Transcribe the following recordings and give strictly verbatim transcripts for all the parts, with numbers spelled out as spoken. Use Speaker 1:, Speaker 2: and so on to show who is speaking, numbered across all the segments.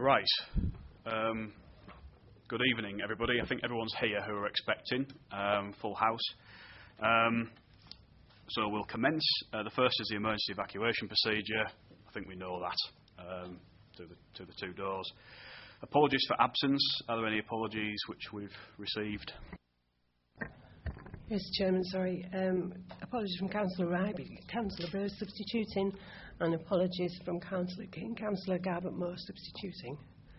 Speaker 1: Right. Um, good evening, everybody. I think everyone's here who are expecting um, full house. Um, so we'll commence. Uh, the first is the emergency evacuation procedure. I think we know that um, to, the, to the two doors. Apologies for absence. Are there any apologies which we've received?
Speaker 2: Yes, Chairman, sorry. Um, apologies from Councillor Ryby, Councillor Burr substituting, and apologies from Councillor King, Councillor Garbutt Moore substituting.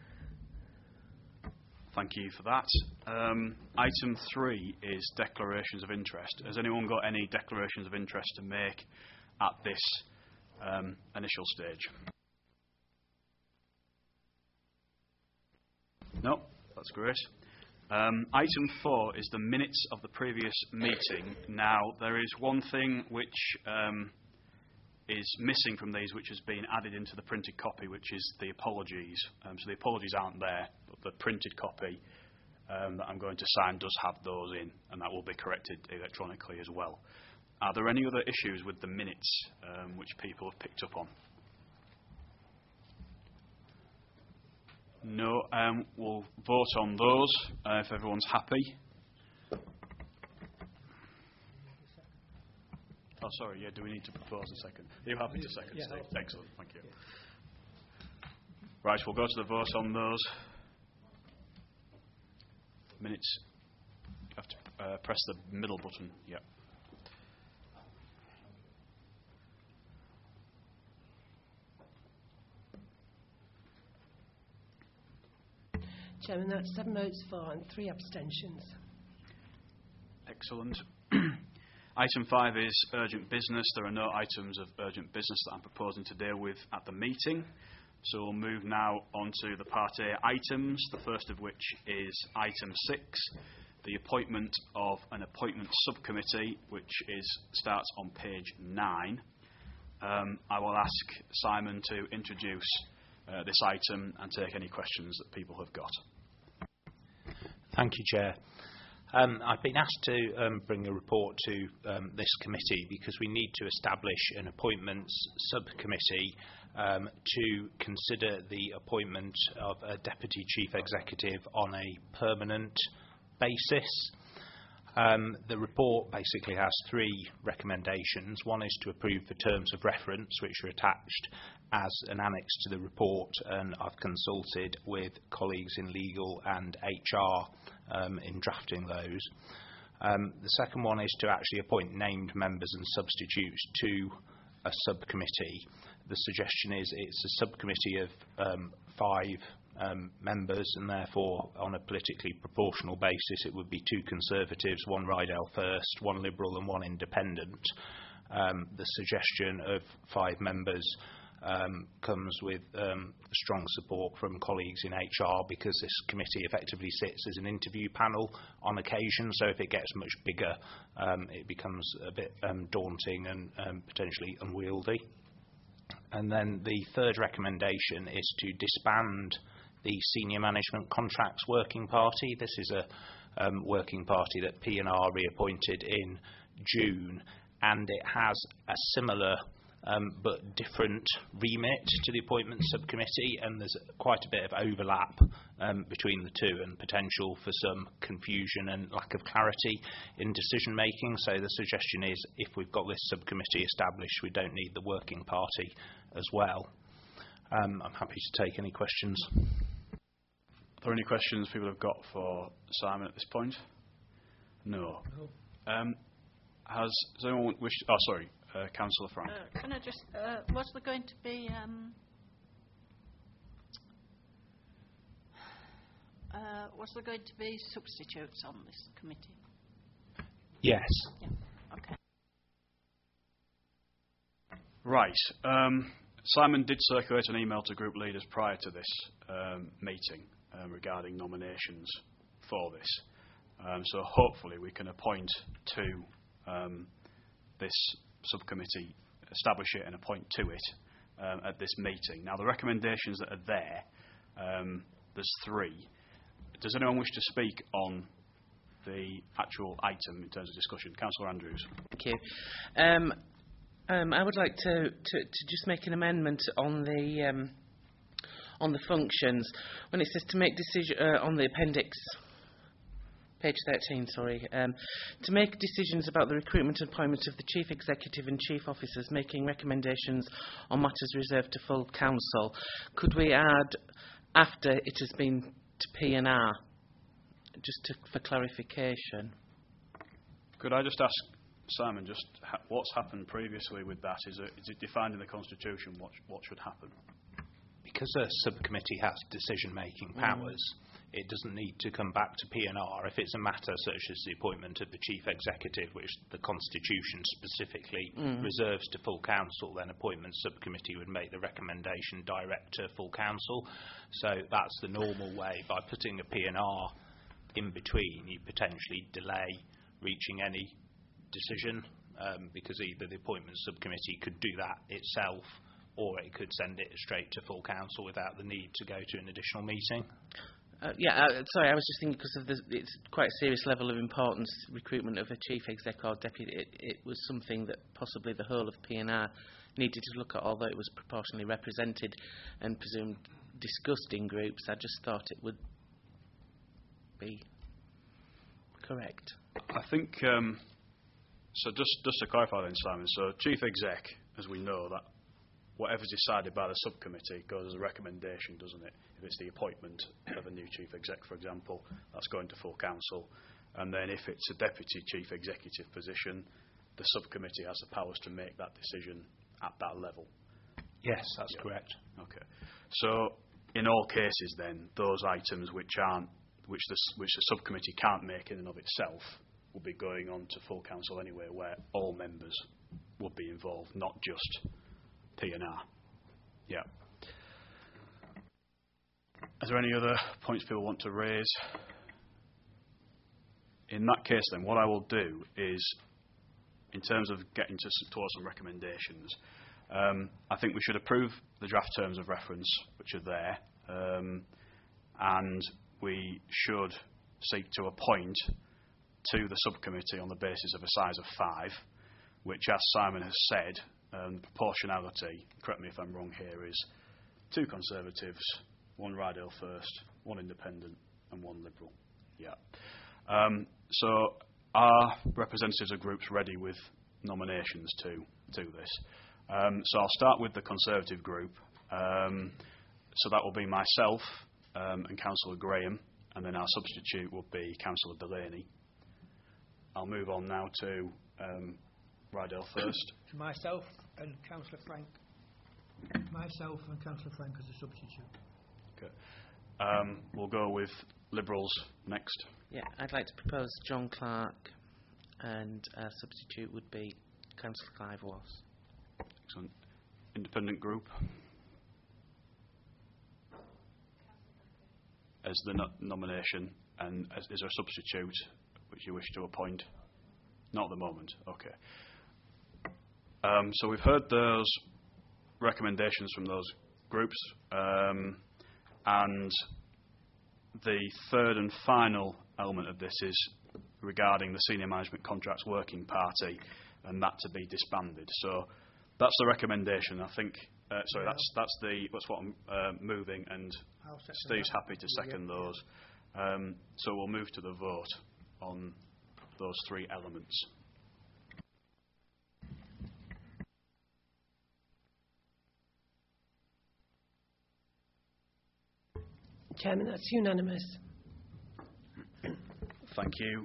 Speaker 1: Thank you for that. Um, item three is declarations of interest. Has anyone got any declarations of interest to make at this um, initial stage? No, that's great. Um, item four is the minutes of the previous meeting. Now, there is one thing which um, is missing from these, which has been added into the printed copy, which is the apologies. Um, so the apologies aren't there, but the printed copy um, that I'm going to sign does have those in, and that will be corrected electronically as well. Are there any other issues with the minutes um, which people have picked up on? No. Um, we'll vote on those uh, if everyone's happy. Oh, sorry, yeah, do we need to propose a second? Are you happy to second,
Speaker 3: yeah,
Speaker 1: Steve? Excellent, thank you. Right, we'll go to the vote on those. Minutes. You have to uh, press the middle button. Yeah.
Speaker 2: Chairman, that's seven votes for and three abstentions.
Speaker 1: Excellent. Item five is urgent business. There are no items of urgent business that I'm proposing to deal with at the meeting. So we'll move now on to the Part A items, the first of which is item six, the appointment of an appointment subcommittee, which is starts on page nine. Um, I will ask Simon to introduce uh, this item and take any questions that people have got.
Speaker 3: Thank you, Chair. Um, I've been asked to um, bring a report to um, this committee because we need to establish an appointments subcommittee um, to consider the appointment of a Deputy Chief Executive on a permanent basis. Um, the report basically has three recommendations. One is to approve the terms of reference, which are attached as an annex to the report, and I've consulted with colleagues in legal and H R um, in drafting those. Um, the second one is to actually appoint named members and substitutes to a subcommittee. The suggestion is it's a subcommittee of um, five um, members, and therefore on a politically proportional basis it would be two Conservatives, one Rydell First, one Liberal and one Independent. Um, the suggestion of five members Um, comes with um, strong support from colleagues in H R because this committee effectively sits as an interview panel on occasion, so if it gets much bigger um, it becomes a bit um, daunting and um, potentially unwieldy. And then the third recommendation is to disband the Senior Management Contracts Working Party. This is a um, working party that P and R reappointed in June, and it has a similar Um, but different remit to the appointment subcommittee, and there's quite a bit of overlap um, between the two and potential for some confusion and lack of clarity in decision making. So the suggestion is if we've got this subcommittee established, we don't need the working party as well. Um, I'm happy to take any questions.
Speaker 1: Are there any questions people have got for Simon at this point? No.
Speaker 2: No.
Speaker 1: Um, has does anyone wish? Oh, sorry. Uh, Councillor Frank.
Speaker 4: Uh, can I just, uh, was there going to be, um, uh, was there going to be substitutes on this committee?
Speaker 3: Yes.
Speaker 4: Yeah. Okay.
Speaker 1: Right. Um, Simon did circulate an email to group leaders prior to this um, meeting um, regarding nominations for this. Um, so hopefully we can appoint to um, this subcommittee, establish it and appoint to it um, at this meeting. Now the recommendations that are there, um, there's three. Does anyone wish to speak on the actual item in terms of discussion? Councillor Andrews.
Speaker 5: Thank you. Um, um, I would like to, to, to just make an amendment on the um, on the functions, when it says to make decision uh, on the appendix, page thirteen, sorry, um, to make decisions about the recruitment and appointment of the chief executive and chief officers, making recommendations on matters reserved to full council. Could we add after it has been to P and R, just to, for clarification?
Speaker 1: Could I just ask Simon, just ha what's happened previously with that? Is it, is it defined in the Constitution what, what should happen?
Speaker 3: Because a subcommittee has decision-making powers, mm. it doesn't need to come back to P and R. If it's a matter such as the appointment of the chief executive, which the Constitution specifically mm. reserves to full council, then appointment subcommittee would make the recommendation direct to full council. So that's the normal way. By putting a P and R in between, you potentially delay reaching any decision, um, because either the appointment subcommittee could do that itself, or it could send it straight to full council without the need to go to an additional meeting.
Speaker 5: Uh, yeah, uh, sorry, I was just thinking because of the, it's quite a serious level of importance, recruitment of a chief exec or deputy. It, it was something that possibly the whole of P and R needed to look at, although it was proportionally represented and presumed discussed in groups. I just thought it would be correct.
Speaker 1: I think, um, so just, just to clarify then, Simon, so chief exec, as we know, that whatever's decided by the subcommittee goes as a recommendation, doesn't it? If it's the appointment of a new chief exec, for example, that's going to full council. And then if it's a deputy chief executive position, the subcommittee has the powers to make that decision at that level.
Speaker 3: Yes, that's
Speaker 1: yeah.
Speaker 3: correct.
Speaker 1: Okay. So in all cases then, those items which aren't, which the, which the subcommittee can't make in and of itself, will be going on to full council anyway, where all members would be involved, not just P and R. Yeah. Is there any other points people want to raise? In that case then, what I will do is, in terms of getting to, towards some recommendations, um, I think we should approve the draft terms of reference which are there, um, and we should seek to appoint to the subcommittee on the basis of a size of five, which, as Simon has said, um, proportionality, correct me if I'm wrong here, is two Conservatives, one Rydale First, one Independent and one Liberal. Yeah. Um, so are representatives of groups ready with nominations to, to this? Um, so I'll start with the Conservative group. Um, so that will be myself um, and Councillor Graham, and then our substitute will be Councillor Delaney. I'll move on now to um, Rydale First.
Speaker 6: To myself and Councillor Frank. Myself and Councillor Frank as a substitute.
Speaker 1: Okay. Um, we'll go with Liberals next.
Speaker 5: Yeah, I'd like to propose John Clark, and our substitute would be Councillor Clive Wass.
Speaker 1: Excellent. Independent group. As the no nomination, and as, is there a substitute which you wish to appoint? Not at the moment. Okay. Um, so we've heard those recommendations from those groups, um, and the third and final element of this is regarding the Senior Management Contracts Working Party, and that to be disbanded. So that's the recommendation. I think. Uh, sorry, that's that's the that's what I'm uh, moving, and Steve's that. happy to second yeah. those. Um, so we'll move to the vote on those three elements.
Speaker 2: Chairman, that's unanimous.
Speaker 1: Thank you.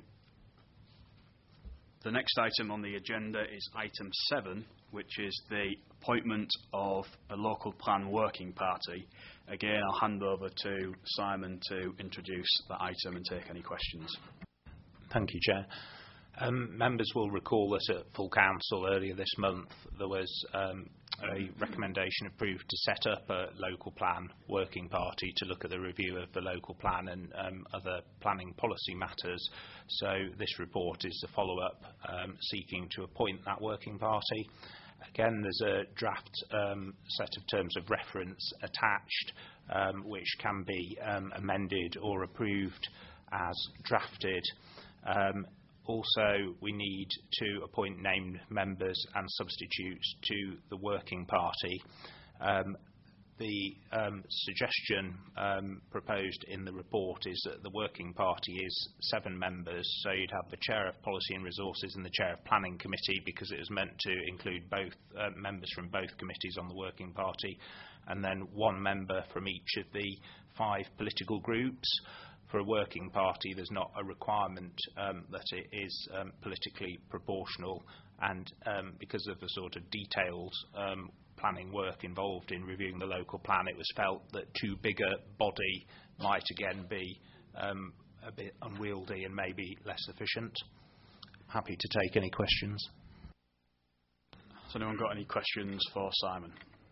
Speaker 1: The next item on the agenda is item seven, which is the appointment of a local plan working party. Again, I'll hand over to Simon to introduce the item and take any questions.
Speaker 3: Thank you, Chair. Um, members will recall that at full council earlier this month there was um, a recommendation approved to set up a local plan working party to look at the review of the local plan and um, other planning policy matters. So this report is the follow-up um, seeking to appoint that working party. Again, there's a draft um, set of terms of reference attached um, which can be um, amended or approved as drafted. Um, Also, we need to appoint named members and substitutes to the working party. Um, the um, suggestion um, proposed in the report is that the working party is seven members, so you'd have the Chair of Policy and Resources and the Chair of Planning Committee, because it was meant to include both uh, members from both committees on the working party, and then one member from each of the five political groups. For a working party, there's not a requirement um, that it is um, politically proportional, and um, because of the sort of detailed um, planning work involved in reviewing the local plan, it was felt that too big a body might again be um, a bit unwieldy and maybe less efficient. Happy to take any questions.
Speaker 1: Has anyone got any questions for Simon?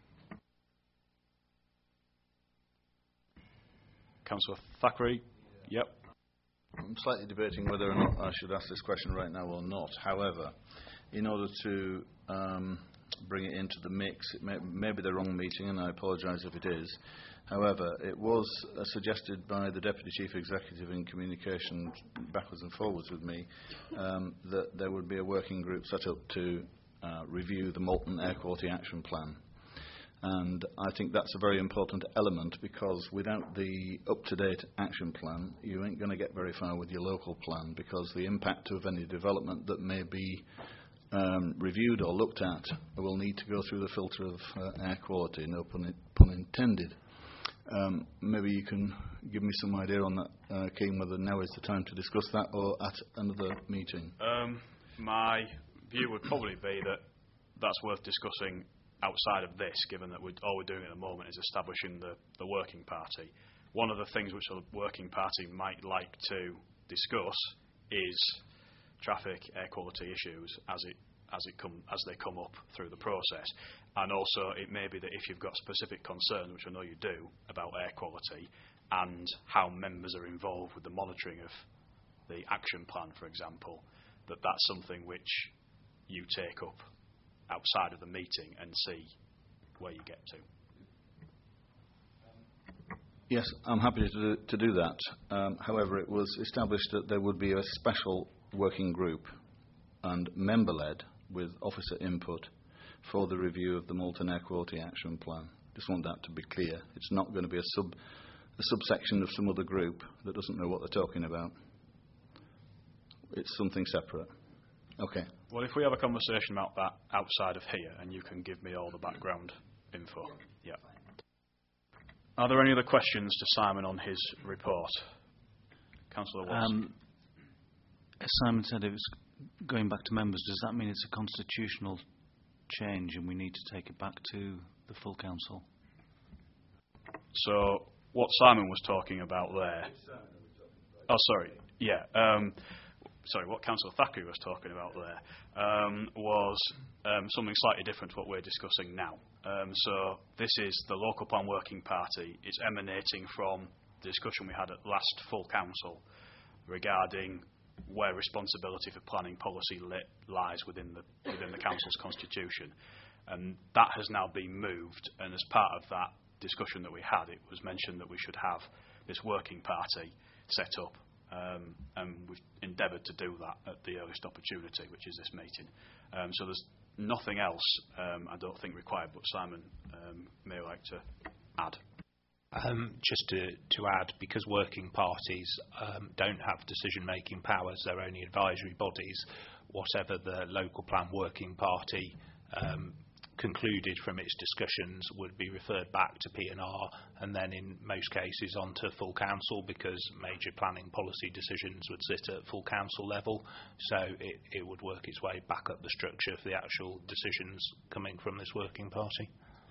Speaker 1: Councillor Thackeray? Yep.
Speaker 7: I'm slightly debating whether or not I should ask this question right now or not. However, in order to um, bring it into the mix, it may, may be the wrong meeting, and I apologise if it is. However, it was uh, suggested by the Deputy Chief Executive in communication backwards and forwards with me um, that there would be a working group set up to uh, review the Malton Air Quality Action Plan. And I think that's a very important element, because without the up-to-date action plan, you ain't going to get very far with your local plan, because the impact of any development that may be um, reviewed or looked at will need to go through the filter of uh, air quality, no pun, pun intended. Um, maybe you can give me some idea on that, uh, Keane, whether now is the time to discuss that or at another meeting.
Speaker 1: Um, my view would probably be that that's worth discussing outside of this, given that we're, all we're doing at the moment is establishing the, the working party. One of the things which the working party might like to discuss is traffic, air quality issues as it as it come as they come up through the process. And also, it may be that if you've got specific concerns, which I know you do, about air quality and how members are involved with the monitoring of the action plan, for example, that that's something which you take up outside of the meeting and see where you get to.
Speaker 7: Yes, I'm happy to do, to do that. Um, however, it was established that there would be a special working group and member-led with officer input for the review of the Malton Air Quality Action Plan. Just want that to be clear. It's not going to be a sub a subsection of some other group that doesn't know what they're talking about. It's something separate. Okay.
Speaker 1: Well, if we have a conversation about that outside of here, and you can give me all the background info. Yeah. Are there any other questions to Simon on his report? Councillor Watts.
Speaker 8: Um, as Simon said, it was going back to members. Does that mean it's a constitutional change and we need to take it back to the full council?
Speaker 1: So, what Simon was talking about there... Oh, sorry. Yeah. Um, sorry, what Councillor Thackeray was talking about there um, was um, something slightly different to what we're discussing now. Um, so this is the Local Plan Working Party. It's emanating from the discussion we had at last full council regarding where responsibility for planning policy li- lies within the within the council's constitution. And that has now been moved, and as part of that discussion that we had, it was mentioned that we should have this working party set up. Um, and we've endeavoured to do that at the earliest opportunity, which is this meeting. Um, so there's nothing else, um, I don't think, required, but Simon um, may like to add.
Speaker 3: Um, just to, to add, because working parties um, don't have decision-making powers, they're only advisory bodies, whatever the local plan working party um, concluded from its discussions would be referred back to P and R, and then in most cases on to full council, because major planning policy decisions would sit at full council level, so it, it would work its way back up the structure for the actual decisions coming from this working party.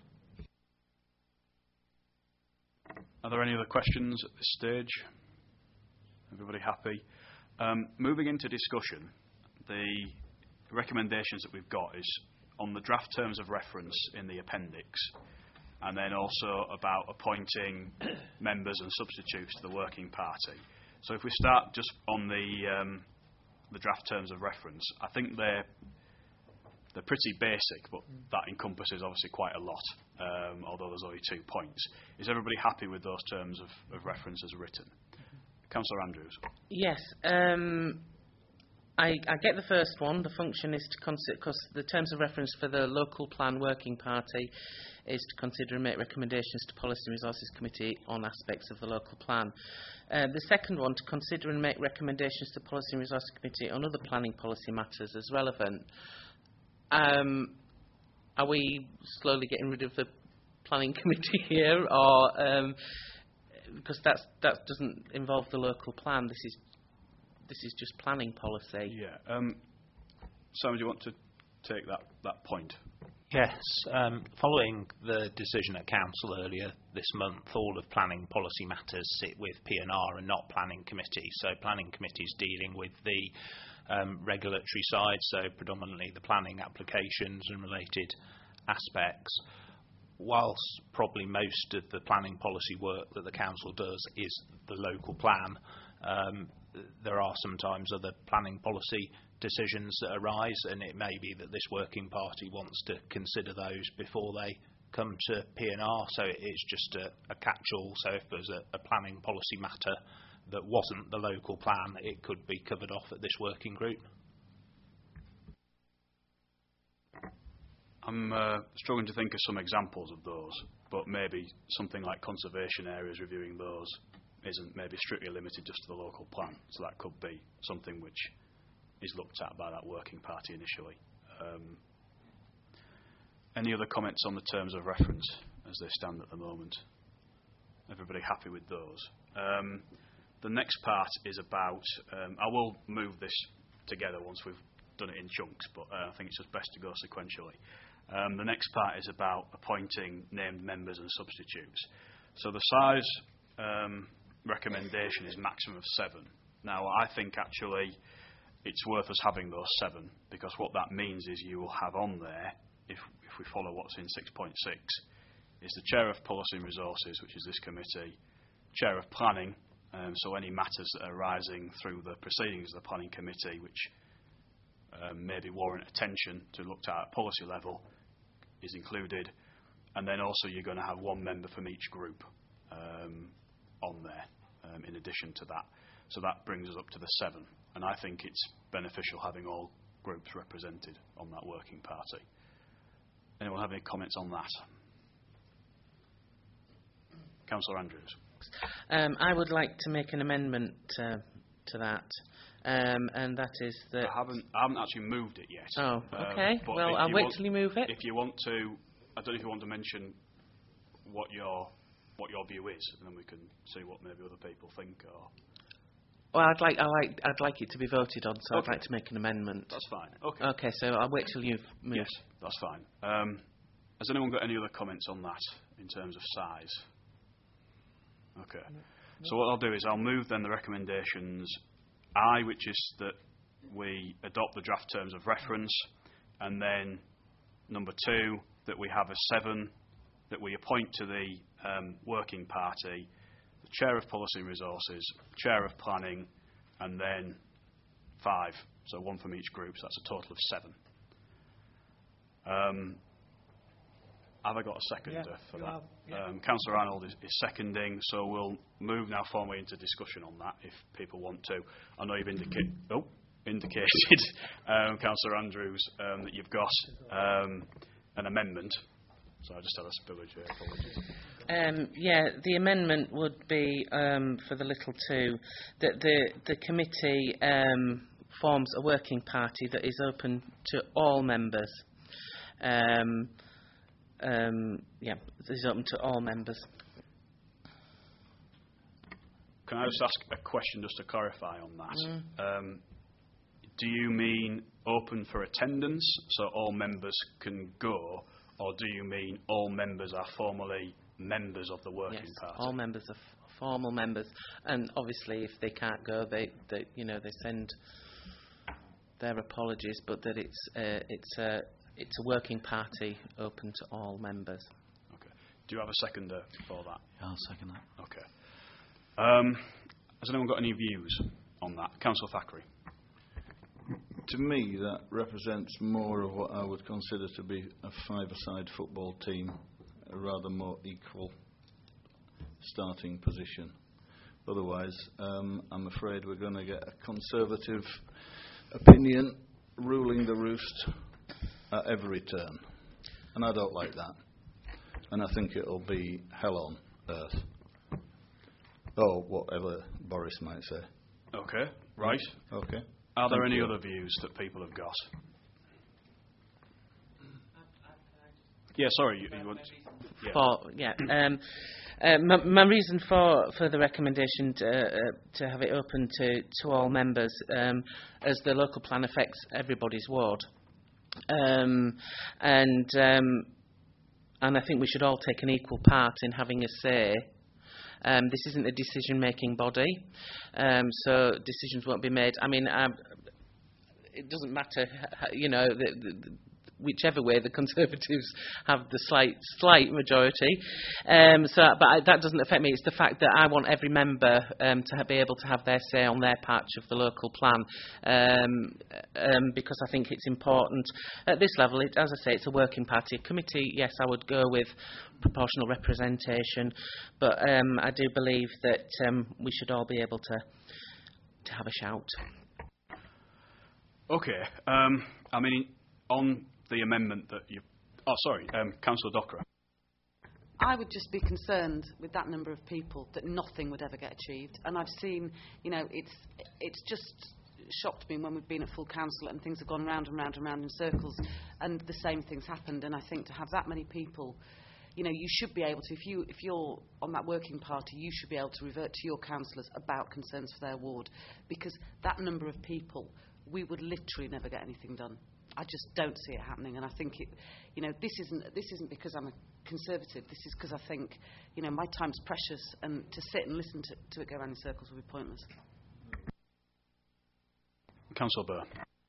Speaker 1: Are there any other questions at this stage? Everybody happy? Um, moving into discussion, the recommendations that we've got is on the draft terms of reference in the appendix, and then also about appointing members and substitutes to the working party. So if we start just on the um, the draft terms of reference, I think they're they're pretty basic, but that encompasses obviously quite a lot, um, although there's only two points. Is everybody happy with those terms of, of reference as written? Councillor Andrews.
Speaker 5: Yes. Um, I, I get the first one. The function is to consider, because the terms of reference for the local plan working party is to consider and make recommendations to Policy and Resources Committee on aspects of the local plan. Uh, the second one, to consider and make recommendations to Policy and Resources Committee on other planning policy matters as relevant. Um, are we slowly getting rid of the planning committee here, or um, because that's, that doesn't involve the local plan? This is This is just planning policy.
Speaker 1: Yeah. Um, Simon, do you want to take that, that point?
Speaker 3: Yes. Um, following the decision at Council earlier this month, all of planning policy matters sit with P and R and not planning committee. So planning committee is dealing with the um, regulatory side, so predominantly the planning applications and related aspects. Whilst probably most of the planning policy work that the Council does is the local plan, um, there are sometimes other planning policy decisions that arise, and it may be that this working party wants to consider those before they come to P and R, so it's just a, a catch-all. So if there's a, a planning policy matter that wasn't the local plan, it could be covered off at this working group.
Speaker 1: I'm uh, struggling to think of some examples of those, but maybe something like conservation areas, reviewing those isn't maybe strictly limited just to the local plan, so that could be something which is looked at by that working party initially. Um, any other comments on the terms of reference as they stand at the moment? Everybody happy with those? Um, the next part is about, um, I will move this together once we've done it in chunks, but uh, I think it's just best to go sequentially. Um, the next part is about appointing named members and substitutes. So the size um, recommendation is maximum of seven. Now, I think actually it's worth us having those seven, because what that means is you will have on there, if, if we follow what's in six point six, is the Chair of Policy and Resources, which is this committee, Chair of Planning, um, so any matters that are arising through the proceedings of the Planning Committee, which um, maybe warrant attention to looked at at policy level, is included. And then also you're going to have one member from each group um, on there um, in addition to that. So that brings us up to the seven. And I think it's beneficial having all groups represented on that working party. Anyone have any comments on that? Councillor Andrews.
Speaker 5: Um, I would like to make an amendment uh, to that, um, and that is that...
Speaker 1: I haven't, I haven't actually moved it yet.
Speaker 5: Oh, okay.
Speaker 1: Um,
Speaker 5: well, I'll wait
Speaker 1: want,
Speaker 5: till you move it.
Speaker 1: If you want to, I don't know if you want to mention what your what your view is, and then we can see what maybe other people think. Or
Speaker 5: Well, I'd like, I like, I'd like it to be voted on, so
Speaker 1: okay.
Speaker 5: I'd like to make an amendment.
Speaker 1: That's fine. Okay.
Speaker 5: Okay, so I'll wait till you've moved.
Speaker 1: Yes, that's fine. Um, has anyone got any other comments on that in terms of size? Okay. No. So what I'll do is I'll move then the recommendations I, which is that we adopt the draft terms of reference, and then number two, that we have a seven, that we appoint to the um, working party, the Chair of Policy and Resources, Chair of Planning, and then five, so one from each group, so that's a total of seven. Um, have I got a seconder
Speaker 6: yeah,
Speaker 1: for
Speaker 6: you
Speaker 1: that?
Speaker 6: have, yeah.
Speaker 1: Um, Councillor Arnold is, is seconding, so we'll move now formally into discussion on that if people want to. I know you've indicated, oh, indicated, um, Councillor Andrews, um, that you've got um, an amendment. So I just had a spillage here, apologies.
Speaker 5: Um, yeah, the amendment would be um, for the little two, that the, the committee um, forms a working party that is open to all members. Um, um, yeah, is open to all members.
Speaker 1: Can I just ask a question just to clarify on that?
Speaker 5: Mm.
Speaker 1: Um, do you mean open for attendance, so all members can go, or do you mean all members are formally members of the working
Speaker 5: yes,
Speaker 1: party?
Speaker 5: All members are f- formal members, and obviously if they can't go, they, they you know they send their apologies, but that it's uh, it's a it's a working party open to all members.
Speaker 1: Okay. Do you have a seconder for that?
Speaker 8: Yeah, I'll second that.
Speaker 1: Okay. Um, has anyone got any views on that? Councillor Thackeray.
Speaker 7: To me, that represents more of what I would consider to be a five-a-side football team, a rather more equal starting position. Otherwise, um, I'm afraid we're going to get a conservative opinion ruling the roost at every turn. And I don't like that. And I think it'll be hell on earth. Or whatever Boris might say.
Speaker 1: Okay, right.
Speaker 7: Okay.
Speaker 1: Are there
Speaker 7: Thank
Speaker 1: any
Speaker 7: you.
Speaker 1: other views that people have got? Yeah, sorry, you, you want... Yeah.
Speaker 5: For, yeah. Um, uh, my, my reason for, for the recommendation to, uh, to have it open to, to all members, um, as the local plan affects everybody's ward, um, and um, and I think we should all take an equal part in having a say. Um, this isn't a decision-making body, um, so decisions won't be made. I mean, um, it doesn't matter, you know, the, the, whichever way the Conservatives have the slight slight majority. Um, so, but I, that doesn't affect me. It's the fact that I want every member um, to ha- be able to have their say on their patch of the local plan, um, um, because I think it's important at this level. It, as I say, it's a working party. A committee, yes, I would go with proportional representation, but um, I do believe that um, we should all be able to to have a shout.
Speaker 1: Okay. Um, I mean, on the amendment that you... Oh, sorry, um, Councillor Dockra.
Speaker 9: I would just be concerned with that number of people that nothing would ever get achieved. And I've seen, you know, it's it's just shocked me when we've been at full council and things have gone round and round and round in circles and the same things happened. And I think to have that many people, you know, you should be able to, if, you, if you're on that working party, you should be able to revert to your councillors about concerns for their ward. Because that number of people, we would literally never get anything done. I just don't see it happening, and I think it, you know, this isn't this isn't because I'm a Conservative. This is because I think, you know, my time's precious, and to sit and listen to, to it go around in circles would be pointless.
Speaker 1: Councillor Burr.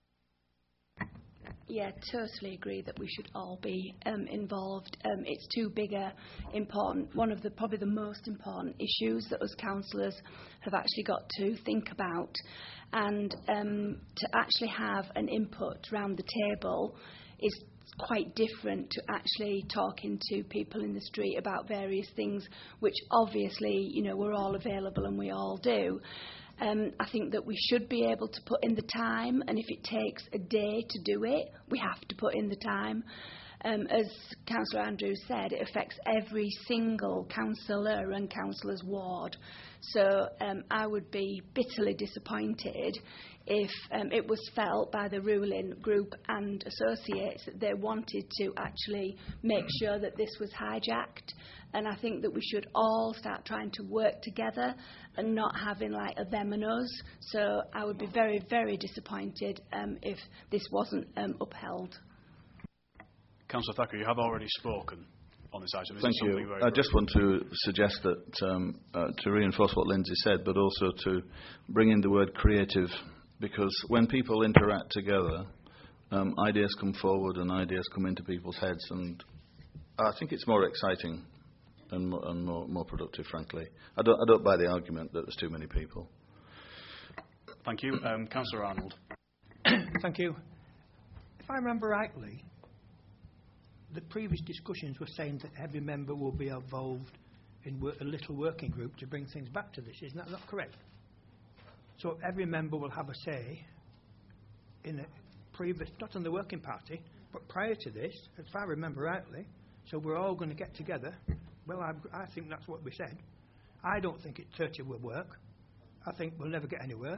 Speaker 10: Yeah, totally agree that we should all be um, involved. Um, it's too big a important, one of the probably the most important issues that us councillors have actually got to think about, and um, to actually have an input around the table is quite different to actually talking to people in the street about various things, which obviously, you know, we're all available and we all do. Um, I think that we should be able to put in the time, and if it takes a day to do it, we have to put in the time. Um, as Councillor Andrews said, it affects every single councillor and councillor's ward. So um, I would be bitterly disappointed if um, it was felt by the ruling group and associates that they wanted to actually make sure that this was hijacked. And I think that we should all start trying to work together and not having like a them and us. So I would be very, very disappointed um, if this wasn't um, upheld.
Speaker 1: Councillor Thacker, you have already spoken on this item. Is
Speaker 7: Thank
Speaker 1: there something
Speaker 7: you.
Speaker 1: very
Speaker 7: I
Speaker 1: brief?
Speaker 7: just want to suggest that, um, uh, to reinforce what Lindsay said, but also to bring in the word creative, because when people interact together, um, ideas come forward and ideas come into people's heads, and I think it's more exciting and more, and more, more productive, frankly. I don't, I don't buy the argument that there's too many people.
Speaker 1: Thank you. Um, Councillor Arnold.
Speaker 6: Thank you. If I remember rightly, the previous discussions were saying that every member will be involved in wor- a little working group to bring things back to this. Isn't that not correct? So every member will have a say in a previous, not on the working party, but prior to this, if I remember rightly. So we're all going to get together. Well, I, I think that's what we said. I don't think it thirty will work. I think we'll never get anywhere.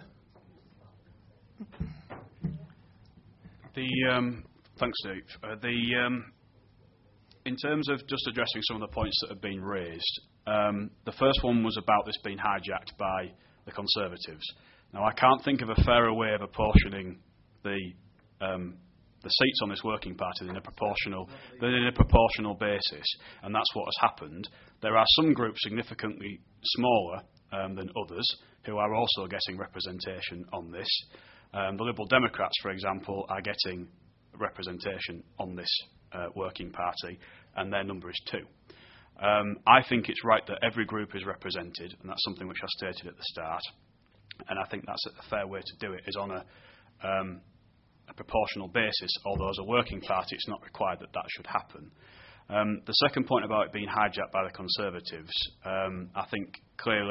Speaker 1: The um, thanks, Steve. Uh, the um, in terms of just addressing some of the points that have been raised, um, the first one was about this being hijacked by the Conservatives. Now, I can't think of a fairer way of apportioning the um, the seats on this working party than a proportional than in a proportional basis, and that's what has happened. There are some groups significantly smaller um, than others who are also getting representation on this. Um, the Liberal Democrats, for example, are getting representation on this uh, working party, and their number is two. Um, I think it's right that every group is represented, and that's something which I stated at the start. And I think that's a fair way to do it, is on a, um, a proportional basis, although as a working party it's not required that that should happen. Um, the second point about it being hijacked by the Conservatives, um, I think clearly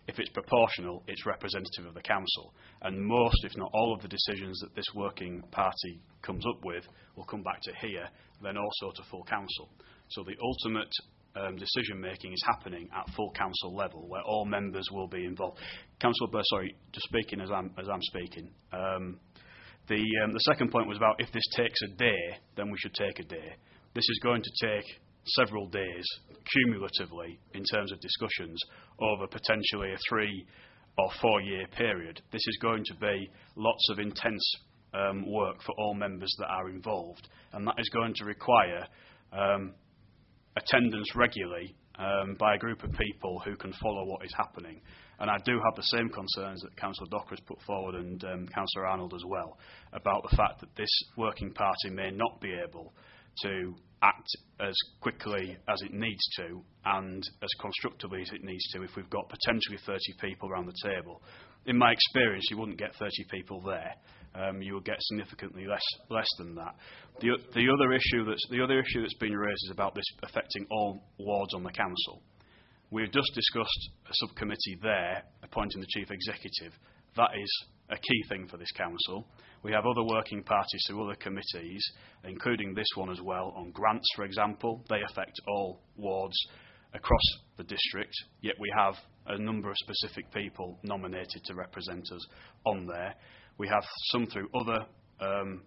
Speaker 1: If it's proportional, it's representative of the council. And most, if not all, of the decisions that this working party comes up with will come back to here, then also to full council. So the ultimate um, decision making is happening at full council level, where all members will be involved. Councillor Burr, sorry, just speaking as I'm, as I'm speaking. Um, the, um, the second point was about if this takes a day, then we should take a day. This is going to take several days cumulatively in terms of discussions over potentially a three or four year period. This is going to be lots of intense um, work for all members that are involved, and that is going to require um, attendance regularly um, by a group of people who can follow what is happening. And I do have the same concerns that Councillor Docker has put forward, and um, Councillor Arnold as well, about the fact that this working party may not be able to act as quickly as it needs to and as constructively as it needs to if we've got potentially thirty people around the table. In my experience, you wouldn't get thirty people there. Um, you would get significantly less less than that. The, the other issue that's the other issue that's been raised is about this affecting all wards on the council. We've just discussed a subcommittee there appointing the chief executive. That is a key thing for this council. We have other working parties through other committees, including this one as well, on grants, for example. They affect all wards across the district, yet we have a number of specific people nominated to represent us on there. We have some through other um,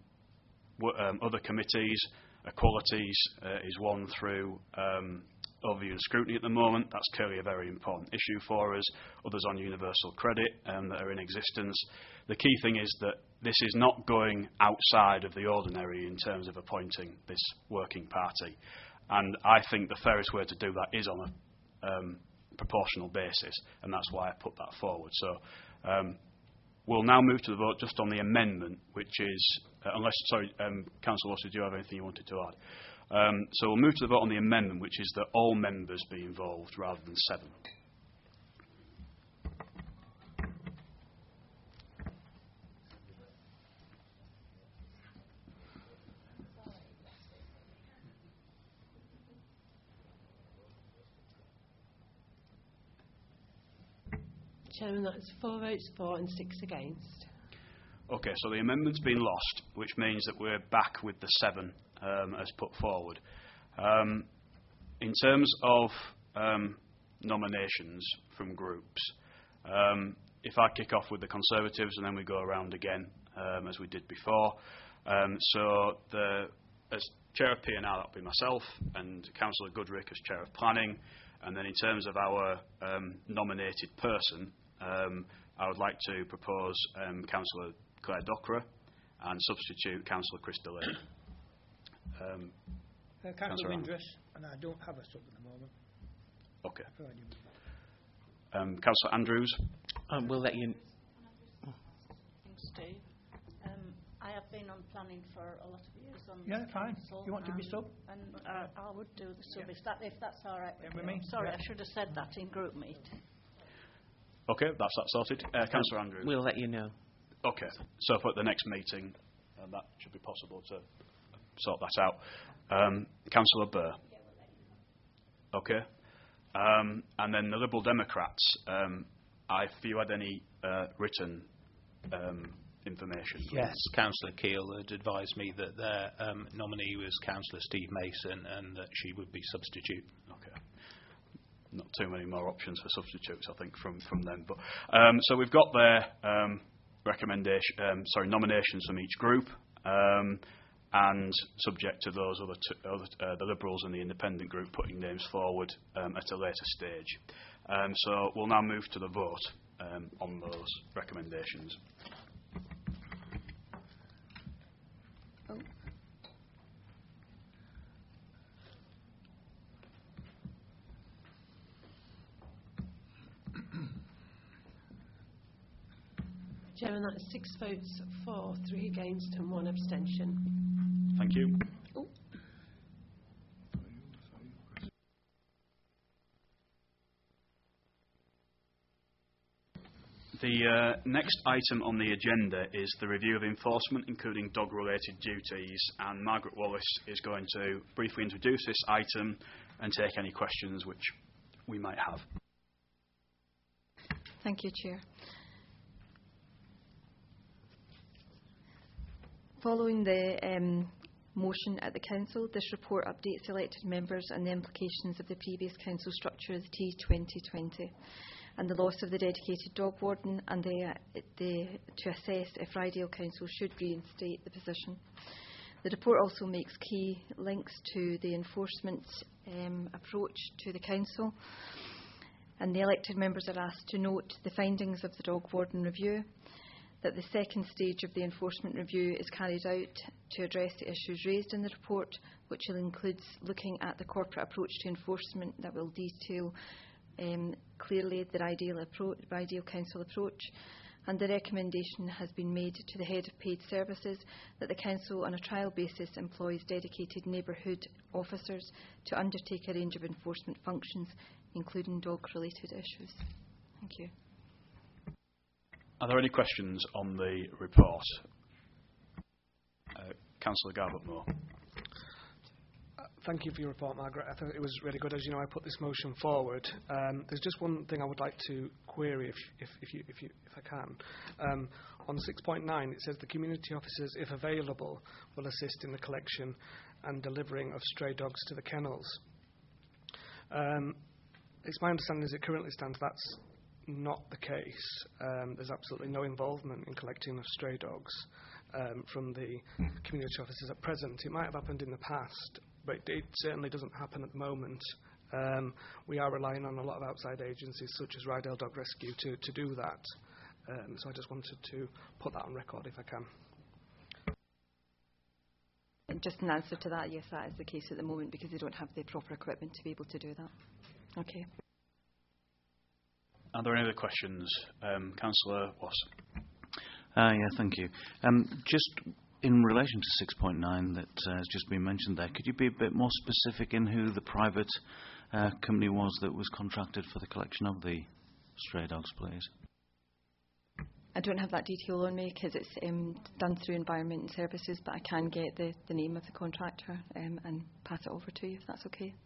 Speaker 1: w um, other committees. Equalities uh, is one through um, overview and scrutiny at the moment. That's clearly a very important issue for us. Others on universal credit um, that are in existence. The key thing is that this is not going outside of the ordinary in terms of appointing this working party. And I think the fairest way to do that is on a um, proportional basis, and that's why I put that forward. So um, we'll now move to the vote just on the amendment, which is, uh, unless, sorry, um, Councillor Lawson, do you have anything you wanted to add? Um, so we'll move to the vote on the amendment, which is that all members be involved rather than seven.
Speaker 2: Chairman, that's four votes for and six against.
Speaker 1: Okay, so the amendment's been lost, which means that we're back with the seven um, as put forward. Um, in terms of um, nominations from groups, um, if I kick off with the Conservatives and then we go around again um, as we did before. Um, so the, as Chair of P and R, that will be myself, and Councillor Goodrick as Chair of Planning. And then in terms of our um, nominated person, um, I would like to propose um, Councillor Claire Dockra and substitute Councillor Chris Delaney. Um,
Speaker 6: uh, Councillor Windrush, and I don't have a sub at the moment.
Speaker 1: Okay. Um, Councillor Andrews.
Speaker 5: Um, we'll let you.
Speaker 4: Thanks, Steve. Um, I have been on planning for a lot of years. On
Speaker 6: yeah, fine. You want to be sub?
Speaker 4: And uh, I would do the sub
Speaker 6: yeah.
Speaker 4: if, that, if that's all right with,
Speaker 6: yeah, with
Speaker 4: me.
Speaker 6: me.
Speaker 4: Sorry,
Speaker 6: yeah.
Speaker 4: I should have said that in group meeting.
Speaker 1: Okay, that's that sorted. Uh, Councillor Andrews.
Speaker 5: We'll let you know.
Speaker 1: Okay, so for the next meeting, uh, that should be possible to sort that out. Um, Councillor Burr. Okay. Um, and then the Liberal Democrats, um, I, if you had any uh, written um, information.
Speaker 3: Yes, Councillor Keel had advised me that their um, nominee was Councillor Steve Mason and that she would be substitute.
Speaker 1: Okay. Not too many more options for substitutes, I think, from, from them. But um, so we've got their um, recommendation, um, sorry, nominations from each group, um, and subject to those other, two, other uh, the Liberals and the Independent group putting names forward um, at a later stage. Um, so we'll now move to the vote um, on those recommendations.
Speaker 10: Oh.
Speaker 2: Chairman, that's six votes for, three against and one abstention.
Speaker 1: Thank you.
Speaker 10: Oh.
Speaker 1: The uh, next item on the agenda is the review of enforcement, including dog-related duties, and Margaret Wallace is going to briefly introduce this item and take any questions which we might have.
Speaker 11: Thank you, Chair. Following the um, motion at the Council, this report updates elected members on the implications of the previous Council structure of the T twenty twenty and the loss of the dedicated dog warden, and the, uh, the, to assess if Rydale Council should reinstate the position. The report also makes key links to the enforcement um, approach to the Council, and the elected members are asked to note the findings of the dog warden review, that the second stage of the enforcement review is carried out to address the issues raised in the report, which includes looking at the corporate approach to enforcement that will detail um, clearly the ideal, approach, ideal council approach. And the recommendation has been made to the Head of Paid Services that the Council on a trial basis employs dedicated neighbourhood officers to undertake a range of enforcement functions, including dog-related issues. Thank you.
Speaker 1: Are there any questions on the report? Uh, Councillor Garbutt-Moore.
Speaker 12: Thank you for your report, Margaret. I thought it was really good. As you know, I put this motion forward. Um, there's just one thing I would like to query, if, if, if, you, if, you, if I can. Um, on six point nine, it says the community officers, if available, will assist in the collection and delivering of stray dogs to the kennels. Um, it's my understanding as it currently stands that's not the case. Um, there's absolutely no involvement in collecting of stray dogs um, from the community officers at present. It might have happened in the past, but it certainly doesn't happen at the moment. Um, we are relying on a lot of outside agencies such as Rydale Dog Rescue to, to do that. Um, so I just wanted to put that on record if I can.
Speaker 11: And just an answer to that, yes, that is the case at the moment because they don't have the proper equipment to be able to do that. Okay.
Speaker 1: Are there any other questions? Um, Councillor Watson.
Speaker 8: Uh, yeah, thank you. Um, just in relation to six point nine that uh, has just been mentioned there, could you be a bit more specific in who the private uh, company was that was contracted for the collection of the stray dogs, please?
Speaker 11: I don't have that detail on me because it's um, done through Environment and Services, but I can get the, the name of the contractor um, and pass it over to you, if that's okay.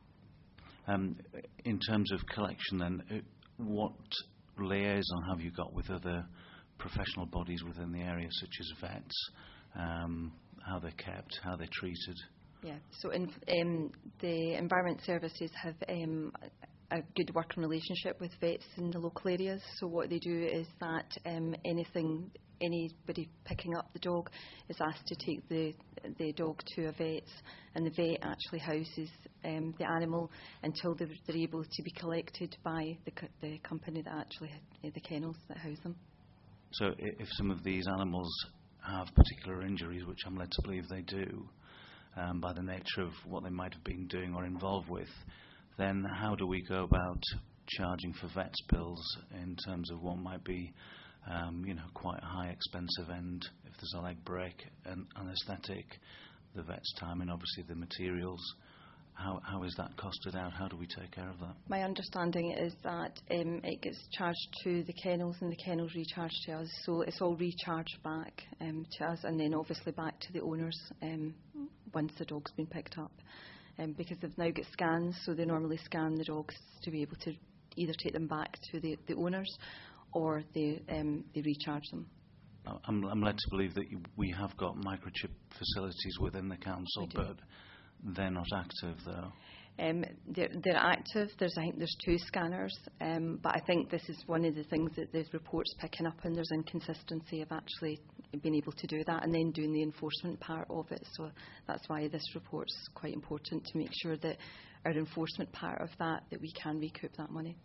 Speaker 11: Um,
Speaker 8: in terms of collection then, uh, what liaison have you got with other professional bodies within the area, such as vets, um, how they're kept, how they're treated?
Speaker 11: Yeah, so in, um, the Environment Services have um, a good working relationship with vets in the local areas. So what they do is that um, anything, anybody picking up the dog is asked to take the the dog to a vet, and the vet actually houses um, the animal until they're, they're able to be collected by the, co the company that actually, uh, the kennels that house them.
Speaker 8: So if some of these animals have particular injuries, which I'm led to believe they do, um, by the nature of what they might have been doing or involved with, then how do we go about charging for vets bills in terms of what might be, um, you know, quite a high expensive end? If there's a leg break, an anaesthetic, the vet's time, and obviously the materials, how, how is that costed out? How do we take care of that?
Speaker 11: My understanding is that um, it gets charged to the kennels and the kennels recharge to us, so it's all recharged back um, to us and then obviously back to the owners um, once the dog's been picked up. Um, because they've now got scans, so they normally scan the dogs to be able to either take them back to the, the owners or they, um, they recharge them.
Speaker 8: I'm, I'm led to believe that we have got microchip facilities within the council, but they're not active, though.
Speaker 11: Um, they're, they're active. There's, I think there's two scanners, um, but I think this is one of the things that the report's picking up, and there's inconsistency of actually being able to do that and then doing the enforcement part of it. So that's why this report's quite important, to make sure that our enforcement part of that, that we can recoup that money.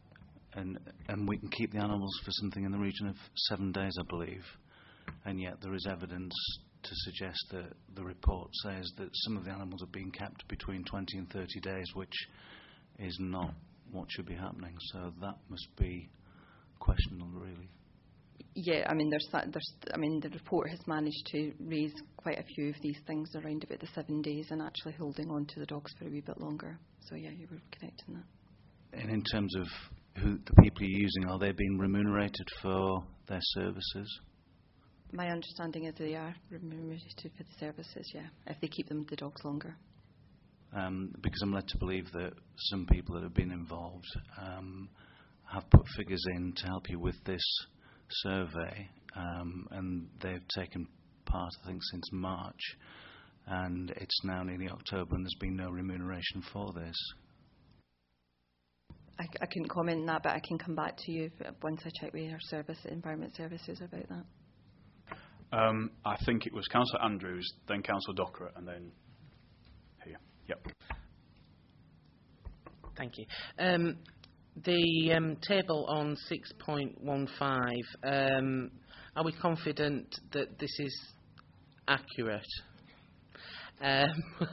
Speaker 8: And, and we can keep the animals for something in the region of seven days, I believe, and yet there is evidence to suggest that the report says that some of the animals are being kept between twenty and thirty days, which is not what should be happening. So that must be questionable, really.
Speaker 11: Yeah, I mean, there's that. There's, I mean, the report has managed to raise quite a few of these things around about the seven days, and actually holding on to the dogs for a wee bit longer. So yeah, you were correct in that.
Speaker 8: And in terms of who the people you're using, are they being remunerated for their services?
Speaker 11: My understanding is they are remunerated for the services, yeah, if they keep them the dogs longer.
Speaker 8: Um, because I'm led to believe that some people that have been involved um, have put figures in to help you with this survey, um, and they've taken part, I think, since March, and it's now nearly October and there's been no remuneration for this.
Speaker 11: I, I couldn't comment on that, but I can come back to you once I check with our service, Environment Services, about that.
Speaker 1: Um, I think it was Councillor Andrews, then Councillor Dockerat, and then here. Yep.
Speaker 5: Thank you. Um, the um, table on six point one five, um, are we confident that this is accurate? Um,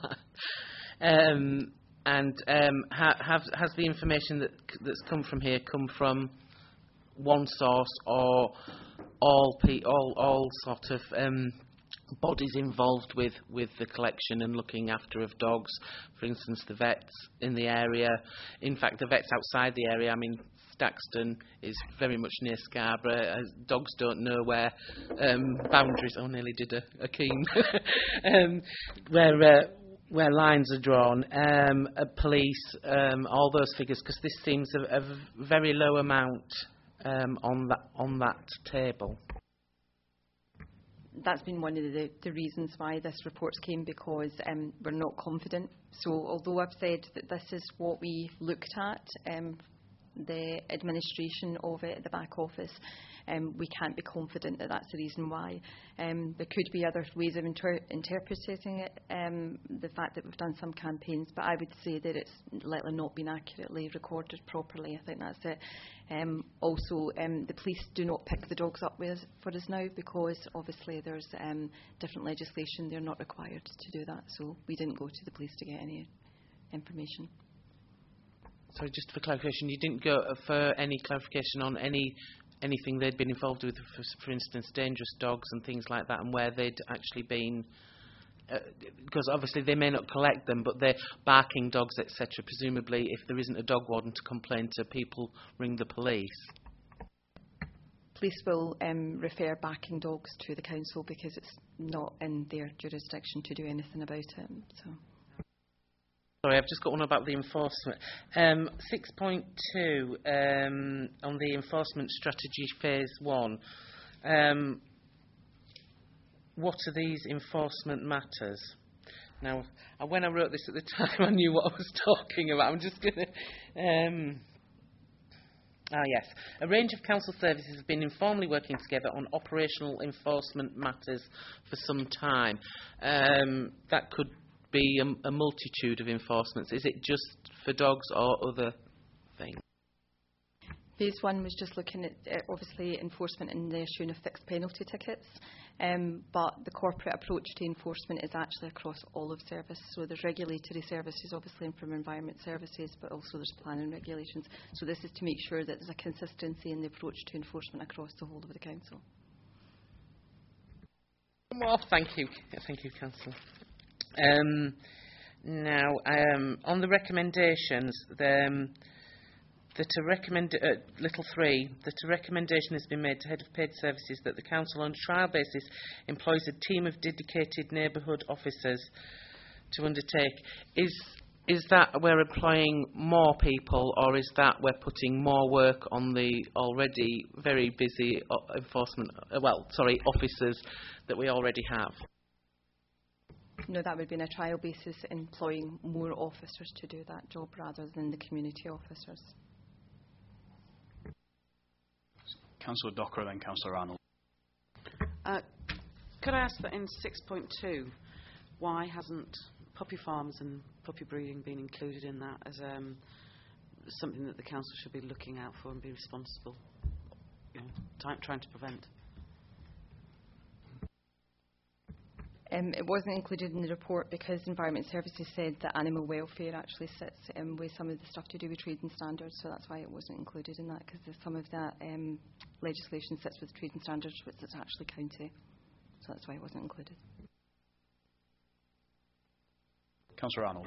Speaker 5: um, and um, ha have, has the information that, that's come from here come from one source, or all pe all all sort of um, bodies involved with with the collection and looking after of dogs? For instance, the vets in the area. In fact, the vets outside the area. I mean, Staxton is very much near Scarborough. Uh, dogs don't know where um, boundaries. Oh, nearly did a, a keen. um, where uh, where lines are drawn. Um, uh, police, um, all those figures, because this seems a, a very low amount um, on that on that table.
Speaker 11: That's been one of the, the reasons why this report came, because um, we're not confident. So although I've said that this is what we looked at, um, the administration of it, the back office, um, we can't be confident that that's the reason why. Um, there could be other ways of inter interpreting it, um, the fact that we've done some campaigns, but I would say that it's likely not been accurately recorded properly. I think that's it. Um, also, um, the police do not pick the dogs up with us, for us now, because obviously there's um, different legislation. They're not required to do that, so we didn't go to the police to get any information.
Speaker 5: So just for clarification, you didn't go for any clarification on any anything they'd been involved with, for, for instance, dangerous dogs and things like that, and where they'd actually been, uh, because obviously they may not collect them, but they're barking dogs, et cetera. Presumably, if there isn't a dog warden to complain to, people ring the police.
Speaker 11: Police will um, refer barking dogs to the council because it's not in their jurisdiction to do anything about it. So.
Speaker 5: Sorry, I've just got one about the enforcement. Um, six point two, um, on the enforcement strategy phase one. Um, what are these enforcement matters? Now, uh, when I wrote this at the time, I knew what I was talking about. I'm just going to... Um, ah, yes. A range of council services have been informally working together on operational enforcement matters for some time. Um, that could be a, a multitude of enforcements. Is it just for dogs or other things?
Speaker 11: Phase one was just looking at, uh, obviously, enforcement in the issuing of fixed penalty tickets, um, but the corporate approach to enforcement is actually across all of service. So there's regulatory services, obviously, from Environment Services, but also there's planning regulations. So this is to make sure that there's a consistency in the approach to enforcement across the whole of the council.
Speaker 5: Well, thank you. Thank you, Councillor. Um, now, um, on the recommendations, the, um, that a recommend uh, little three, that a recommendation has been made to Head of Paid Services that the Council, on a trial basis, employs a team of dedicated neighbourhood officers to undertake. Is is that we're employing more people, or is that we're putting more work on the already very busy uh, enforcement? Uh, well, sorry, officers that we already have?
Speaker 11: No, that would be on a trial basis, employing more officers to do that job rather than the community officers.
Speaker 1: Councillor Dockerat, then Councillor Arnold.
Speaker 9: Uh, could I ask that in six point two, why hasn't puppy farms and puppy breeding been included in that as um, something that the council should be looking out for and be responsible, you know, try, trying to prevent?
Speaker 11: Um, it wasn't included in the report because Environment Services said that animal welfare actually sits um, with some of the stuff to do with trading standards, so that's why it wasn't included in that, because some of that um, legislation sits with trading standards, which is actually county, so that's why it wasn't included.
Speaker 1: Councillor Arnold.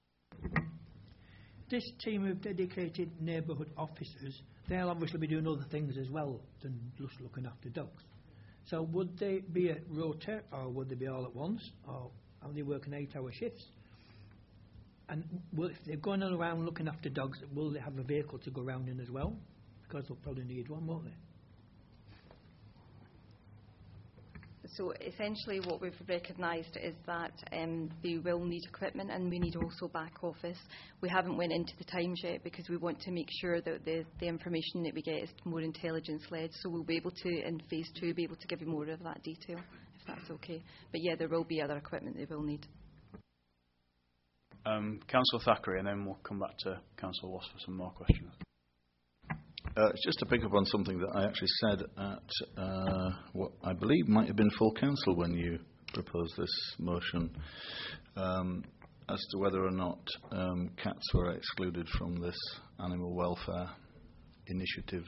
Speaker 6: This team of dedicated neighbourhood officers, they'll obviously be doing other things as well than just looking after dogs. So would they be at rota, or would they be all at once, or are they working eight-hour shifts? And will, if they're going around looking after dogs, will they have a vehicle to go around in as well? because they'll probably need one, won't they?
Speaker 11: So essentially what we've recognised is that um, they will need equipment, and we need also back office. We haven't went into the times yet because we want to make sure that the, the information that we get is more intelligence led, so we'll be able to, in phase two, be able to give you more of that detail, if that's okay. But yeah, there will be other equipment they will need.
Speaker 1: Um, Councillor Thackeray, and then we'll come back to Councillor Wass for some more questions.
Speaker 7: Uh, it's just to pick up on something that I actually said at uh, what I believe might have been full council when you proposed this motion, um, as to whether or not um, cats were excluded from this animal welfare initiative.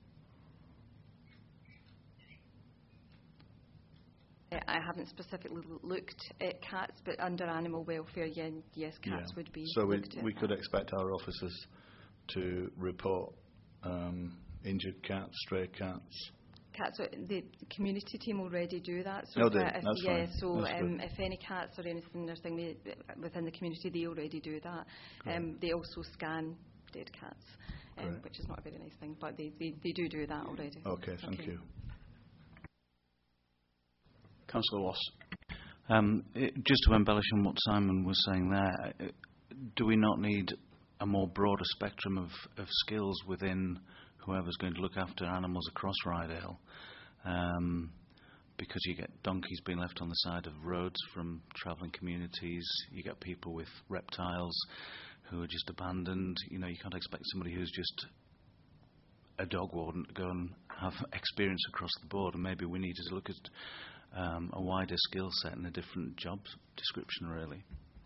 Speaker 11: I haven't specifically looked at cats, but under animal welfare, yeah, yes, cats
Speaker 7: Yeah.
Speaker 11: would be
Speaker 7: So we,
Speaker 11: looked at.
Speaker 7: we could expect our officers to report um, injured cats, stray cats.
Speaker 11: Cats, the, the community team already do that. So
Speaker 7: Oh,
Speaker 11: if,
Speaker 7: they-
Speaker 11: uh, if,
Speaker 7: that's
Speaker 11: yeah,
Speaker 7: fine.
Speaker 11: so
Speaker 7: That's
Speaker 11: um,
Speaker 7: good.
Speaker 11: if any cats or anything they're saying they, within the community, they already do that.
Speaker 7: Great.
Speaker 11: Um, they also scan dead cats, um,
Speaker 7: Great.
Speaker 11: which is not a very nice thing, but they, they, they do do that already.
Speaker 7: Okay, thank you.
Speaker 1: Councillor Wass.
Speaker 8: Um, it, just to embellish on what Simon was saying there, uh, do we not need a more broader spectrum of, of skills within whoever's going to look after animals across Rydale? Um, because you get donkeys being left on the side of roads from travelling communities, you get people with reptiles who are just abandoned. You know, you can't expect somebody who's just a dog warden to go and have experience across the board, and maybe we needed to look at Um, a wider skill set and a different job description, really.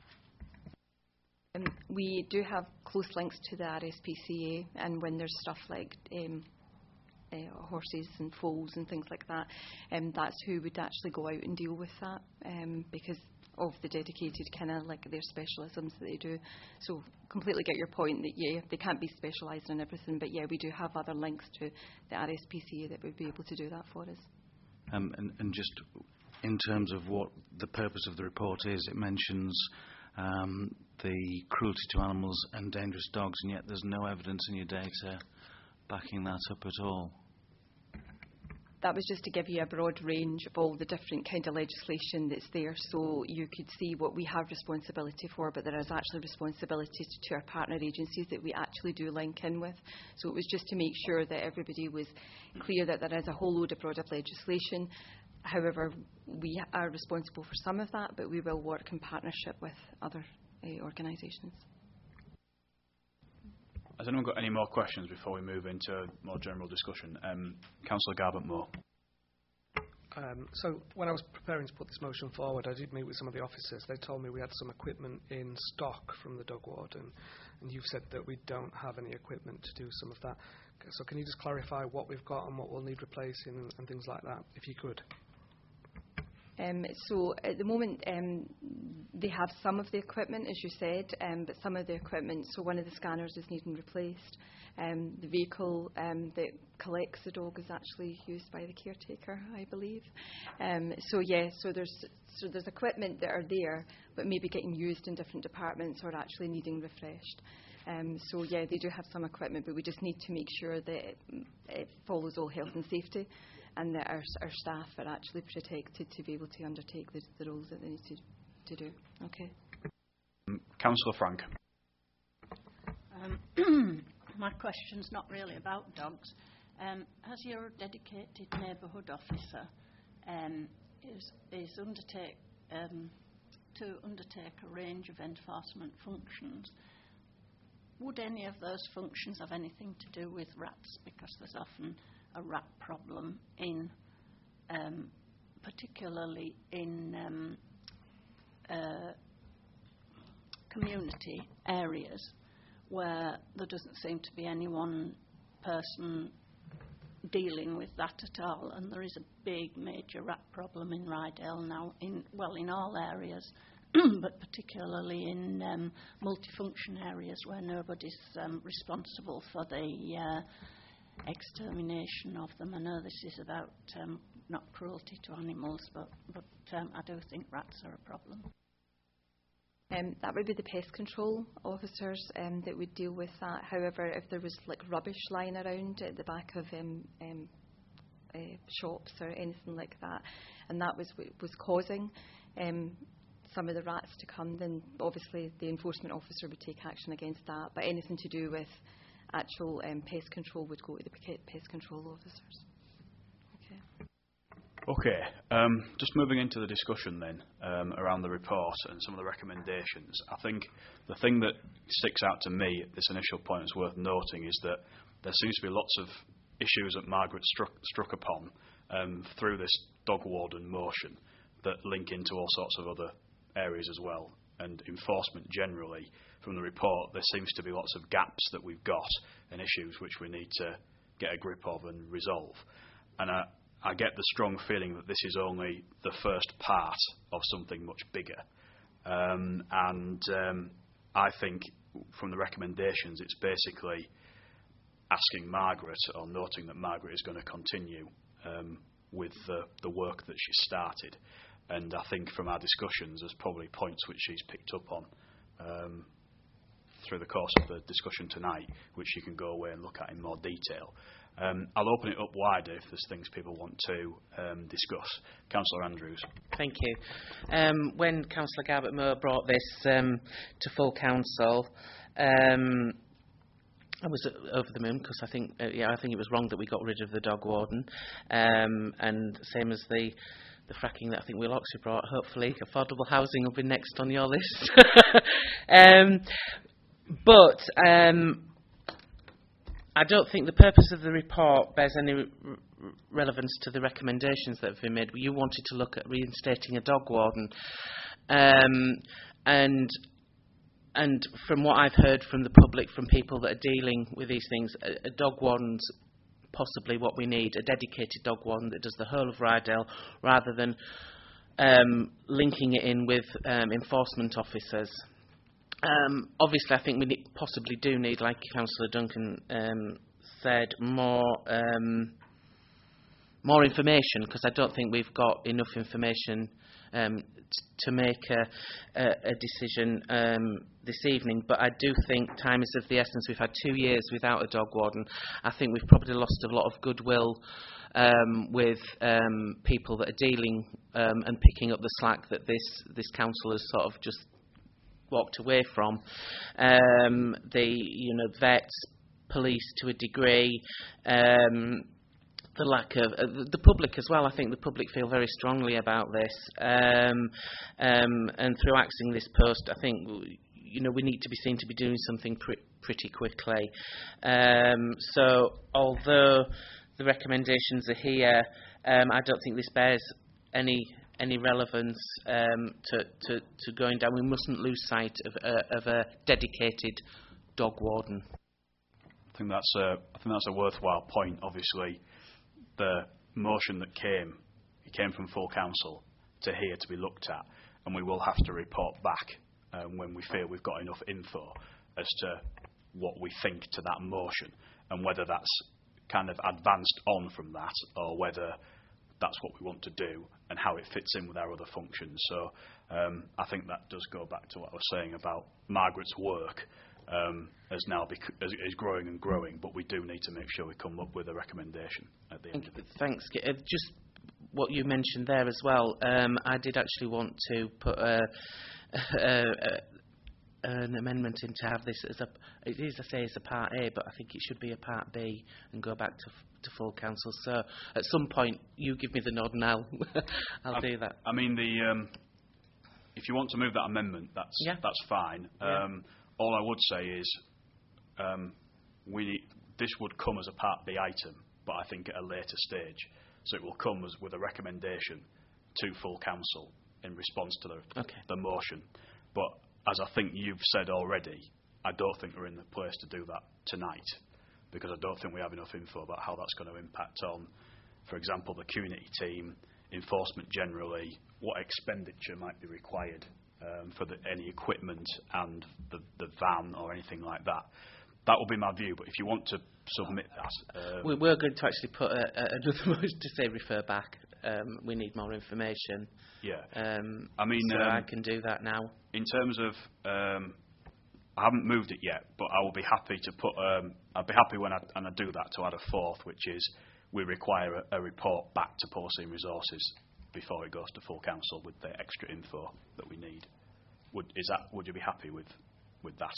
Speaker 11: Um, we do have close links to the R S P C A, and when there's stuff like um, uh, horses and foals and things like that, um, that's who would actually go out and deal with that, um, because of the dedicated kind of like their specialisms that they do. So completely get your point that yeah, they can't be specialised in everything, but yeah, we do have other links to the R S P C A that would be able to do that for us.
Speaker 8: Um, and, and just in terms of what the purpose of the report is, it mentions um, the cruelty to animals and dangerous dogs, and yet there's no evidence in your data backing that up at all.
Speaker 11: That was just to give you a broad range of all the different kind of legislation that's there, so you could see what we have responsibility for, but there is actually responsibility to, to our partner agencies that we actually do link in with. So it was just to make sure that everybody was clear that there is a whole load of broad of legislation. However, we are responsible for some of that, but we will work in partnership with other uh, organisations.
Speaker 1: Has anyone got any more questions before we move into more general discussion? Um, Councillor Garbutt-Moore.
Speaker 12: Um, so when I was preparing to put this motion forward, I did meet with some of the officers. They told me we had some equipment in stock from the dog warden, and you've said that we don't have any equipment to do some of that. So can you just clarify what we've got and what we'll need replacing and, and things like that, if you could?
Speaker 11: Um, so at the moment, um, they have some of the equipment, as you said, um, but some of the equipment, so one of the scanners is needing replaced. Um, the vehicle um, that collects the dog is actually used by the caretaker, I believe. Um, so yeah, so there's so there's equipment that are there, but maybe getting used in different departments or actually needing refreshed. Um, so yeah, they do have some equipment, but we just need to make sure that it, it follows all health and safety, and that our, our staff are actually protected to be able to undertake the, the roles that they need to, to do. Okay.
Speaker 1: Um, Councillor Frank.
Speaker 4: Um, my question's not really about dogs. Um, as your dedicated neighbourhood officer um, is, is undertake, um, to undertake a range of enforcement functions, would any of those functions have anything to do with rats? Because there's often a rat problem in, um, particularly in um, uh, community areas where there doesn't seem to be any one person dealing with that at all, and there is a big major rat problem in Rydale now, in well in all areas, but particularly in um, multifunction areas where nobody's um, responsible for the uh, extermination of them. I know this is about um, not cruelty to animals, but, but um, I do think rats are a problem.
Speaker 11: Um, that would be the pest control officers um, that would deal with that. However, if there was like rubbish lying around at the back of um, um, uh, shops or anything like that, and that was what was causing um, some of the rats to come, then obviously the enforcement officer would take action against that. But anything to do with actual um, pest control would go to the pe- pest control officers. Okay.
Speaker 1: Okay, um, just moving into the discussion then um, around the report and some of the recommendations. I think the thing that sticks out to me at this initial point is worth noting is that there seems to be lots of issues that Margaret struck, struck upon um, through this dog warden motion that link into all sorts of other areas as well. And enforcement generally, from the report, there seems to be lots of gaps that we've got and issues which we need to get a grip of and resolve. And I, I get the strong feeling that this is only the first part of something much bigger. Um, and um, I think from the recommendations, it's basically asking Margaret, or noting that Margaret is going to continue um, with the, the work that she started. And I think from our discussions, there's probably points which she's picked up on um, through the course of the discussion tonight, which she can go away and look at in more detail. Um, I'll open it up wider if there's things people want to um, discuss. Councillor Andrews.
Speaker 5: Thank you. Um, when Councillor Garbutt-Moore brought this um, to full council, um, I was over the moon because I think, uh, yeah, I think it was wrong that we got rid of the dog warden, um, and same as the the fracking that I think Will Oxley brought. Hopefully, affordable housing will be next on your list. um, but. Um, I don't think the purpose of the report bears any re- relevance to the recommendations that have been made. You wanted to look at reinstating a dog warden, um, and and from what I've heard from the public, from people that are dealing with these things, a, a dog warden's possibly what we need, a dedicated dog warden that does the whole of Rydale, rather than um, linking it in with um, enforcement officers. Um, obviously, I think we need, possibly do need, like Councillor Duncan um, said, more um, more information, because I don't think we've got enough information um, t- to make a, a, a decision um, this evening. But I do think time is of the essence. We've had two years without a dog warden. I think we've probably lost a lot of goodwill um, with um, people that are dealing um, and picking up the slack that this this council has sort of just walked away from. Um, the you know vets, police to a degree, um, the lack of uh, the public as well. I think the public feel very strongly about this, um, um, and through axing this post, I think you know we need to be seen to be doing something pre- pretty quickly. Um, so although the recommendations are here, um, I don't think this bears any. any relevance um, to, to, to going down. We mustn't lose sight of, uh, of a dedicated dog warden.
Speaker 1: I think that's a, I think that's a worthwhile point. Obviously, the motion that came, it came from full council to here to be looked at, and we will have to report back um, when we feel we've got enough info as to what we think to that motion, and whether that's kind of advanced on from that, or whether that's what we want to do and how it fits in with our other functions. So um, I think that does go back to what I was saying about Margaret's work um, as now bec- as, is growing and growing, but we do need to make sure we come up with a recommendation at the end of it.
Speaker 5: Thanks. Uh, just what you mentioned there as well, um, I did actually want to put a, a, a an amendment in to have this as a, it is, I say, as a Part A, but I think it should be a Part B and go back to to full council. So at some point, you give me the nod and I'll, I'll
Speaker 1: I,
Speaker 5: do that.
Speaker 1: I mean, the um, if you want to move that amendment, that's
Speaker 5: yeah.
Speaker 1: that's fine.
Speaker 5: Yeah.
Speaker 1: Um, all I would say is um, we need, this would come as a Part B item, but I think at a later stage. So it will come as with a recommendation to full council in response to the
Speaker 5: okay.
Speaker 1: the motion. But as I think you've said already, I don't think we're in the place to do that tonight, because I don't think we have enough info about how that's going to impact on, for example, the community team, enforcement generally, what expenditure might be required um, for the, any equipment and the, the van or anything like that. That will be my view, but if you want to submit that... Um,
Speaker 5: we we're going to actually put a, a, another motion to say refer back. Um, we need more information.
Speaker 1: Yeah.
Speaker 5: Um,
Speaker 1: I mean...
Speaker 5: so
Speaker 1: um,
Speaker 5: I can do that now.
Speaker 1: in terms of, um, I haven't moved it yet, but I will be happy to put. Um, I'd be happy when I, and I do that to add a fourth, which is we require a, a report back to Policy and Resources before it goes to full council with the extra info that we need. Would is that? Would you be happy with with that?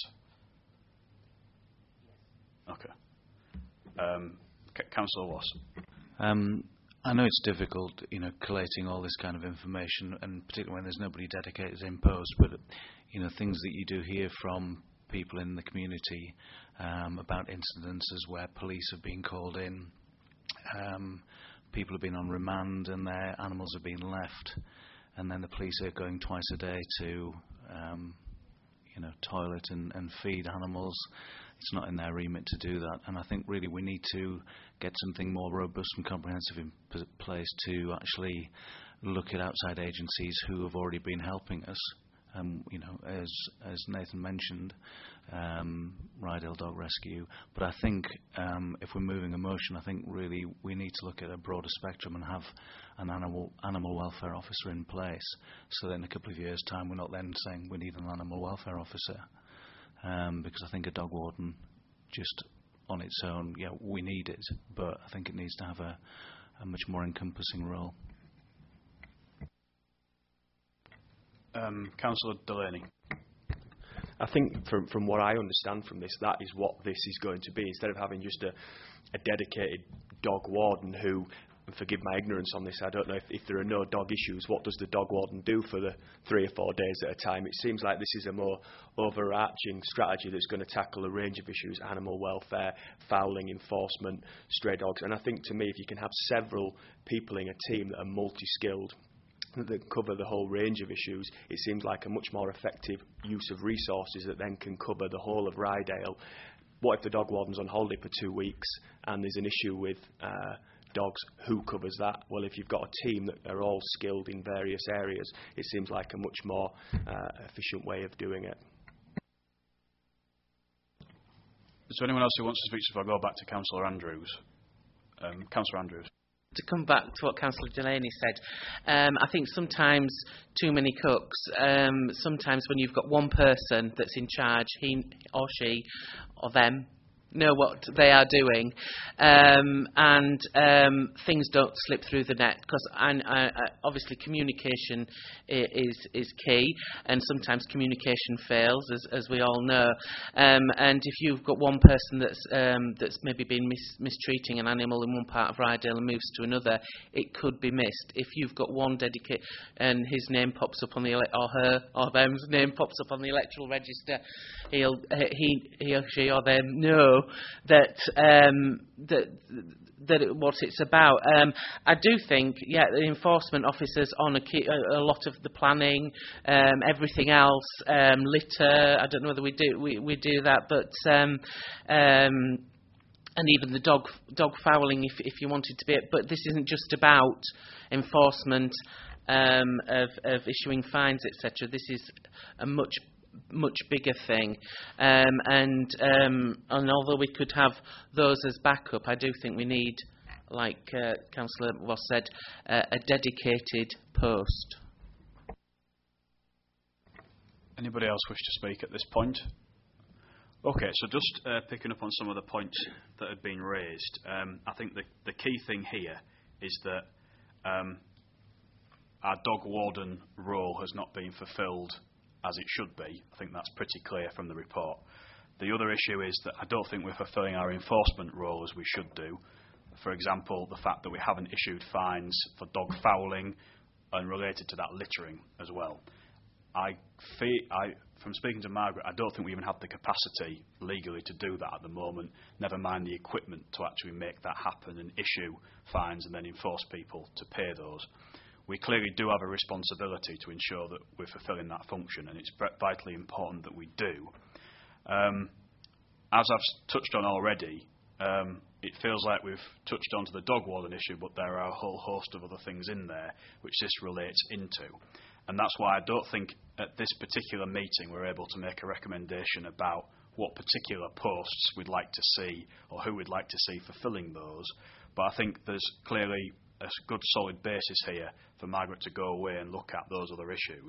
Speaker 1: Okay. Um, C- Councillor Wass.
Speaker 8: Um, I know it's difficult, you know, collating all this kind of information, and particularly when there's nobody dedicated in post, but, you know, things that you do hear from people in the community um, about incidences where police have been called in, um, people have been on remand and their animals have been left, and then the police are going twice a day to, um, you know, toilet and, and feed animals. It's not in their remit to do that, and I think really we need to get something more robust and comprehensive in p- place to actually look at outside agencies who have already been helping us. Um, you know, as as Nathan mentioned, um, Rydale Dog Rescue. But I think um, if we're moving a motion, I think really we need to look at a broader spectrum and have an animal animal welfare officer in place, so that in a couple of years' time we're not then saying we need an animal welfare officer. Um, because I think a dog warden, just on its own, yeah, we need it, but I think it needs to have a, a much more encompassing role.
Speaker 1: Um, Councillor Delaney.
Speaker 13: I think from from what I understand from this, that is what this is going to be. Instead of having just a, a dedicated dog warden who, and forgive my ignorance on this, I don't know if, if there are no dog issues, what does the dog warden do for the three or four days at a time? It seems like this is a more overarching strategy that's going to tackle a range of issues: animal welfare, fouling, enforcement, stray dogs. And I think, to me, if you can have several people in a team that are multi-skilled, that cover the whole range of issues, it seems like a much more effective use of resources that then can cover the whole of Rydale. What if the dog warden's on holiday for two weeks and there's an issue with uh, dogs? Who covers that? Well, if you've got a team that are all skilled in various areas, it seems like a much more uh, efficient way of doing it.
Speaker 1: Is there anyone else who wants to speak before I go back to Councillor Andrews? Um, Councillor Andrews.
Speaker 5: To come back to what Councillor Delaney said, um, I think sometimes too many cooks. Um, sometimes when you've got one person that's in charge, he or she or them know what they are doing, um, and um, things don't slip through the net, because obviously communication is is key, and sometimes communication fails, as, as we all know. Um, and if you've got one person that's um, that's maybe been mis- mistreating an animal in one part of Rydale and moves to another, it could be missed. If you've got one dedicated and his name pops up on the ele- or her or them's name pops up on the electoral register, he'll he he or she or them know that um, that that it, what it's about. Um, I do think, yeah, the enforcement officers on a, key, a, a lot of the planning, um, everything else, um, litter. I don't know whether we do we, we do that, but um, um, and even the dog dog fouling, if if you wanted to be. But this isn't just about enforcement um, of of issuing fines, et cetera. This is a much much bigger thing, um, and um, and although we could have those as backup, I do think we need, like uh, Councillor Ross said, uh, a dedicated post.
Speaker 1: Anybody else wish to speak at this point? Okay, so just uh, picking up on some of the points that have been raised, um, I think the, the key thing here is that um, our dog warden role has not been fulfilled as it should be. I think that's pretty clear from the report. The other issue is that I don't think we're fulfilling our enforcement role as we should do. For example, the fact that we haven't issued fines for dog fouling and related to that littering as well. I, feel, I, from speaking to Margaret, I don't think we even have the capacity legally to do that at the moment, never mind the equipment to actually make that happen and issue fines and then enforce people to pay those. We clearly do have a responsibility to ensure that we're fulfilling that function, and it's vitally important that we do. Um, as I've touched on already, um, it feels like we've touched onto the dog warden issue, but there are a whole host of other things in there which this relates into. And that's why I don't think at this particular meeting we're able to make a recommendation about what particular posts we'd like to see or who we'd like to see fulfilling those. But I think there's clearly a good solid basis here for Margaret to go away and look at those other issues.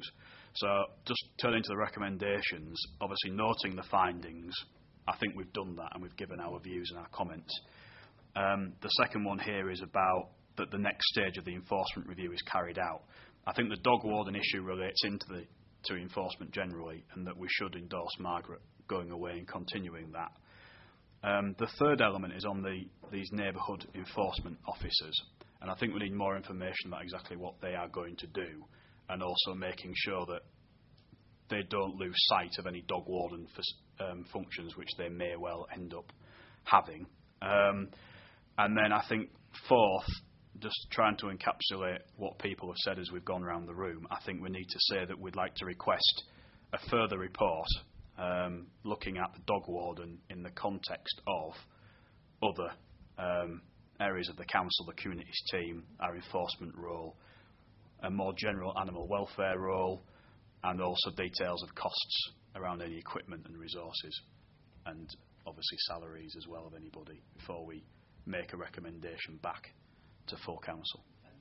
Speaker 1: So just turning to the recommendations, obviously noting the findings, I think we've done that and we've given our views and our comments. Um, the second one here is about that the next stage of the enforcement review is carried out. I think the dog warden issue relates into the to enforcement generally, and that we should endorse Margaret going away and continuing that. Um, the third element is on the, these neighbourhood enforcement officers, and I think we need more information about exactly what they are going to do, and also making sure that they don't lose sight of any dog warden f- um, functions which they may well end up having. Um, and then I think fourth, just trying to encapsulate what people have said as we've gone around the room, I think we need to say that we'd like to request a further report um, looking at the dog warden in the context of other um, areas of the council, the communities team, our enforcement role, a more general animal welfare role, and also details of costs around any equipment and resources, and obviously salaries as well of anybody before we make a recommendation back to full council.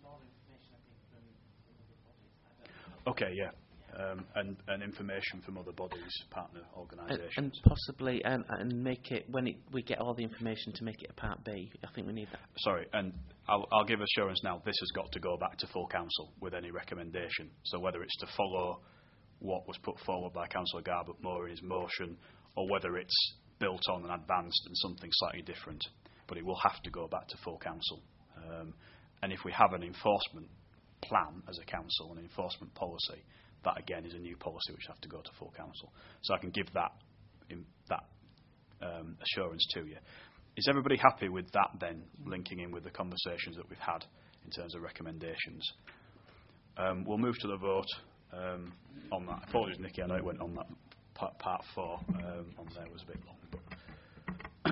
Speaker 1: Okay, yeah. Um, and, and information from other bodies, partner organisations.
Speaker 5: And, and possibly, um, and make it, when it, we get all the information, to make it a Part B. I think we need that.
Speaker 1: Sorry, and I'll, I'll give assurance now, this has got to go back to full council with any recommendation. So whether it's to follow what was put forward by Councillor Garbutt-Moore in his motion, or whether it's built on and advanced and something slightly different. But it will have to go back to full council. Um, and if we have an enforcement plan as a council, an enforcement policy, that again is a new policy which will have to go to full council. So I can give that in, that um, assurance to you. Is everybody happy with that then, linking in with the conversations that we've had in terms of recommendations? Um, we'll move to the vote um, on that. Apologies, Nikki, I know it went on that part, part four um, on there was a bit long. But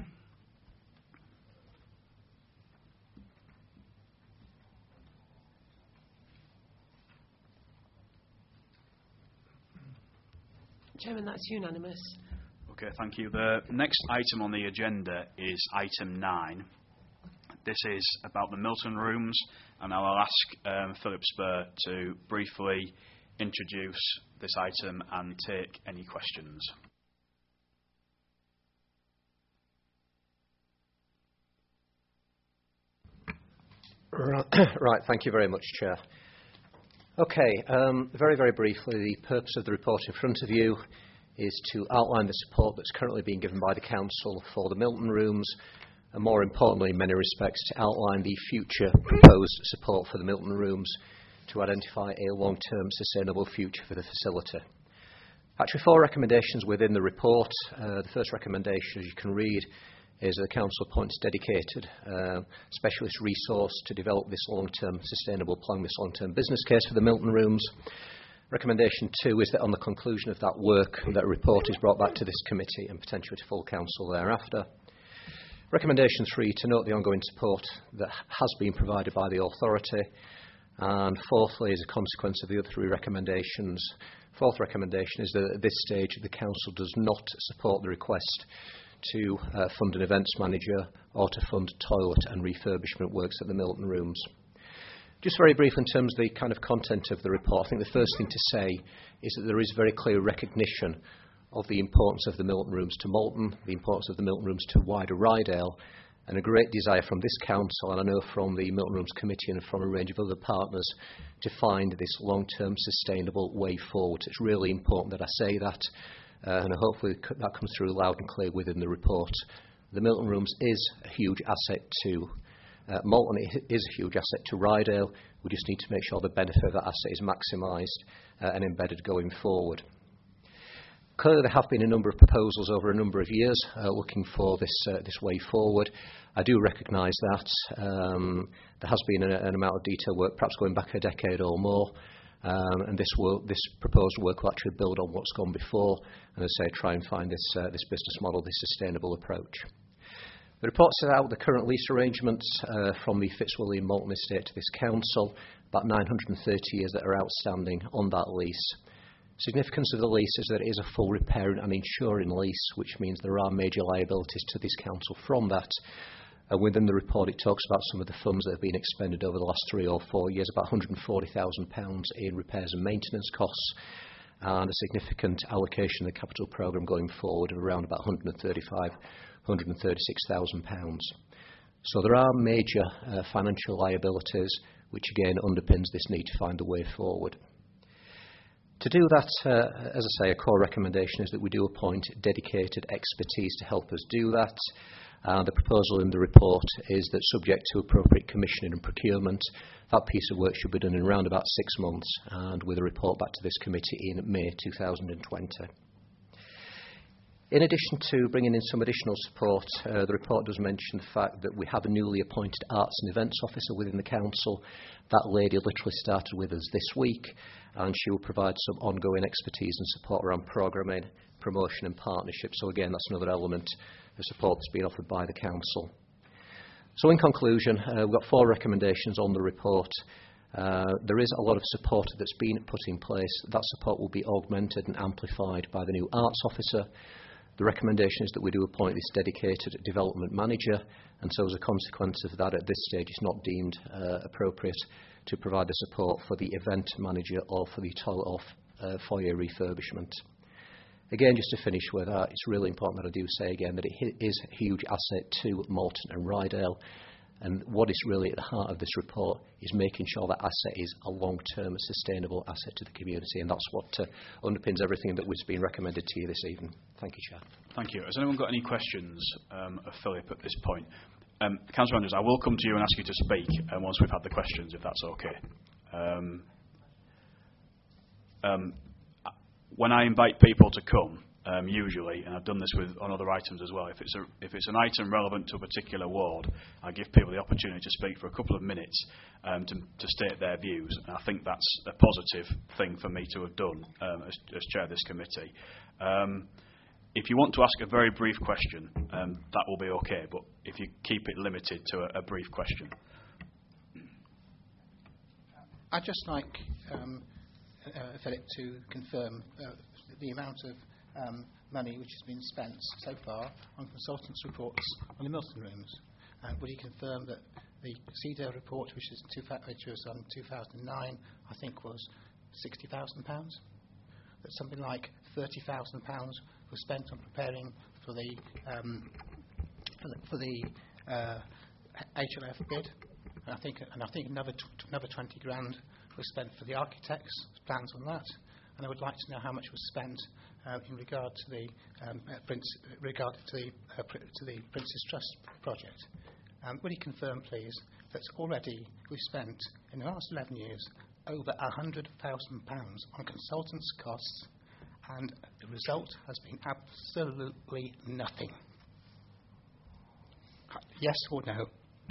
Speaker 2: Chairman, that's unanimous.
Speaker 1: Okay, thank you. The next item on the agenda is item nine. This is about the Milton Rooms, and I'll ask um, Philip Spur to briefly introduce this item and take any questions.
Speaker 14: Right, right, thank you very much, Chair. Okay, um, very, very briefly, the purpose of the report in front of you is to outline the support that's currently being given by the Council for the Milton Rooms, and more importantly, in many respects, to outline the future proposed support for the Milton Rooms to identify a long-term sustainable future for the facility. Actually, four recommendations within the report. Uh, the first recommendation, as you can read, is that the Council appoints dedicated uh, specialist resource to develop this long-term sustainable plan, this long-term business case for the Milton Rooms. Recommendation two is that on the conclusion of that work, that a report is brought back to this committee and potentially to full council thereafter. Recommendation three, to note the ongoing support that has been provided by the authority. And fourthly, as a consequence of the other three recommendations, fourth recommendation is that at this stage the council does not support the request to uh, fund an events manager or to fund toilet and refurbishment works at the Milton Rooms. Just very brief in terms of the kind of content of the report, I think the first thing to say is that there is very clear recognition of the importance of the Milton Rooms to Malton, the importance of the Milton Rooms to wider Rydale, and a great desire from this council, and I know from the Milton Rooms Committee and from a range of other partners, to find this long-term sustainable way forward. It's really important that I say that, uh, and hopefully that comes through loud and clear within the report. The Milton Rooms is a huge asset to uh, Malton, it is a huge asset to Rydale. We just need to make sure the benefit of that asset is maximised uh, and embedded going forward. Clearly there have been a number of proposals over a number of years uh, looking for this uh, this way forward. I do recognise that um, there has been an, an amount of detailed work, perhaps going back a decade or more, um, and this will, this proposed work will actually build on what's gone before, and as I say, try and find this uh, this business model, this sustainable approach. The report set out the current lease arrangements uh, from the Fitzwilliam Malton estate to this council, about nine hundred thirty years that are outstanding on that lease. Significance of the lease is that it is a full repairing and insuring lease, which means there are major liabilities to this council from that. And within the report, it talks about some of the funds that have been expended over the last three or four years, about one hundred and forty thousand pounds in repairs and maintenance costs, and a significant allocation of the capital programme going forward of around about one hundred and thirty-five, one hundred and thirty-six thousand pounds. So there are major uh, financial liabilities, which again underpins this need to find a way forward. To do that, uh, as I say, a core recommendation is that we do appoint dedicated expertise to help us do that. Uh, the proposal in the report is that, subject to appropriate commissioning and procurement, that piece of work should be done in around about six months, and with a report back to this committee in May two thousand twenty. In addition to bringing in some additional support, uh, the report does mention the fact that we have a newly appointed arts and events officer within the council. That lady literally started with us this week, and she will provide some ongoing expertise and support around programming, promotion and partnership. So again, that's another element of support that's been offered by the council. So in conclusion, uh, we've got four recommendations on the report. Uh, there is a lot of support that's been put in place. That support will be augmented and amplified by the new arts officer. The recommendation is that we do appoint this dedicated development manager, and so as a consequence of that, at this stage it's not deemed uh, appropriate to provide the support for the event manager or for the toilet off uh, foyer refurbishment. Again, just to finish with that, it's really important that I do say again that it is a huge asset to Malton and Rydale, and what is really at the heart of this report is making sure that asset is a long-term, sustainable asset to the community, and that's what uh, underpins everything that was being recommended to you this evening. Thank you, Chair.
Speaker 1: Thank you. Has anyone got any questions um, of Philip at this point? Um, Councillor Andrews, I will come to you and ask you to speak uh, once we've had the questions, if that's okay. Um, um, when I invite people to come, Um, usually, and I've done this with on other items as well, if it's, a, if it's an item relevant to a particular ward, I give people the opportunity to speak for a couple of minutes um, to, to state their views. And I think that's a positive thing for me to have done um, as, as chair of this committee. Um, if you want to ask a very brief question, um, that will be okay, but if you keep it limited to a, a brief question.
Speaker 15: I'd just like um, uh, Philip to confirm uh, the amount of Um, money which has been spent so far on consultants' reports on the Milton rooms. And would he confirm that the C D A report, which, is two, which was on two thousand nine, I think was sixty thousand pounds? That something like thirty thousand pounds was spent on preparing for the, um, for the, for the uh, H L F bid. And I think, and I think another, t another twenty grand was spent for the architects' plans on that. And I would like to know how much was spent uh, in regard to the um, uh, Prince, regard to the uh, pr to the Prince's Trust project. Um, will you confirm, please, that already we've spent in the last eleven years over a hundred thousand pounds on consultants' costs, and the result has been absolutely nothing? Yes or no?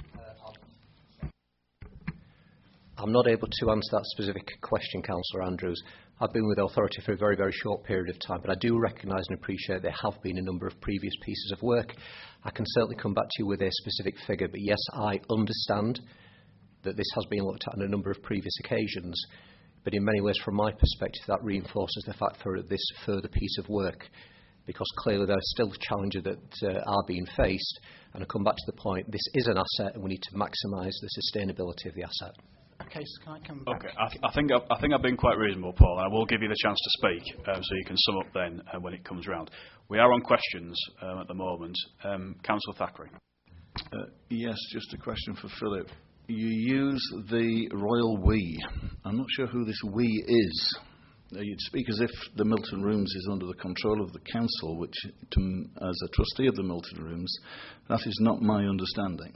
Speaker 14: I'm not able to answer that specific question, Councillor Andrews. I've been with the authority for a very, very short period of time, but I do recognise and appreciate there have been a number of previous pieces of work. I can certainly come back to you with a specific figure, but yes, I understand that this has been looked at on a number of previous occasions, but in many ways, from my perspective, that reinforces the fact for this further piece of work, because clearly there are still challenges that uh, are being faced, and I come back to the point, this is an asset and we need to maximise the sustainability of the asset.
Speaker 15: Okay, so can I come back?
Speaker 1: Okay, I, th I think I've, I think I've been quite reasonable, Paul. I will give you the chance to speak, um, so you can sum up then uh, when it comes round. We are on questions um, at the moment. Um, Councillor Thackeray.
Speaker 7: Uh, yes, just a question for Philip. You use the royal we. I'm not sure who this we is. Uh, you'd speak as if the Milton Rooms is under the control of the council, which, to, as a trustee of the Milton Rooms, that is not my understanding.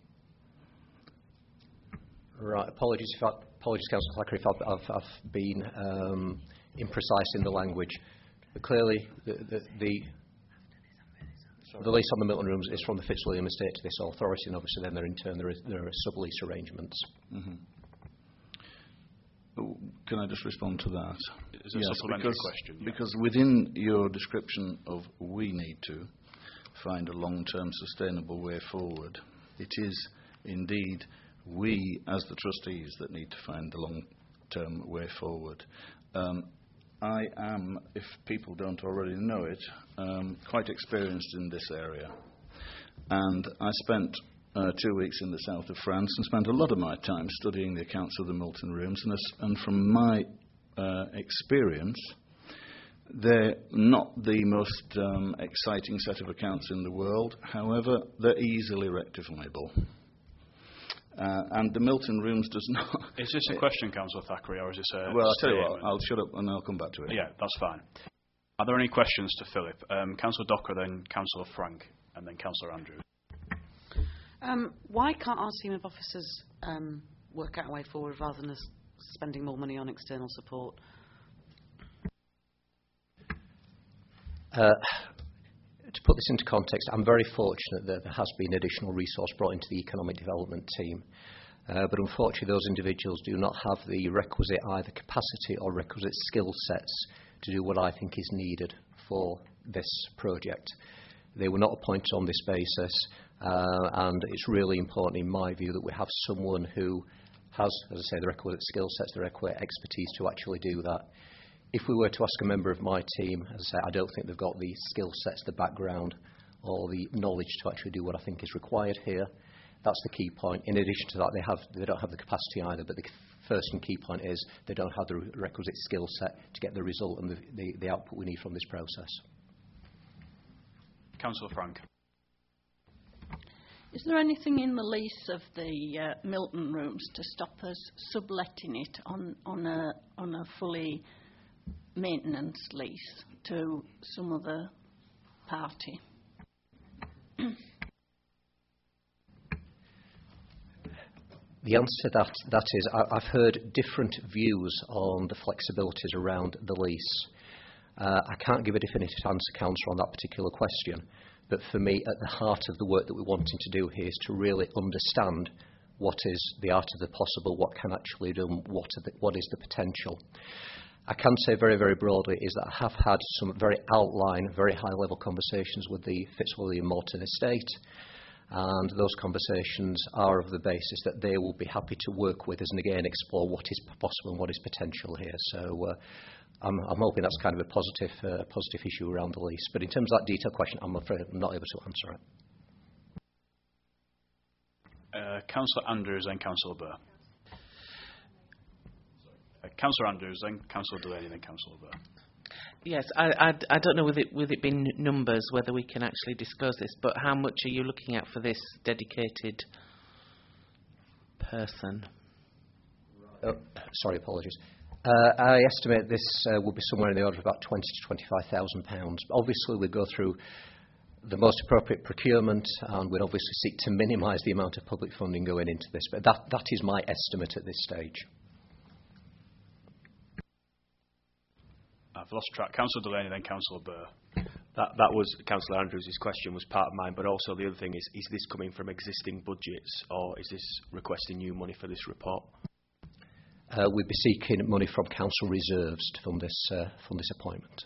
Speaker 14: Right, apologies, if I, apologies, Councillor Thackeray, if I've, I've, I've been um, imprecise in the language. But clearly, the, the, the, the lease on the Milton Rooms is from the Fitzwilliam estate to this authority, and obviously then there, in turn there, is, there are sublease arrangements.
Speaker 7: Mm-hmm. Can I just respond to that?
Speaker 1: Is there
Speaker 7: yes,
Speaker 1: a supplementary
Speaker 7: because,
Speaker 1: question? Yeah.
Speaker 7: Because within your description of we need to find a long-term sustainable way forward, it is indeed we, as the trustees, that need to find the long-term way forward. Um, I am, if people don't already know it, um, quite experienced in this area. And I spent uh, two weeks in the south of France and spent a lot of my time studying the accounts of the Milton Rooms, and, as, and from my uh, experience, they're not the most um, exciting set of accounts in the world. However, they're easily rectifiable. Uh, and the Milton Rooms does not...
Speaker 1: Is this a question, Councillor Thackeray, or is this a
Speaker 7: Well, I'll tell you
Speaker 1: statement?
Speaker 7: what, I'll shut up and I'll come back to it.
Speaker 1: Yeah, that's fine. Are there any questions to Philip? Um, Councillor Docker, then Councillor Frank, and then Councillor Andrews.
Speaker 9: Um, why can't our team of officers um, work out a way forward rather than us spending more money on external support?
Speaker 14: Uh, to put this into context, I'm very fortunate that there has been additional resource brought into the economic development team. Uh, but unfortunately, those individuals do not have the requisite either capacity or requisite skill sets to do what I think is needed for this project. They were not appointed on this basis, uh, and it's really important, in my view, that we have someone who has, as I say, the requisite skill sets, the requisite expertise to actually do that. If we were to ask a member of my team, as I say, I don't think they've got the skill sets, the background, or the knowledge to actually do what I think is required here. That's the key point. In addition to that, they have they don't have the capacity either, but the first and key point is they don't have the requisite skill set to get the result and the, the, the output we need from this process.
Speaker 1: Councillor Frank.
Speaker 4: Is there anything in the lease of the uh, Milton Rooms to stop us subletting it on, on, a, on a fully maintenance lease to some other party?
Speaker 14: The answer to that, that is, I, I've heard different views on the flexibilities around the lease. Uh, I can't give a definitive answer, Councillor, on that particular question. But for me, at the heart of the work that we're wanting to do here is to really understand what is the art of the possible, what can actually be done, what, are the, what is the potential. I can say very, very broadly is that I have had some very outline, very high-level conversations with the Fitzwilliam Morton estate, and those conversations are of the basis that they will be happy to work with us and again explore what is possible and what is potential here. So uh, I'm, I'm hoping that's kind of a positive, uh, positive issue around the lease. But in terms of that detailed question, I'm afraid I'm not able to answer it.
Speaker 1: Uh, Councillor Andrews, then Councillor Burr. Uh, Councillor Andrews, then Councillor Delaney, then Councillor Burr.
Speaker 5: Yes, I, I, I don't know with it, with it being numbers whether we can actually disclose this, but how much are you looking at for this dedicated person?
Speaker 14: Oh, sorry, apologies. Uh, I estimate this uh, will be somewhere in the order of about twenty to twenty-five thousand pounds. Obviously, we go through the most appropriate procurement, and we'd obviously seek to minimise the amount of public funding going into this. But that, that is my estimate at this stage.
Speaker 1: I've lost track. Councillor Delaney, then Councillor Burr.
Speaker 13: That, that was Councillor Andrews' question was part of mine, but also the other thing is, is this coming from existing budgets or is this requesting new money for this report?
Speaker 14: Uh, we'd be seeking money from council reserves to fund this, uh, fund this appointment.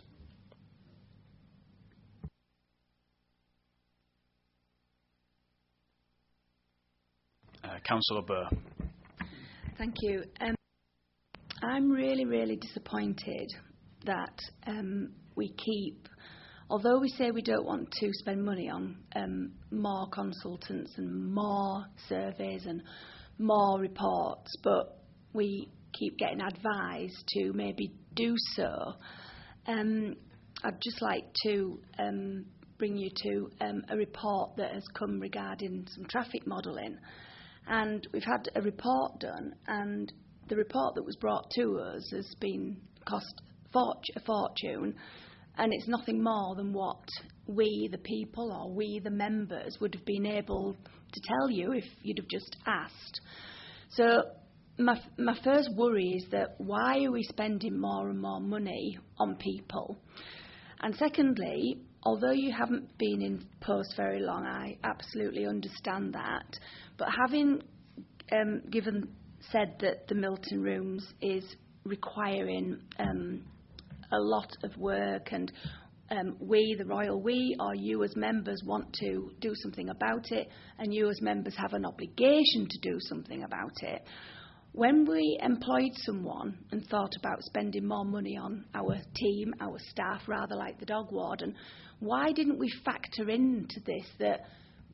Speaker 1: Uh, Councillor Burr.
Speaker 10: Thank you. Um, I'm really, really disappointed that um, we keep, although we say we don't want to spend money on um, more consultants and more surveys and more reports, but we keep getting advised to maybe do so. Um, I'd just like to um, bring you to um, a report that has come regarding some traffic modelling. And we've had a report done, and the report that was brought to us has been cost fort- a fortune, and it's nothing more than what we, the people, or we, the members, would have been able to tell you if you'd have just asked. So my, my first worry is that why are we spending more and more money on people? And secondly, although you haven't been in post very long, I absolutely understand that, but having um, given said that the Milton Rooms is requiring um, a lot of work, and um, we, the Royal We, or you as members want to do something about it, and you as members have an obligation to do something about it. When we employed someone and thought about spending more money on our team, our staff, rather like the dog warden, why didn't we factor into this that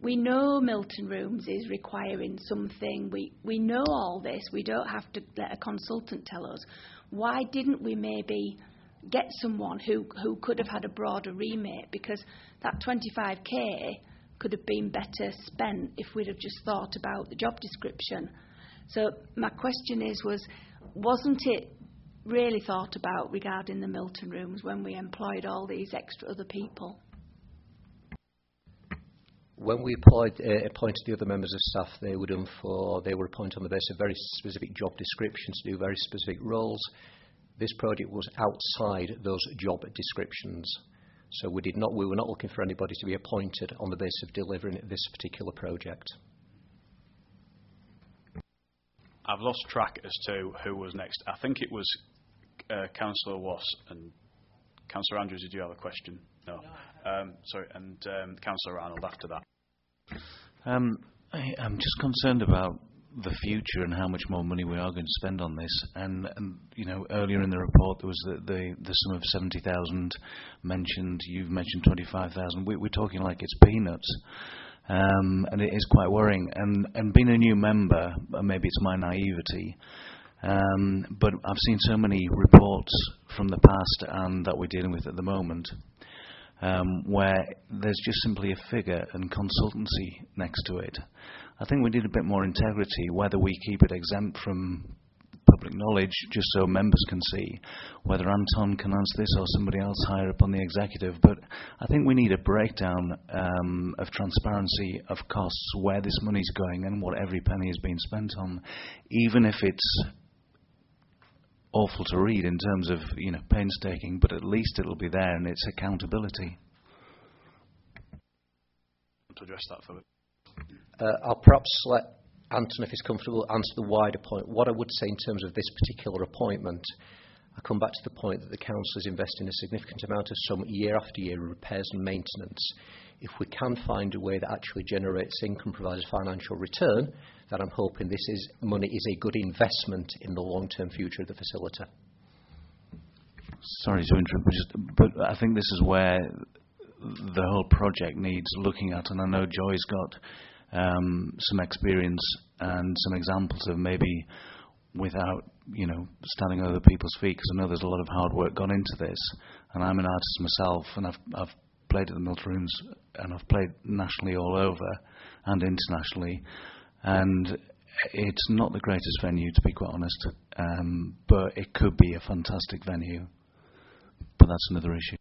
Speaker 10: we know Milton Rooms is requiring something. We, we know all this. We don't have to let a consultant tell us. Why didn't we maybe get someone who, who could have had a broader remit? Because that twenty-five K could have been better spent if we'd have just thought about the job description. So my question is, was, wasn't it really thought about regarding the Milton Rooms when we employed all these extra other people?
Speaker 14: When we applied, uh, appointed the other members of staff, they were done for, they were appointed on the basis of very specific job descriptions to do very specific roles. This project was outside those job descriptions, so we did not. We were not looking for anybody to be appointed on the basis of delivering this particular project.
Speaker 1: I've lost track as to who was next. I think it was uh, Councillor Wass and Councillor Andrews. Did you have a question? No. Um, sorry, and um, Councillor Arnold after that.
Speaker 8: Um, I, I'm just concerned about the future and how much more money we are going to spend on this. And, and you know, earlier in the report there was the, the, the sum of seventy thousand mentioned. You've mentioned twenty-five thousand. We, we're talking like it's peanuts. Um, and it is quite worrying. And, and being a new member, maybe it's my naivety, um, but I've seen so many reports from the past and that we're dealing with at the moment, um, where there's just simply a figure and consultancy next to it. I think we need a bit more integrity, whether we keep it exempt from public knowledge, just so members can see, whether Anton can answer this or somebody else higher up on the executive. But I think we need a breakdown um, of transparency of costs, where this money's going and what every penny is being spent on, even if it's awful to read in terms of, you know, painstaking, but at least it'll be there and it's accountability.
Speaker 1: To address that, Philip.
Speaker 14: Uh, I'll perhaps let Anton, if he's comfortable, answer the wider point. What I would say in terms of this particular appointment, I come back to the point that the council is investing a significant amount of sum year after year in repairs and maintenance. If we can find a way that actually generates income, provides a financial return, then I'm hoping this is money is a good investment in the long-term future of the facility.
Speaker 8: Sorry to interrupt, but, just, but I think this is where the whole project needs looking at, and I know Joy's got um, some experience and some examples of maybe without, you know, standing on other people's feet, because I know there's a lot of hard work gone into this, and I'm an artist myself, and I've, I've played at the Milton Rooms, and I've played nationally all over and internationally, and it's not the greatest venue, to be quite honest, um, but it could be a fantastic venue, but that's another issue.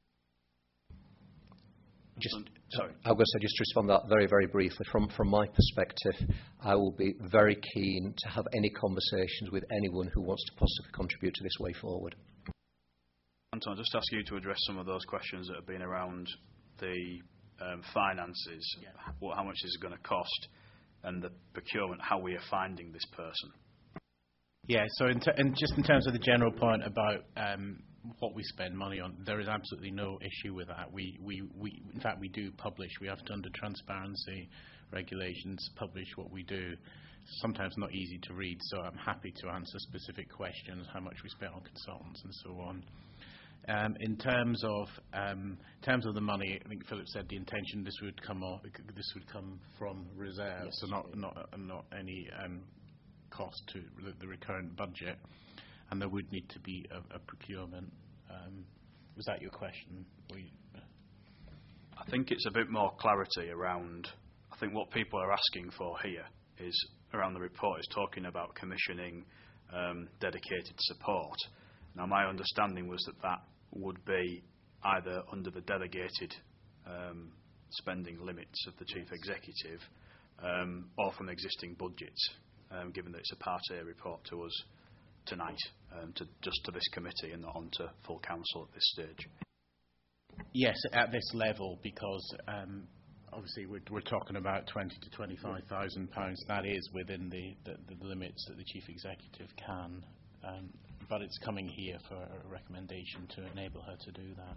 Speaker 14: Just, sorry, I'm going to say, just to respond to that very, very briefly. From from my perspective, I will be very keen to have any conversations with anyone who wants to possibly contribute to this way forward.
Speaker 1: Anton, I'll just ask you to address some of those questions that have been around the um, finances. Yeah. What, how much is it going to cost, and the procurement, how we are finding this person.
Speaker 3: Yeah, so in t- and just in terms of the general point about um, what we spend money on, there is absolutely no issue with that. We, we, we, in fact, we do publish. We have to, under transparency regulations, publish what we do. Sometimes not easy to read, so I'm happy to answer specific questions, how much we spend on consultants and so on. Um, in terms of um, in terms of the money, I think Philip said the intention this would come off, this would come from reserve, yes, so not not not any um, cost to the, the recurrent budget, and there would need to be a, a procurement. Um, was that your question? We,
Speaker 1: I think it's a bit more clarity around. I think what people are asking for here is around the report is talking about commissioning um, dedicated support. Now, my understanding was that that would be either under the delegated um, spending limits of the Chief Executive um, or from existing budgets, um, given that it's a Part A report to us tonight, um, to just to this committee and not on to full council at this stage.
Speaker 3: Yes, at this level, because um, obviously we're, we're talking about twenty to twenty-five thousand pounds. That is within the, the, the limits that the Chief Executive can. Um, but it's coming here for a recommendation to enable her to do that.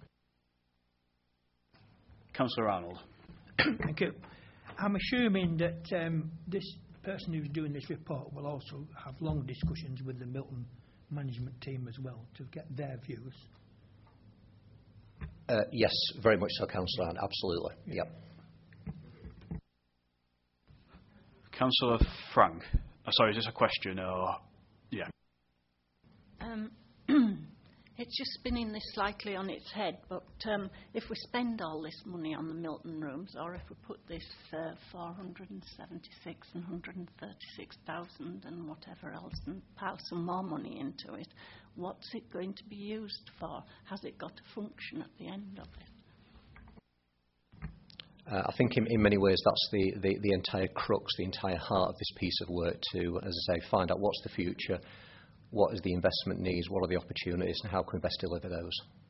Speaker 1: Councillor Arnold.
Speaker 6: Thank you. I'm assuming that um, this person who's doing this report will also have long discussions with the Milton management team as well to get their views.
Speaker 14: Uh, yes, very much so, Councillor Arnold. Absolutely.
Speaker 6: Yeah.
Speaker 14: Yep.
Speaker 1: Councillor Frank. Oh, sorry, is this a question or... Yeah.
Speaker 4: Um, it's just spinning this slightly on its head, but um, if we spend all this money on the Milton rooms, or if we put this uh, four hundred seventy-six and one hundred thirty-six thousand and whatever else and pile some more money into it, what's it going to be used for? Has it got a function at the end of it?
Speaker 14: Uh, I think in, in many ways that's the, the, the entire crux, the entire heart of this piece of work to, as I say, find out what's the future, what is the investment needs, what are the opportunities, and how can we best deliver those.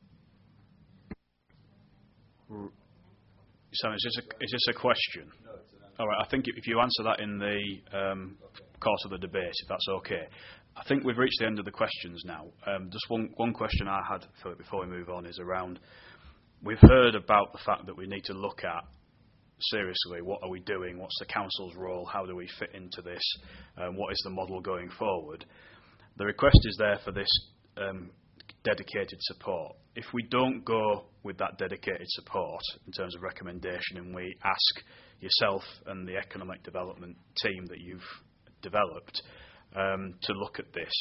Speaker 1: So is this a, is this a question? No, it's an answer. All right, I think if you answer that in the um, course of the debate, if that's okay. I think we've reached the end of the questions now. Um, just one, one question I had, Philip, before we move on is around, we've heard about the fact that we need to look at seriously, what are we doing, what's the council's role, how do we fit into this, um, what is the model going forward. The request is there for this um, dedicated support. If we don't go with that dedicated support in terms of recommendation and we ask yourself and the economic development team that you've developed um, to look at this,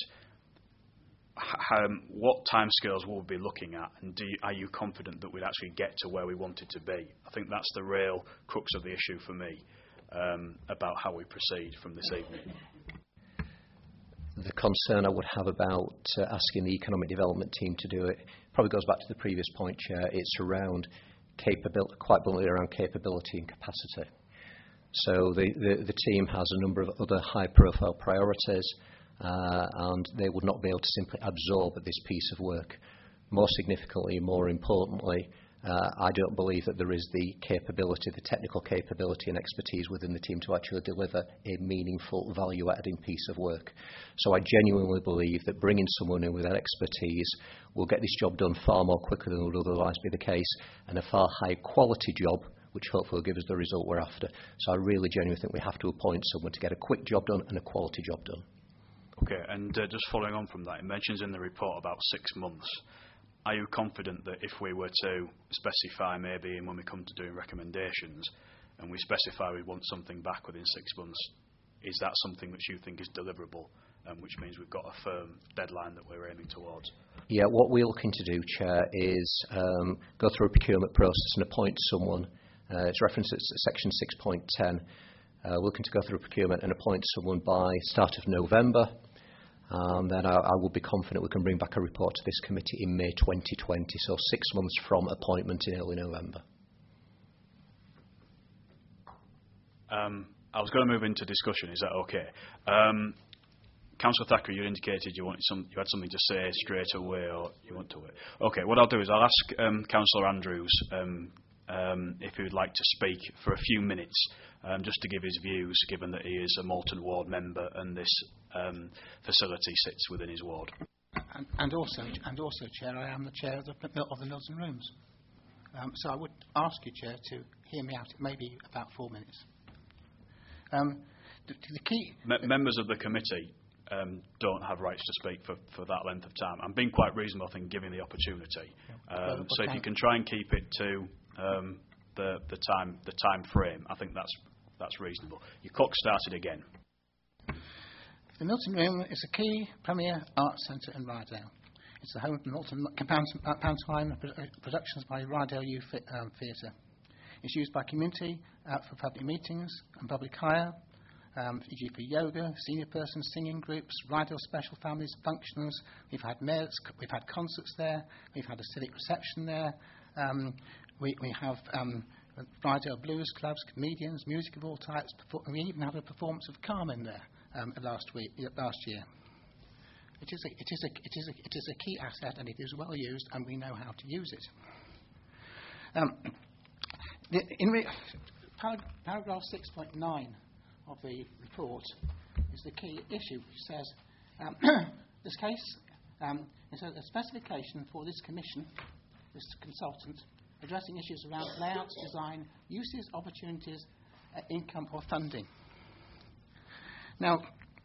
Speaker 1: Um, what timescales will we be looking at, and do you, are you confident that we'd actually get to where we wanted to be? I think that's the real crux of the issue for me um, about how we proceed from this evening.
Speaker 14: The concern I would have about uh, asking the economic development team to do it probably goes back to the previous point, Chair. It's around capability, quite bluntly around capability and capacity. So the, the, the team has a number of other high-profile priorities. Uh, and they would not be able to simply absorb this piece of work. More significantly, more importantly, uh, I don't believe that there is the capability, the technical capability and expertise within the team to actually deliver a meaningful, value-adding piece of work. So I genuinely believe that bringing someone in with that expertise will get this job done far more quickly than would otherwise be the case, and a far higher quality job, which hopefully will give us the result we're after. So I really genuinely think we have to appoint someone to get a quick job done and a quality job done.
Speaker 1: Okay, and uh, just following on from that, it mentions in the report about six months. Are you confident that if we were to specify maybe when we come to doing recommendations and we specify we want something back within six months, is that something which you think is deliverable, um, which means we've got a firm deadline that we're aiming towards?
Speaker 14: Yeah, what we're looking to do, Chair, is um, go through a procurement process and appoint someone. Uh, it's referenced at section six point ten. Uh, we're looking to go through procurement and appoint someone by start of November. And then I, I will be confident we can bring back a report to this committee in May twenty twenty, so six months from appointment in early November.
Speaker 1: Um, I was going to move into discussion. Is that okay? Um, Councillor Thacker, you indicated you wanted some, you had something to say straight away, or you want to wait. Okay, what I'll do is I'll ask um, Councillor Andrews um, um, if he would like to speak for a few minutes, um, just to give his views, given that he is a Malton Ward member and this um, facility sits within his ward.
Speaker 15: And, and also, and also, Chair, I am the chair of the, of the Milton Rooms. Um, so I would ask you, Chair, to hear me out. It may be about four minutes. Um, the, the key
Speaker 1: Me- members of the committee um, don't have rights to speak for, for that length of time. I'm being quite reasonable, I think, giving the opportunity. Um,
Speaker 15: well,
Speaker 1: so if you can try and keep it to um, the, the time the time frame, I think that's that's reasonable. Your clock started again.
Speaker 15: The Milton Room is a key premier arts centre in Rydale. It's the home of the Milton Pantomime Productions by Rydale Youth um, Theatre. It's used by community uh, for public meetings and public hire, um, for example for yoga, senior persons, singing groups, Rydale special families, functions. We've had mayors, we've had concerts there, we've had a civic reception there. Um, we, we have um, Rydale blues clubs, comedians, music of all types. Perfor- we even have a performance of Carmen there um, last week, last year. It is, a, it, is a, it, is a, it is a key asset, and it is well used, and we know how to use it. Um, the, in re- parag- paragraph six point nine of the report is the key issue, which says um, this case um, is a, a specification for this commission, this consultant, addressing issues around layouts, design, uses, opportunities, uh, income, or funding. Now,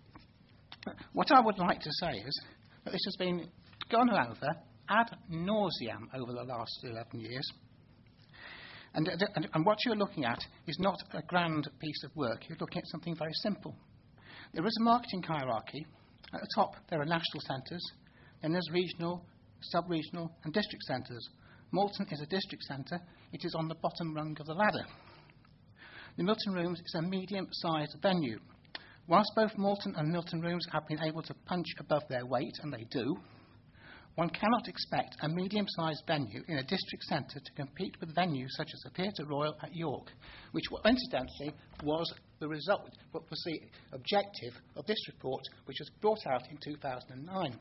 Speaker 15: what I would like to say is that this has been gone over ad nauseam over the last eleven years. And, and, and what you're looking at is not a grand piece of work. You're looking at something very simple. There is a marketing hierarchy. At the top, there are national centres. Then there's regional, sub-regional and district centres. Malton is a district centre. It is on the bottom rung of the ladder. The Milton Rooms is a medium-sized venue. Whilst both Malton and Milton Rooms have been able to punch above their weight, and they do, one cannot expect a medium-sized venue in a district centre to compete with venues such as the Theatre Royal at York, which incidentally was the result, what was the objective of this report, which was brought out in two thousand nine.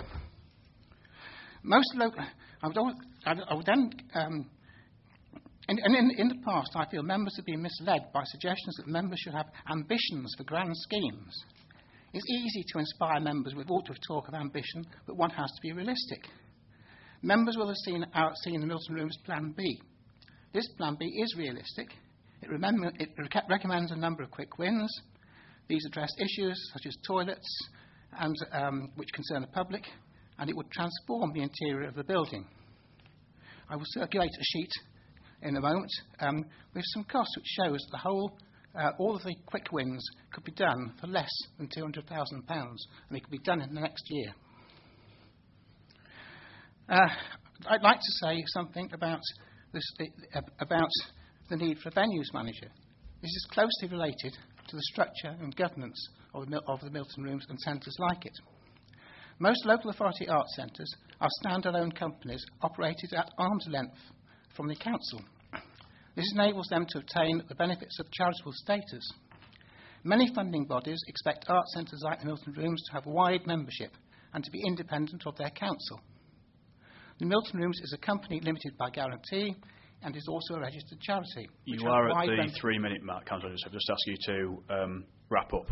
Speaker 15: Most local, I would, I would then, um, and, and in, in the past, I feel members have been misled by suggestions that members should have ambitions for grand schemes. It's easy to inspire members with all of talk of ambition, but one has to be realistic. Members will have seen, out, seen the Milton Rooms Plan B. This Plan B is realistic. It, remember, it rec- recommends a number of quick wins. These address issues such as toilets, and, um, which concern the public, and it would transform the interior of the building. I will circulate a sheet in a moment um, with some costs which shows the whole Uh, all of the quick wins could be done for less than two hundred thousand pounds, and they could be done in the next year. Uh, I'd like to say something about, this, uh, about the need for a venues manager. This is closely related to the structure and governance of the, of the Milton Rooms and centres like it. Most local authority arts centres are standalone companies operated at arm's length from the council. This enables them to obtain the benefits of charitable status. Many funding bodies expect art centres like the Milton Rooms to have wide membership and to be independent of their council. The Milton Rooms is a company limited by guarantee and is also a registered charity.
Speaker 1: You are at the rem- three-minute mark, Councillor. I've just asked you to um, wrap up.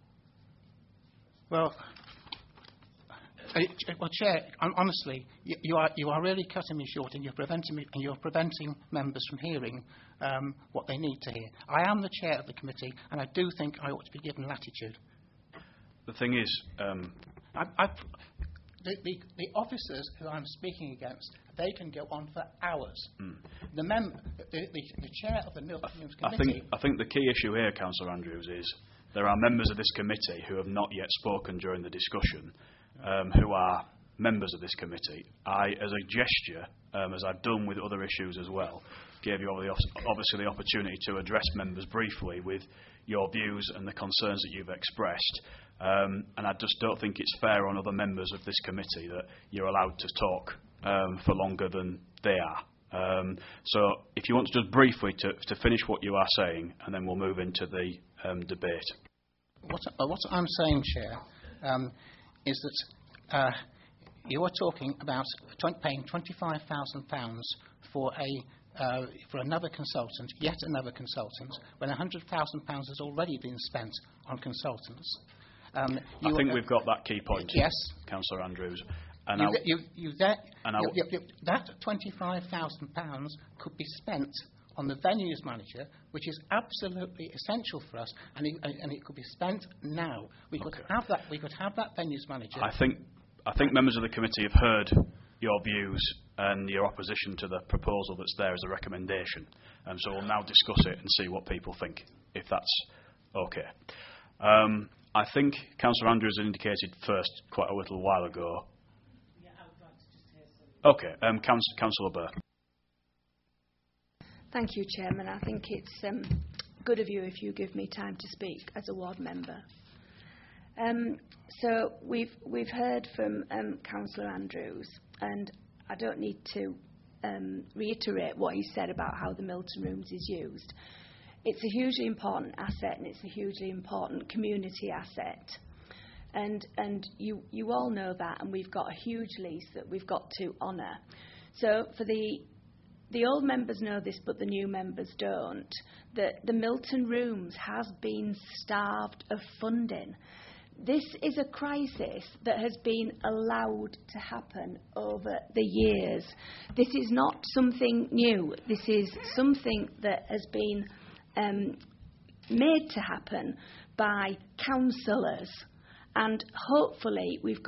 Speaker 15: Well, Uh, well, Chair, honestly, you, you are you are really cutting me short, and you're preventing me, and you're preventing members from hearing um, what they need to hear. I am the chair of the committee, and I do think I ought to be given latitude.
Speaker 1: The thing is, um,
Speaker 15: I, I, the, the the officers who I'm speaking against, they can go on for hours. Mm. The mem, the, the, the chair of the Milton Rooms committee.
Speaker 1: I think I think the key issue here, Councillor Andrews, is there are members of this committee who have not yet spoken during the discussion. Um, who are members of this committee. I, as a gesture, um, as I've done with other issues as well, gave you obviously the opportunity to address members briefly with your views and the concerns that you've expressed. Um, and I just don't think it's fair on other members of this committee that you're allowed to talk um, for longer than they are. Um, so if you want to just briefly to, to finish what you are saying, and then we'll move into the um, debate.
Speaker 15: What, uh, what I'm saying, Chair, um, is that uh, you are talking about tw- paying twenty-five thousand pounds for a uh, for another consultant, yet another consultant, when one hundred thousand pounds has already been spent on consultants. Um,
Speaker 1: I think uh, we've got that key point,
Speaker 15: yes,
Speaker 1: Councillor Andrews. And
Speaker 15: you, you, you, that,
Speaker 1: and
Speaker 15: you, you, you, that twenty-five thousand pounds could be spent on the venues manager, which is absolutely essential for us, and it, and it could be spent now. We could okay. have that. We could have that venues manager.
Speaker 1: I think I think members of the committee have heard your views and your opposition to the proposal that's there as a recommendation, and so we'll now discuss it and see what people think, if that's okay. Um, I think Councillor Andrews indicated first quite a little while ago.
Speaker 5: Yeah, I would like to just hear something.
Speaker 1: Okay, um, Councillor, Councillor Burr.
Speaker 10: Thank you, Chairman. I think it's um, good of you if you give me time to speak as a ward member. Um, so we've we've heard from um, Councillor Andrews, and I don't need to um, reiterate what he said about how the Milton Rooms is used. It's a hugely important asset, and it's a hugely important community asset. And and you you all know that, and we've got a huge lease that we've got to honour. So for the The old members know this, but the new members don't, that the Milton Rooms has been starved of funding. This is a crisis that has been allowed to happen over the years. This is not something new. This is something that has been um, made to happen by councillors. And hopefully we've got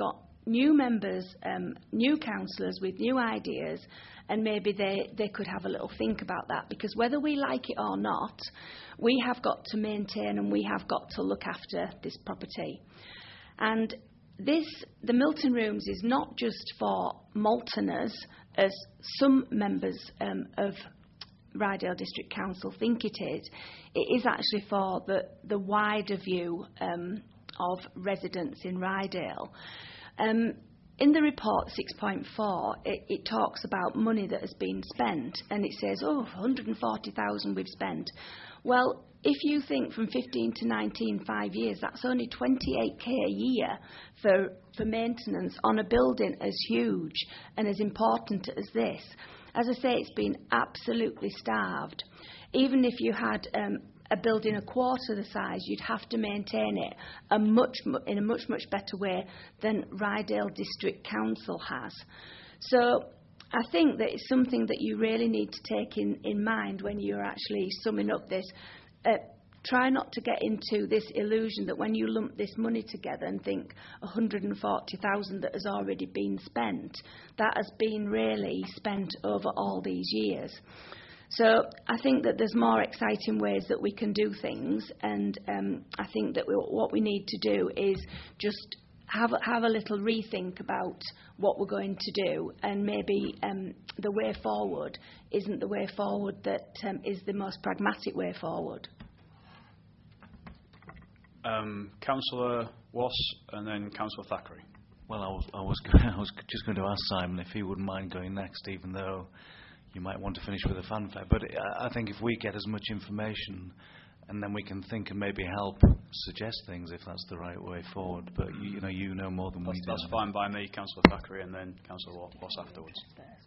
Speaker 10: new members, um, new councillors with new ideas, and maybe they, they could have a little think about that, because whether we like it or not, we have got to maintain and we have got to look after this property. And this, the Milton Rooms is not just for Maltoners, as some members um, of Rydale District Council think it is. It is actually for the, the wider view um, of residents in Rydale. Um, in the report six point four, it, it talks about money that has been spent, and it says, oh, one hundred forty thousand we've spent. Well, if you think from fifteen to nineteen, five years, that's only twenty-eight k a year for, for maintenance on a building as huge and as important as this. As I say, it's been absolutely starved. Even if you had um, a building a quarter the size, you'd have to maintain it a much, in a much, much better way than Rydale District Council has. So I think that it's something that you really need to take in, in mind when you're actually summing up this. Uh, try not to get into this illusion that when you lump this money together and think one hundred forty thousand that has already been spent, that has been really spent over all these years. So I think that there's more exciting ways that we can do things, and um, I think that we, what we need to do is just have, have a little rethink about what we're going to do, and maybe um, the way forward isn't the way forward that um, is the most pragmatic way forward.
Speaker 1: Um, Councillor Wass and then Councillor Thackeray.
Speaker 8: Well, I was, I was, I was just going to ask Simon if he wouldn't mind going next, even though you might want to finish with a fanfare. But I think if we get as much information, and then we can think and maybe help suggest things if that's the right way forward. But you, you know, you know more than
Speaker 1: that's,
Speaker 8: we do.
Speaker 1: That's fine by me, Councillor Thackeray, and then Councillor Wass afterwards.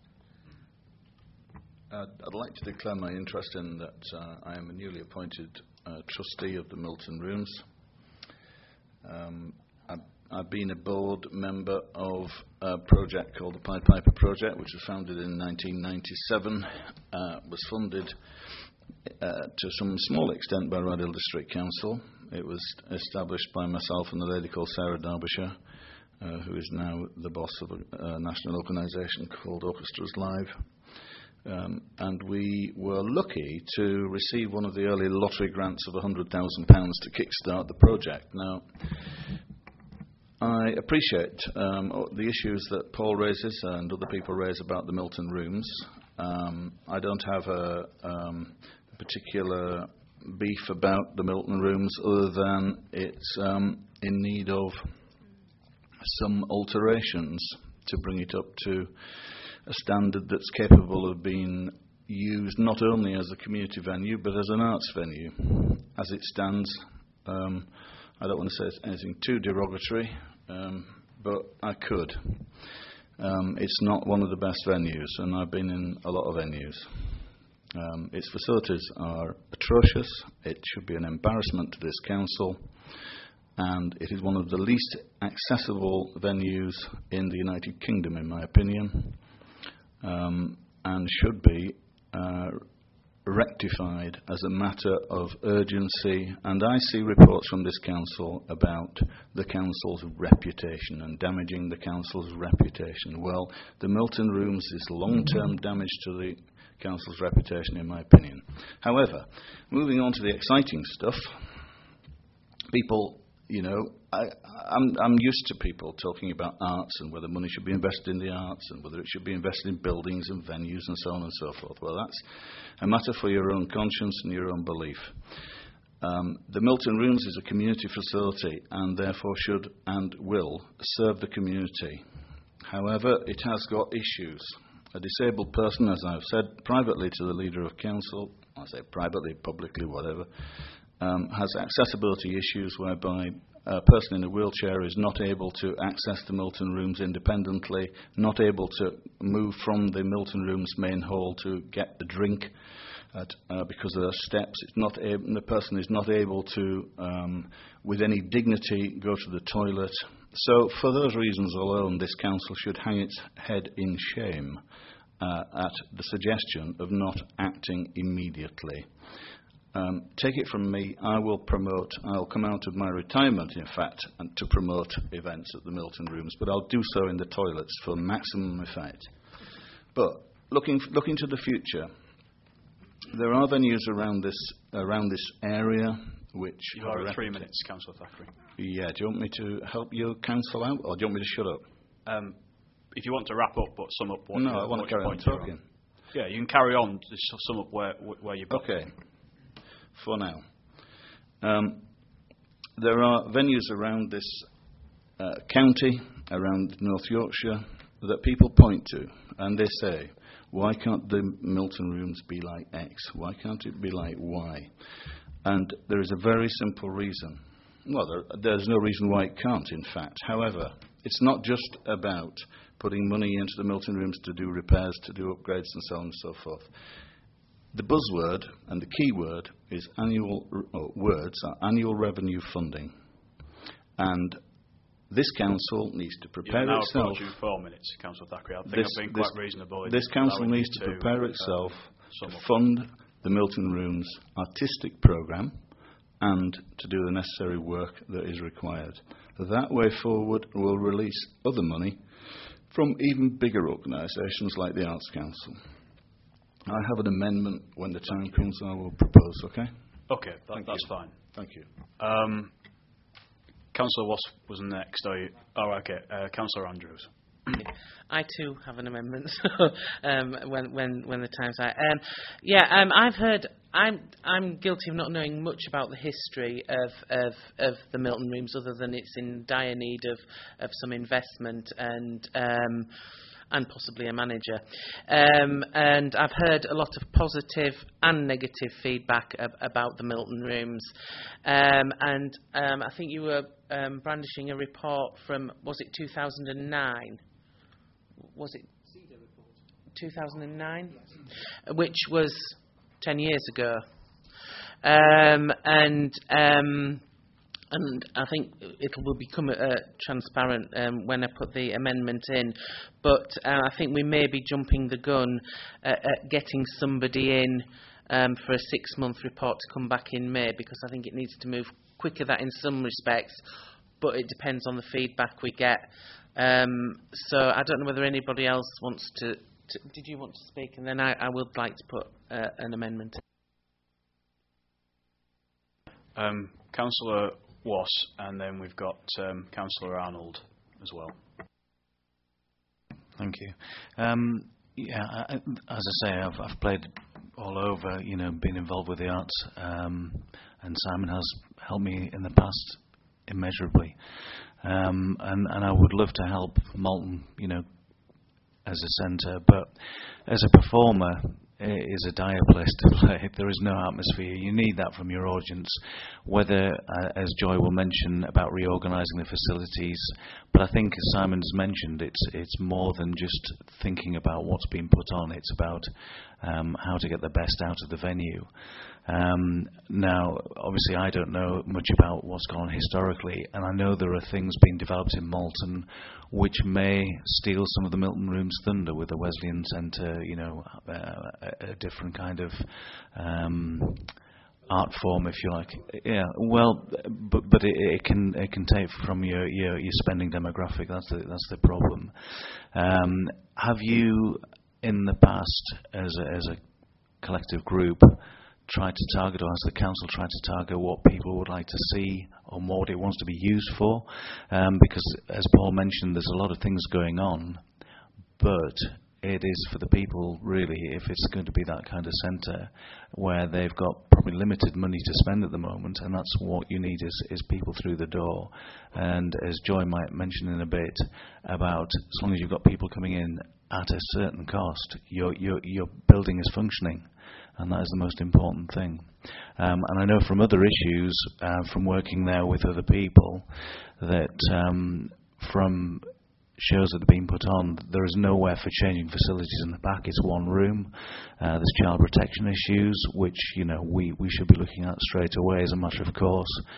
Speaker 7: Uh, I'd like to declare my interest in that uh, I am a newly appointed uh, trustee of the Milton Rooms. Um, I've, I've been a board member of a project called the Pied Piper Project, which was founded in nineteen ninety-seven, uh, was funded uh, to some small extent by Rydale District Council. It was established by myself and a lady called Sarah Derbyshire, uh, who is now the boss of a, a national organisation called Orchestras Live. Um, and we were lucky to receive one of the early lottery grants of one hundred thousand pounds to kickstart the project. Now, I appreciate um, the issues that Paul raises and other people raise about the Milton Rooms. Um, I don't have a, um, a particular beef about the Milton Rooms other than it's um, in need of some alterations to bring it up to a standard that's capable of being used not only as a community venue but as an arts venue. As it stands, um, I don't want to say anything too derogatory, um, but I could. Um, it's not one of the best venues, and I've been in a lot of venues. Um, its facilities are atrocious. It should be an embarrassment to this council, and it is one of the least accessible venues in the United Kingdom, in my opinion. Um, and should be uh, rectified as a matter of urgency. And I see reports from this council about the council's reputation and damaging the council's reputation. Well, the Milton Rooms is long-term damage to the council's reputation, in my opinion. However, moving on to the exciting stuff, people, you know, I, I'm, I'm used to people talking about arts and whether money should be invested in the arts and whether it should be invested in buildings and venues and so on and so forth. Well, that's a matter for your own conscience and your own belief. Um, the Milton Rooms is a community facility and therefore should and will serve the community. However, it has got issues. A disabled person, as I've said privately to the leader of council, I say privately, publicly, whatever, um, has accessibility issues whereby a person in a wheelchair is not able to access the Milton Rooms independently, not able to move from the Milton Rooms main hall to get a drink at, uh, because of the steps. It's not ab- the person is not able to, um, with any dignity, go to the toilet. So, for those reasons alone, this council should hang its head in shame uh, at the suggestion of not acting immediately. Um, take it from me, I will promote, I'll come out of my retirement, in fact, and to promote events at the Milton Rooms, but I'll do so in the toilets for maximum effect. But looking looking to the future, there are venues around this around this area which
Speaker 1: You
Speaker 7: have
Speaker 1: are
Speaker 7: a
Speaker 1: at three
Speaker 7: reputa-
Speaker 1: minutes, Councillor Thackeray.
Speaker 7: Yeah, do you want me to help your council out, or do you want me to shut up?
Speaker 1: Um, if you want to wrap up, but sum up what
Speaker 7: No,
Speaker 1: your,
Speaker 7: I want
Speaker 1: what
Speaker 7: to
Speaker 1: your
Speaker 7: carry on
Speaker 1: points are
Speaker 7: talking.
Speaker 1: Yeah, you can carry on to s- sum up where where you've got.
Speaker 7: Okay, for now. Um, there are venues around this uh, county, around North Yorkshire, that people point to, and they say, why can't the Milton Rooms be like X? Why can't it be like Y? And there is a very simple reason. Well, there, there's no reason why it can't, in fact. However, it's not just about putting money into the Milton Rooms to do repairs, to do upgrades, and so on and so forth. The buzzword and the key word is annual oh, words are annual revenue funding, and this council needs to prepare
Speaker 1: You're now
Speaker 7: itself.
Speaker 1: approaching four minutes, Councillor Thackeray. I think
Speaker 7: This,
Speaker 1: I've been
Speaker 7: this,
Speaker 1: quite reasonable. in
Speaker 7: this council
Speaker 1: allowing
Speaker 7: needs
Speaker 1: you
Speaker 7: to prepare
Speaker 1: uh,
Speaker 7: itself
Speaker 1: sum
Speaker 7: to
Speaker 1: up.
Speaker 7: fund the Milton Rooms artistic programme and to do the necessary work that is required. That way forward will release other money from even bigger organisations like the Arts Council. I have an amendment when the time comes I will propose, okay?
Speaker 1: Okay, that,
Speaker 7: Thank
Speaker 1: that's
Speaker 7: you.
Speaker 1: fine.
Speaker 7: Thank you.
Speaker 1: Um, Councillor Wasp was next. Are you? Oh, okay. Uh, Councillor Andrews.
Speaker 5: I too have an amendment um, when when when the time's right. Um, yeah, um, I've heard. I'm I'm guilty of not knowing much about the history of, of of the Milton Rooms, other than it's in dire need of of some investment and. Um, and possibly a manager. Um, and I've heard a lot of positive and negative feedback ab- about the Milton Rooms. Um, and um, I think you were um, brandishing a report from, was it two thousand nine? Was it two thousand nine? Yes. Which was ten years ago. Um, and... Um, And I think it will become uh, transparent um, when I put the amendment in. But uh, I think we may be jumping the gun uh, at getting somebody in um, for a six-month report to come back in May, because I think it needs to move quicker that in some respects, but it depends on the feedback we get. Um, so I don't know whether anybody else wants to... to did you want to speak? And then I, I would like to put uh, an amendment in.
Speaker 1: Um, Councillor Was, and then we've got um, Councillor Arnold as well.
Speaker 8: Thank you. Um, yeah, I, as I say, I've, I've played all over, you know, been involved with the arts, um, and Simon has helped me in the past immeasurably. Um, and, and I would love to help Malton, you know, as a centre, but as a performer, it is a dire place to play. There is no atmosphere. You need that from your audience, whether, uh, as Joy will mention, about reorganising the facilities. But I think, as Simon has mentioned, it's it's more than just thinking about what's being put on. It's about um, how to get the best out of the venue. Um, now, obviously, I don't know much about what's gone on historically, and I know there are things being developed in Malton which may steal some of the Milton Rooms thunder with the Wesleyan Centre, you know, uh, a, a different kind of um, art form, if you like. Yeah, well, but but it, it can it can take from your your, your spending demographic. That's the that's the problem. Um, have you, in the past, as a, as a collective group, tried to target, or has the council tried to target what people would like to see or what it wants to be used for? Um, because, as Paul mentioned, there's a lot of things going on, but it is for the people, really, if it's going to be that kind of centre where they've got probably limited money to spend at the moment, and that's what you need is, is people through the door. And as Joy might mention in a bit, about as long as you've got people coming in at a certain cost, your, your, your building is functioning. And that is the most important thing. Um, and I know from other issues, uh, from working there with other people, that um, from shows that have been put on, there is nowhere for changing facilities in the back. It's one room. Uh, there's child protection issues, which, you know, we, we should be looking at straight away as a matter of course.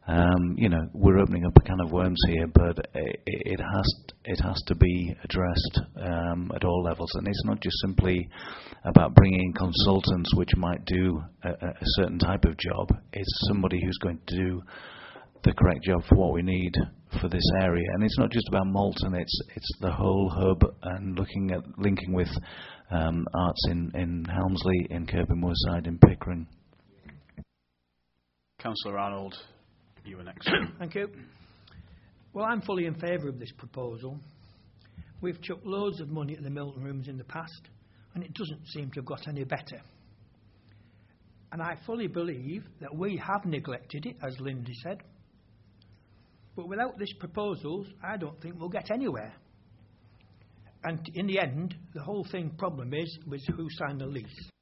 Speaker 8: Um, you know, we're opening up a can of worms here, but it, it has it has to be addressed um, at all levels, and it's not just simply about bringing consultants which might do a, a certain type of job. It's somebody who's going to do the correct job for what we need for this area, and it's not just about Malton. It's it's the whole hub, and looking at linking with um, arts in in Helmsley, in Kirby Moorside, in Pickering.
Speaker 1: Councillor Arnold, you were next.
Speaker 6: Thank you. Well, I'm fully in favour of this proposal. We've chucked loads of money at the Milton Rooms in the past, and it doesn't seem to have got any better. And I fully believe that we have neglected it, as Lindy said. But without this proposal, I don't think we'll get anywhere. And in the end, the whole thing problem is with who signed the lease.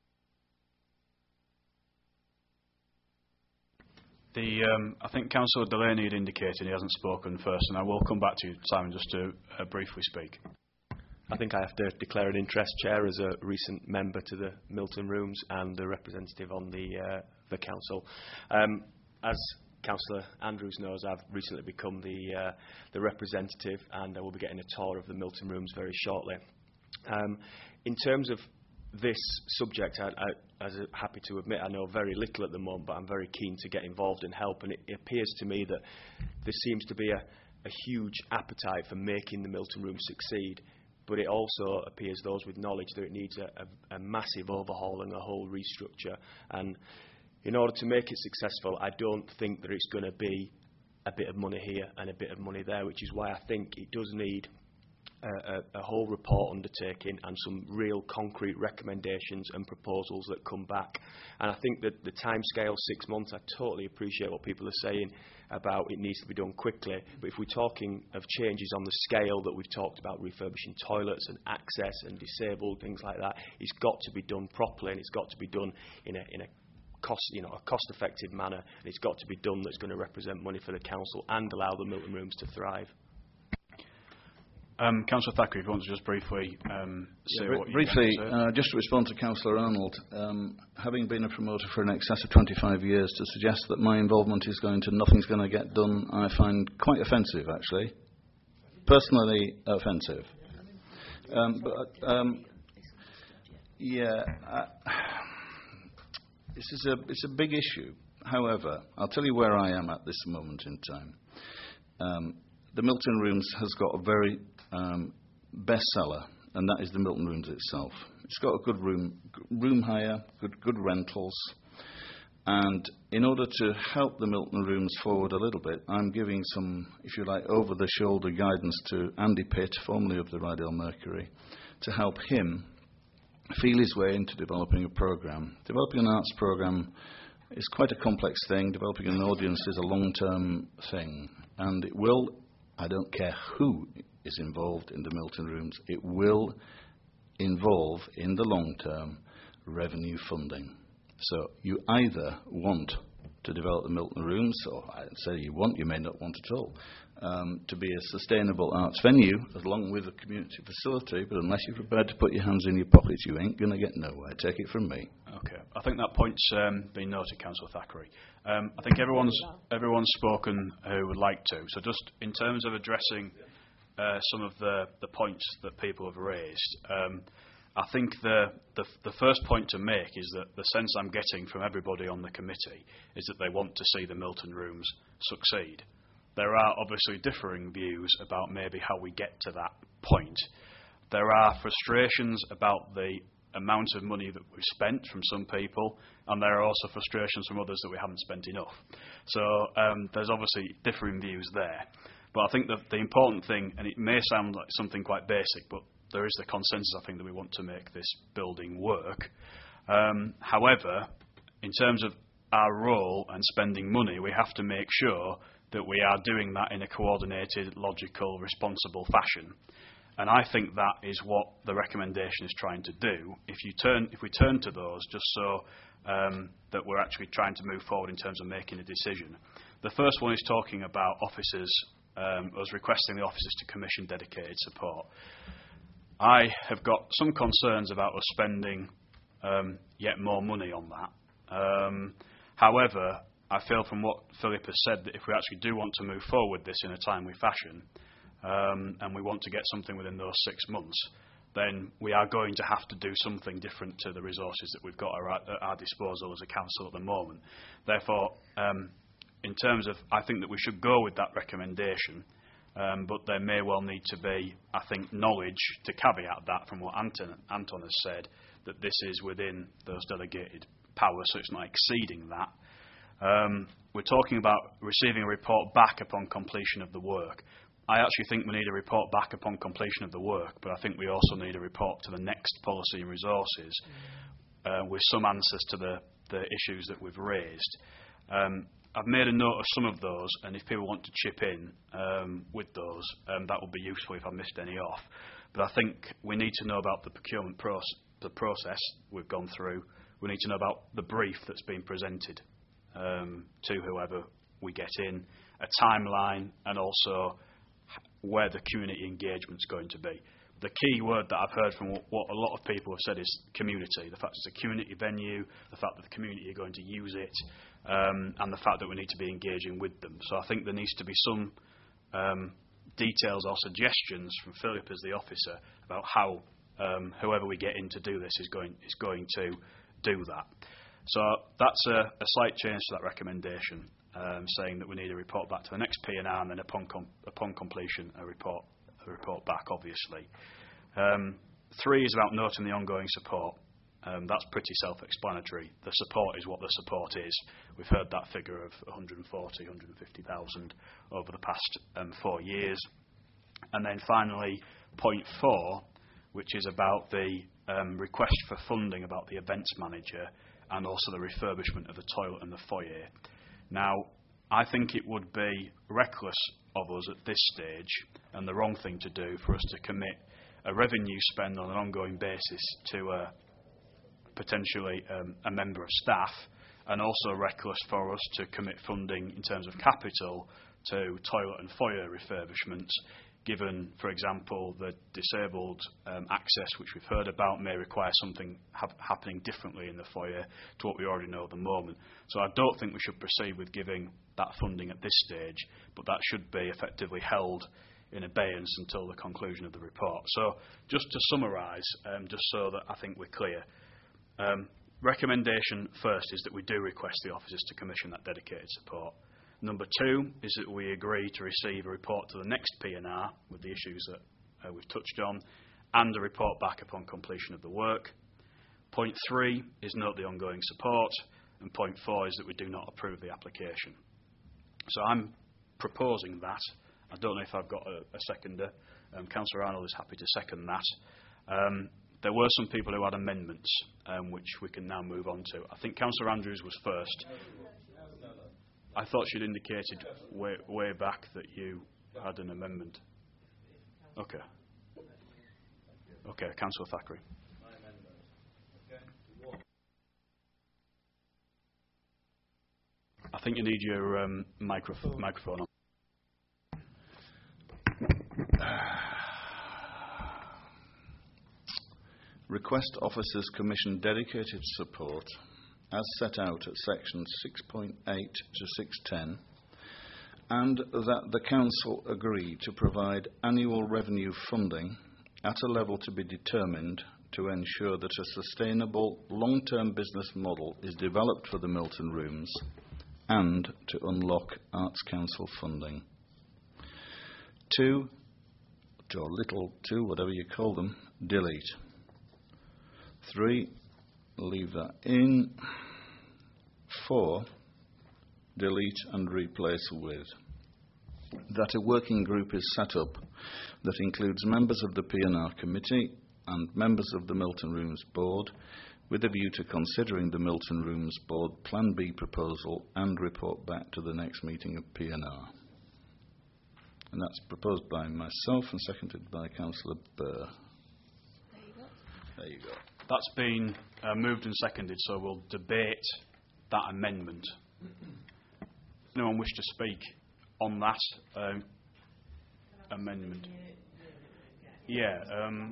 Speaker 1: The, um, I think Councillor Delaney had indicated he hasn't spoken first, and I will come back to you, Simon, just to uh, briefly speak.
Speaker 13: I think I have to declare an interest, Chair, as a recent member to the Milton Rooms and a representative on the uh, the council. Um, as Councillor Andrews knows, I've recently become the uh, the representative, and I will be getting a tour of the Milton Rooms very shortly. Um, in terms of this subject, I, I, as I'm happy to admit, I know very little at the moment, but I'm very keen to get involved and help. And it, it appears to me that there seems to be a, a huge appetite for making the Milton Rooms succeed. But it also appears those with knowledge that it needs a, a, a massive overhaul and a whole restructure. And in order to make it successful, I don't think that it's going to be a bit of money here and a bit of money there, which is why I think it does need a, a, a whole report undertaking and some real concrete recommendations and proposals that come back. And I think that the timescale, six months, I totally appreciate what people are saying about it needs to be done quickly. But if we're talking of changes on the scale that we've talked about, refurbishing toilets and access and disabled, things like that, it's got to be done properly, and it's got to be done in a, in a cost, you know, a cost-effective manner, and it's got to be done that's going to represent money for the council and allow the Milton Rooms to thrive.
Speaker 1: Um, Councillor Thackeray, if you want to just briefly um, say
Speaker 7: yeah, br-
Speaker 1: what you
Speaker 7: briefly,
Speaker 1: want to say.
Speaker 7: uh, just to respond to Councillor Arnold, um, having been a promoter for an excess of twenty-five years, to suggest that my involvement is going to nothing's going to get done, I find quite offensive, actually. Personally offensive. Um, but um, yeah, uh, this is a it's a big issue. However, I'll tell you where I am at this moment in time. Um, the Milton Rooms has got a very Um, bestseller, and that is the Milton Rooms itself. It's got a good room room hire, good good rentals, and in order to help the Milton Rooms forward a little bit, I'm giving some, if you like, over-the-shoulder guidance to Andy Pitt, formerly of the Rydal Mercury, to help him feel his way into developing a programme. Developing an arts programme is quite a complex thing. Developing an audience is a long-term thing, and it will, I don't care who is involved in the Milton Rooms, it will involve, in the long term, revenue funding. So you either want to develop the Milton Rooms, or I'd say you want, you may not want at all, um, to be a sustainable arts venue, along with a community facility, but unless you're prepared to put your hands in your pockets, you ain't going to get nowhere. Take it from me.
Speaker 1: Okay, I think that point's um, been noted, Councillor Thackeray. Um, I think everyone's everyone's spoken who would like to. So just in terms of addressing uh, some of the, the points that people have raised, um, I think the, the the first point to make is that the sense I'm getting from everybody on the committee is that they want to see the Milton Rooms succeed. There are obviously differing views about maybe how we get to that point. There are frustrations about the amount of money that we've spent from some people, and there are also frustrations from others that we haven't spent enough. So um, there's obviously differing views there. But I think that the important thing, and it may sound like something quite basic, but there is the consensus, I think, that we want to make this building work. Um, however, in terms of our role and spending money, we have to make sure that we are doing that in a coordinated, logical, responsible fashion. And I think that is what the recommendation is trying to do. If you turn, if we turn to those, just so um, that we're actually trying to move forward in terms of making a decision. The first one is talking about officers, um, us requesting the officers to commission dedicated support. I have got some concerns about us spending um, yet more money on that. Um, however, I feel from what Philip has said that if we actually do want to move forward this in a timely fashion, um, and we want to get something within those six months, then we are going to have to do something different to the resources that we've got at our, at our disposal as a council at the moment. Therefore, um, in terms of, I think that we should go with that recommendation, um, but there may well need to be, I think, knowledge to caveat that from what Anton, Anton has said, that this is within those delegated powers, so it's not exceeding that. Um, we're talking about receiving a report back upon completion of the work. I actually think we need a report back upon completion of the work, but I think we also need a report to the next policy and resources uh, with some answers to the, the issues that we've raised. Um, I've made a note of some of those, and if people want to chip in um, with those, um, that would be useful if I missed any off. But I think we need to know about the procurement proce the process we've gone through. We need to know about the brief that's been presented um, to whoever we get in, a timeline, and also where the community engagement is going to be. The key word that I've heard from what a lot of people have said is community. The fact it's a community venue, the fact that the community are going to use it, um, and the fact that we need to be engaging with them. So I think there needs to be some um, details or suggestions from Philip as the officer about how um, whoever we get in to do this is going, is going to do that. So that's a, a slight change to that recommendation, um, saying that we need a report back to the next P and R, and then upon, com upon completion a report a report back, obviously. Um, three is about noting the ongoing support. Um, that's pretty self-explanatory. The support is what the support is. We've heard that figure of one hundred forty, one hundred fifty thousand over the past um, four years. And then finally, point four, which is about the um, request for funding about the events manager and also the refurbishment of the toilet and the foyer. Now, I think it would be reckless of us at this stage, and the wrong thing to do, for us to commit a revenue spend on an ongoing basis to a, potentially um, a member of staff, and also reckless for us to commit funding in terms of capital to toilet and foyer refurbishments, given, for example, the disabled um, access, which we've heard about, may require something ha happening differently in the foyer to what we already know at the moment. So I don't think we should proceed with giving that funding at this stage, but that should be effectively held in abeyance until the conclusion of the report. So just to summarise, um, just so that I think we're clear, um, recommendation first is that we do request the officers to commission that dedicated support. Number two is that we agree to receive a report to the next P and R with the issues that uh, we've touched on, and a report back upon completion of the work. Point three is note the ongoing support, and point four is that we do not approve the application. So I'm proposing that. I don't know if I've got a, a seconder. Um, Councillor Arnold is happy to second that. Um, there were some people who had amendments, um, which we can now move on to. I think Councillor Andrews was first. I thought she'd indicated way, way back that you had an amendment. Okay. Okay, Councillor Thackeray. I think you need your um, microph microphone on.
Speaker 7: Request officers commission dedicated support as set out at sections six point eight to six ten, and that the Council agree to provide annual revenue funding at a level to be determined to ensure that a sustainable long-term business model is developed for the Milton Rooms and to unlock Arts Council funding. Two, or little two, whatever you call them, delete. Three, leave that in. Four, delete and replace with. That a working group is set up that includes members of the P and R committee and members of the Milton Rooms board, with a view to considering the Milton Rooms board Plan B proposal and report back to the next meeting of P and R. And that's proposed by myself and seconded by Councillor Burr.
Speaker 11: There you go.
Speaker 7: There you go.
Speaker 1: That's been uh, moved and seconded, so we'll debate that amendment. Anyone wish to speak on that um, amendment? Yeah. Um,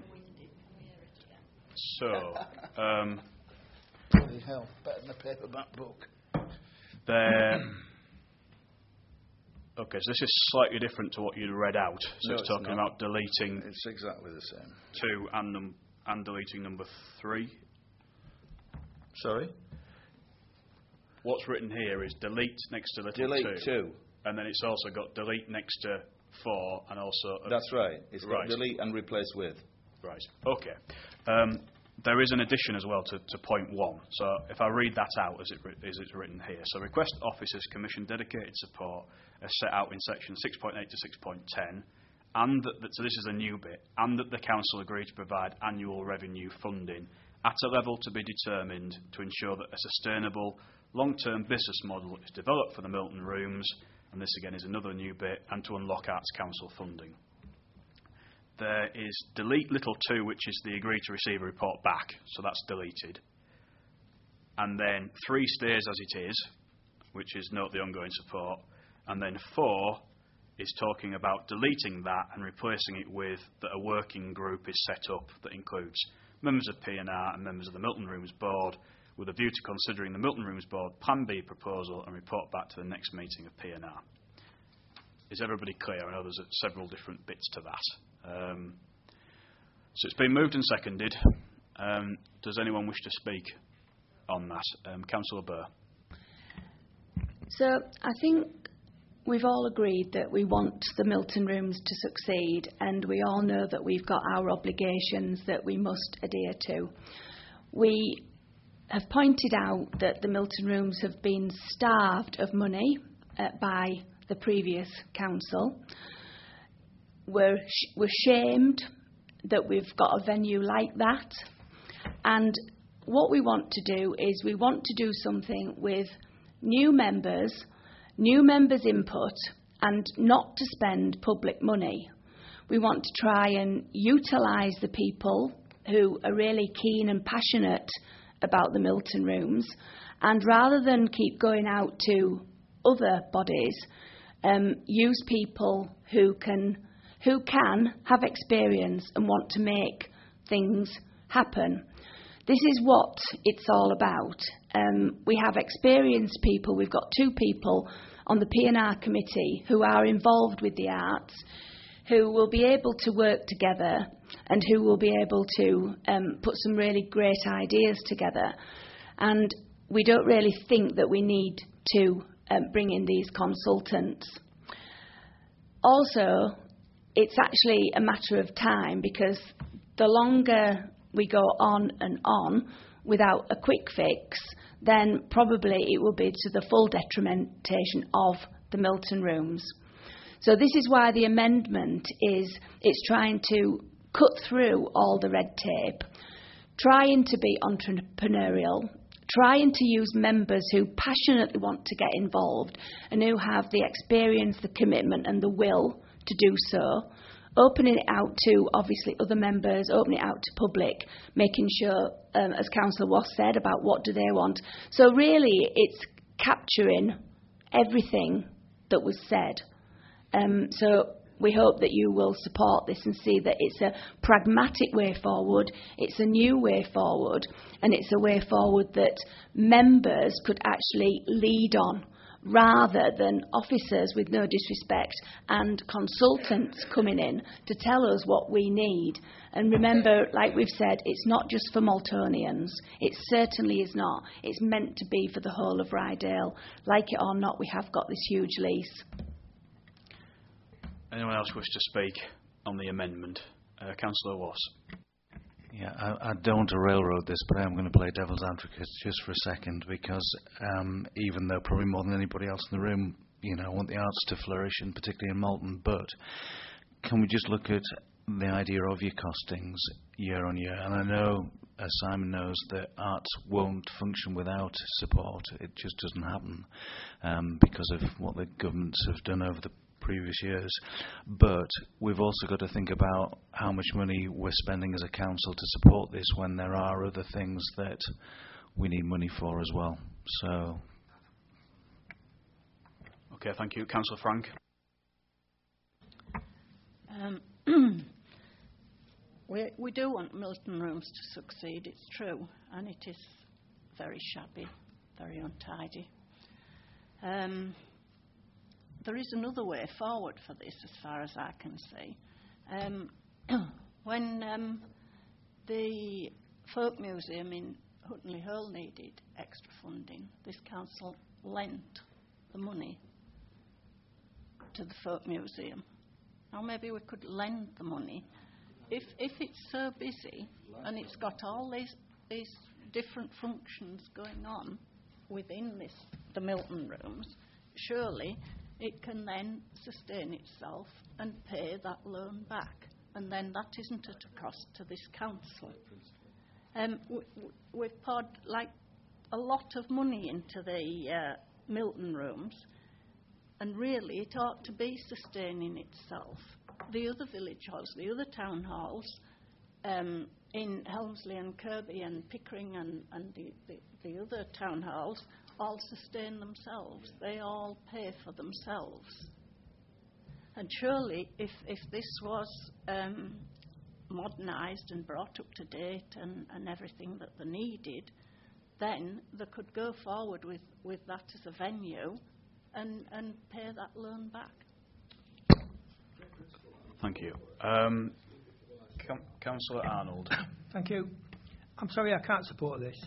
Speaker 1: so. Um,
Speaker 15: Bloody hell, better than a paperback book.
Speaker 1: There. Okay, so this is slightly different to what you'd read out. So
Speaker 7: No,
Speaker 1: it's
Speaker 7: it's
Speaker 1: talking
Speaker 7: not.
Speaker 1: about deleting.
Speaker 7: It's exactly the same.
Speaker 1: Two and num- and deleting number three.
Speaker 7: Sorry?
Speaker 1: What's written here is delete next to little
Speaker 7: Delete
Speaker 1: two.
Speaker 7: two.
Speaker 1: And then it's also got delete next to four and also... A
Speaker 7: That's right. It's got
Speaker 1: right.
Speaker 7: delete and replace with.
Speaker 1: Right, okay. Um, there is an addition as well to, to point one. So if I read that out as, it, as it's written here. So request officers commission dedicated support as set out in section six point eight to six point ten, and that, that, so this is a new bit, and that the council agree to provide annual revenue funding at a level to be determined to ensure that a sustainable long-term business model is developed for the Milton Rooms, and this again is another new bit, and to unlock Arts Council funding. There is delete little two, which is the agree to receive a report back, so that's deleted. And then three stays as it is, which is note the ongoing support. And then four is talking about deleting that and replacing it with that a working group is set up that includes members of P and R and members of the Milton Rooms Board, with a view to considering the Milton Rooms Board Plan B proposal and report back to the next meeting of P and R. Is everybody clear? I know there's several different bits to that. Um, so it's been moved and seconded. Um, does anyone wish to speak on that? Um, Councillor Burr.
Speaker 10: So I think we've all agreed that we want the Milton Rooms to succeed, and we all know that we've got our obligations that we must adhere to. We have pointed out that the Milton Rooms have been starved of money uh, by the previous council. We're, sh- we're shamed that we've got a venue like that, and what we want to do is we want to do something with new members, new members' input, and not to spend public money. We want to try and utilise the people who are really keen and passionate about the Milton Rooms, and rather than keep going out to other bodies, um, use people who can who can have experience and want to make things happen. This is what it's all about. Um, we have experienced people. We've got two people on the P and R committee who are involved with the arts, who will be able to work together and who will be able to um, put some really great ideas together. And we don't really think that we need to um, bring in these consultants. Also, it's actually a matter of time, because the longer we go on and on without a quick fix, then probably it will be to the full detrimentation of the Milton Rooms. So this is why the amendment is, it's trying to cut through all the red tape, trying to be entrepreneurial, trying to use members who passionately want to get involved and who have the experience, the commitment and the will to do so, opening it out to, obviously, other members, opening it out to public, making sure, um, as Councillor Wass said, about what do they want. So really, it's capturing everything that was said. Um, so we hope that you will support this and see that it's a pragmatic way forward, it's a new way forward, and it's a way forward that members could actually lead on, rather than officers, with no disrespect, and consultants coming in to tell us what we need. And remember, like we've said, it's not just for Maltonians. It certainly is not. It's meant to be for the whole of Rydale. Like it or not, we have got this huge lease.
Speaker 1: Anyone else wish to speak on the amendment? Uh, Councillor Wass.
Speaker 8: Yeah, I, I don't want to railroad this, but I am going to play devil's advocate just for a second, because um, even though probably more than anybody else in the room, you know, I want the arts to flourish, and particularly in Malton, but can we just look at the idea of your costings year on year? And I know, as Simon knows, that arts won't function without support. It just doesn't happen um, because of what the governments have done over the previous years. But we've also got to think about how much money we're spending as a council to support this, when there are other things that we need money for as well. So,
Speaker 1: okay, thank you. Councillor Frank.
Speaker 4: Um, we, we do want Milton Rooms to succeed, it's true, and it is very shabby, very untidy. Um, there is another way forward for this, as far as I can see. Um, when um, the Folk Museum in Huttonley Hole needed extra funding, this council lent the money to the Folk Museum. Now maybe we could lend the money. If if it's so busy and it's got all these these different functions going on within this the Milton Rooms, surely it can then sustain itself and pay that loan back, and then that isn't at a cost to this council. Um, w- w- we've poured like a lot of money into the uh, Milton Rooms, and really it ought to be sustaining itself. The other village halls, the other town halls, um, in Helmsley and Kirby and Pickering and, and the, the, the other town halls, all sustain themselves. They all pay for themselves. And surely, if, if this was um, modernised and brought up to date and, and everything that they needed, then they could go forward with, with that as a venue and, and pay that loan back.
Speaker 1: Thank you. Um, Com- Councillor Arnold.
Speaker 6: Thank you. I'm sorry I can't support this.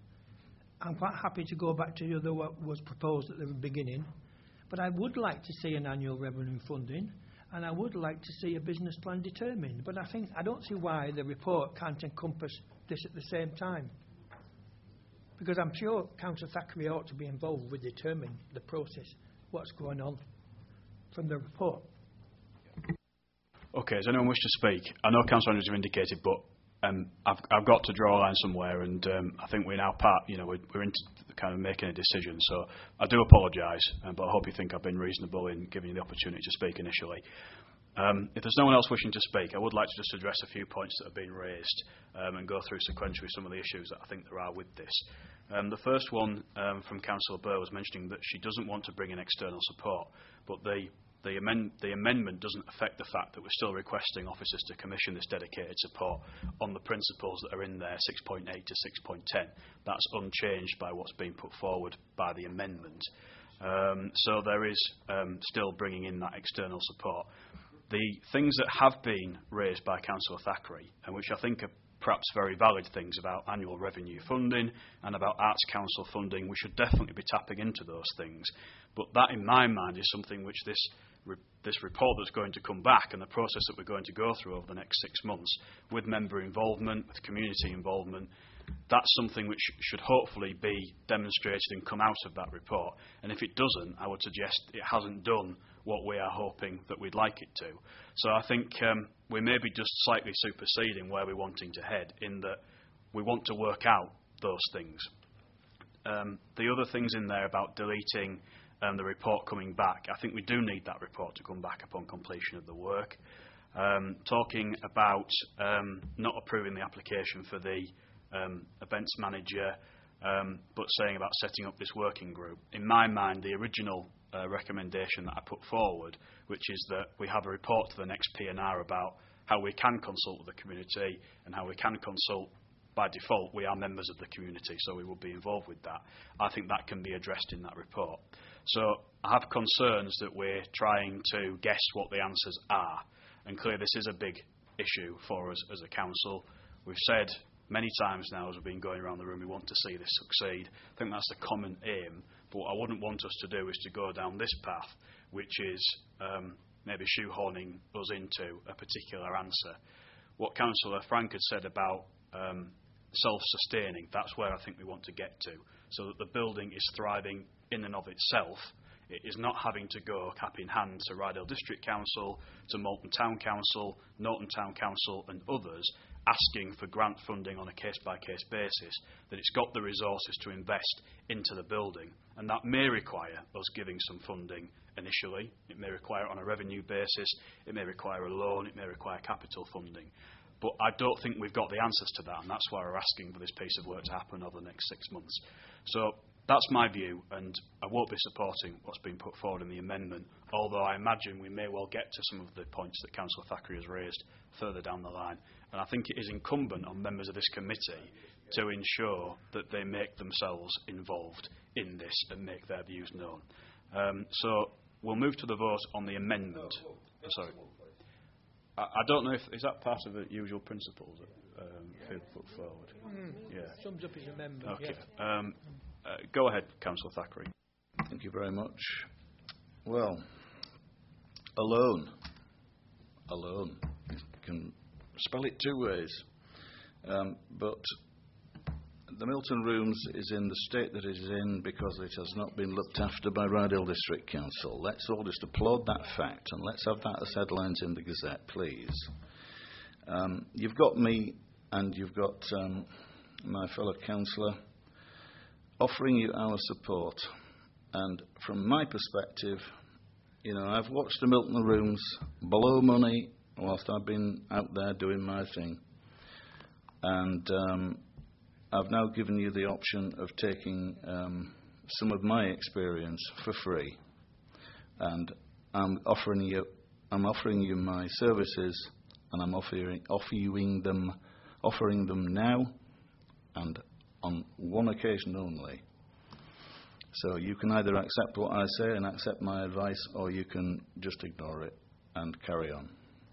Speaker 6: I'm quite happy to go back to the other what was proposed at the beginning, but I would like to see an annual revenue funding, and I would like to see a business plan determined. But I think I don't see why the report can't encompass this at the same time, because I'm sure Councillor Thackeray ought to be involved with determining the process, what's going on from the report.
Speaker 1: Okay, does anyone wish to speak? I know Councillor Andrews have indicated, but um, I've, I've got to draw a line somewhere, and um, I think we're now part, you know, we're, we're into kind of making a decision. So I do apologise, um, but I hope you think I've been reasonable in giving you the opportunity to speak initially. Um, if there's no one else wishing to speak, I would like to just address a few points that have been raised um, and go through sequentially some of the issues that I think there are with this. Um, the first one um, from Councillor Burr was mentioning that she doesn't want to bring in external support, but the The, amend- the amendment doesn't affect the fact that we're still requesting officers to commission this dedicated support on the principles that are in there, six point eight to six point ten. That's unchanged by what's been put forward by the amendment. Um, so there is um, still bringing in that external support. The things that have been raised by Councillor Thackeray, and which I think are perhaps very valid things about annual revenue funding and about Arts Council funding, we should definitely be tapping into those things. But that, in my mind, is something which this re- this report that's going to come back and the process that we're going to go through over the next six months, with member involvement, with community involvement, that's something which should hopefully be demonstrated and come out of that report. And if it doesn't, I would suggest it hasn't done what we are hoping that we'd like it to. So I think um, we may be just slightly superseding where we're wanting to head, in that we want to work out those things. Um, the other things in there about deleting um, the report coming back, I think we do need that report to come back upon completion of the work. Um, talking about um, not approving the application for the um, events manager, um, but saying about setting up this working group. In my mind, the original uh, recommendation that I put forward, which is that we have a report to the next P and R about how we can consult with the community and how we can consult. By default, we are members of the community, so we will be involved with that. I think that can be addressed in that report. So I have concerns that we're trying to guess what the answers are. And clearly this is a big issue for us as a council. We've said many times now, as we've been going around the room, we want to see this succeed. I think that's the common aim. But what I wouldn't want us to do is to go down this path, which is um, maybe shoehorning us into a particular answer. What Councillor Frank had said about um, self-sustaining, that's where I think we want to get to, so that the building is thriving in and of itself. It is not having to go cap in hand to Rydale District Council, to Malton Town Council, Norton Town Council and others, asking for grant funding on a case-by-case basis, that it's got the resources to invest into the building. And that may require us giving some funding initially. It may require it on a revenue basis. It may require a loan. It may require capital funding. But I don't think we've got the answers to that, and that's why we're asking for this piece of work to happen over the next six months. So that's my view, and I won't be supporting what's been put forward in the amendment, although I imagine we may well get to some of the points that Councillor Thackeray has raised further down the line. And I think it is incumbent on members of this committee to ensure that they make themselves involved in this and make their views known. Um, so we'll move to the vote on the amendment. Oh, sorry. I, I don't know if is that part of the usual principles that um, Phil put forward.
Speaker 6: Mm.
Speaker 1: Yeah.
Speaker 6: Sums up his amendment.
Speaker 1: Okay.
Speaker 6: Yeah.
Speaker 1: Um, uh, go ahead, Councillor Thackeray.
Speaker 7: Thank you very much. Well, alone. Alone. You can spell it two ways. Um, but the Milton Rooms is in the state that it is in because it has not been looked after by Rydal District Council. Let's all just applaud that fact and let's have that as headlines in the Gazette, please. Um, you've got me and you've got um, my fellow councillor offering you our support. And from my perspective, you know, I've watched the Milton Rooms blow money whilst I've been out there doing my thing. And um, I've now given you the option of taking um, some of my experience for free. And I'm offering you, I'm offering you my services, and I'm offering, offering them, offering them now, and on one occasion only. So you can either accept what I say and accept my advice, or you can just ignore it and carry on.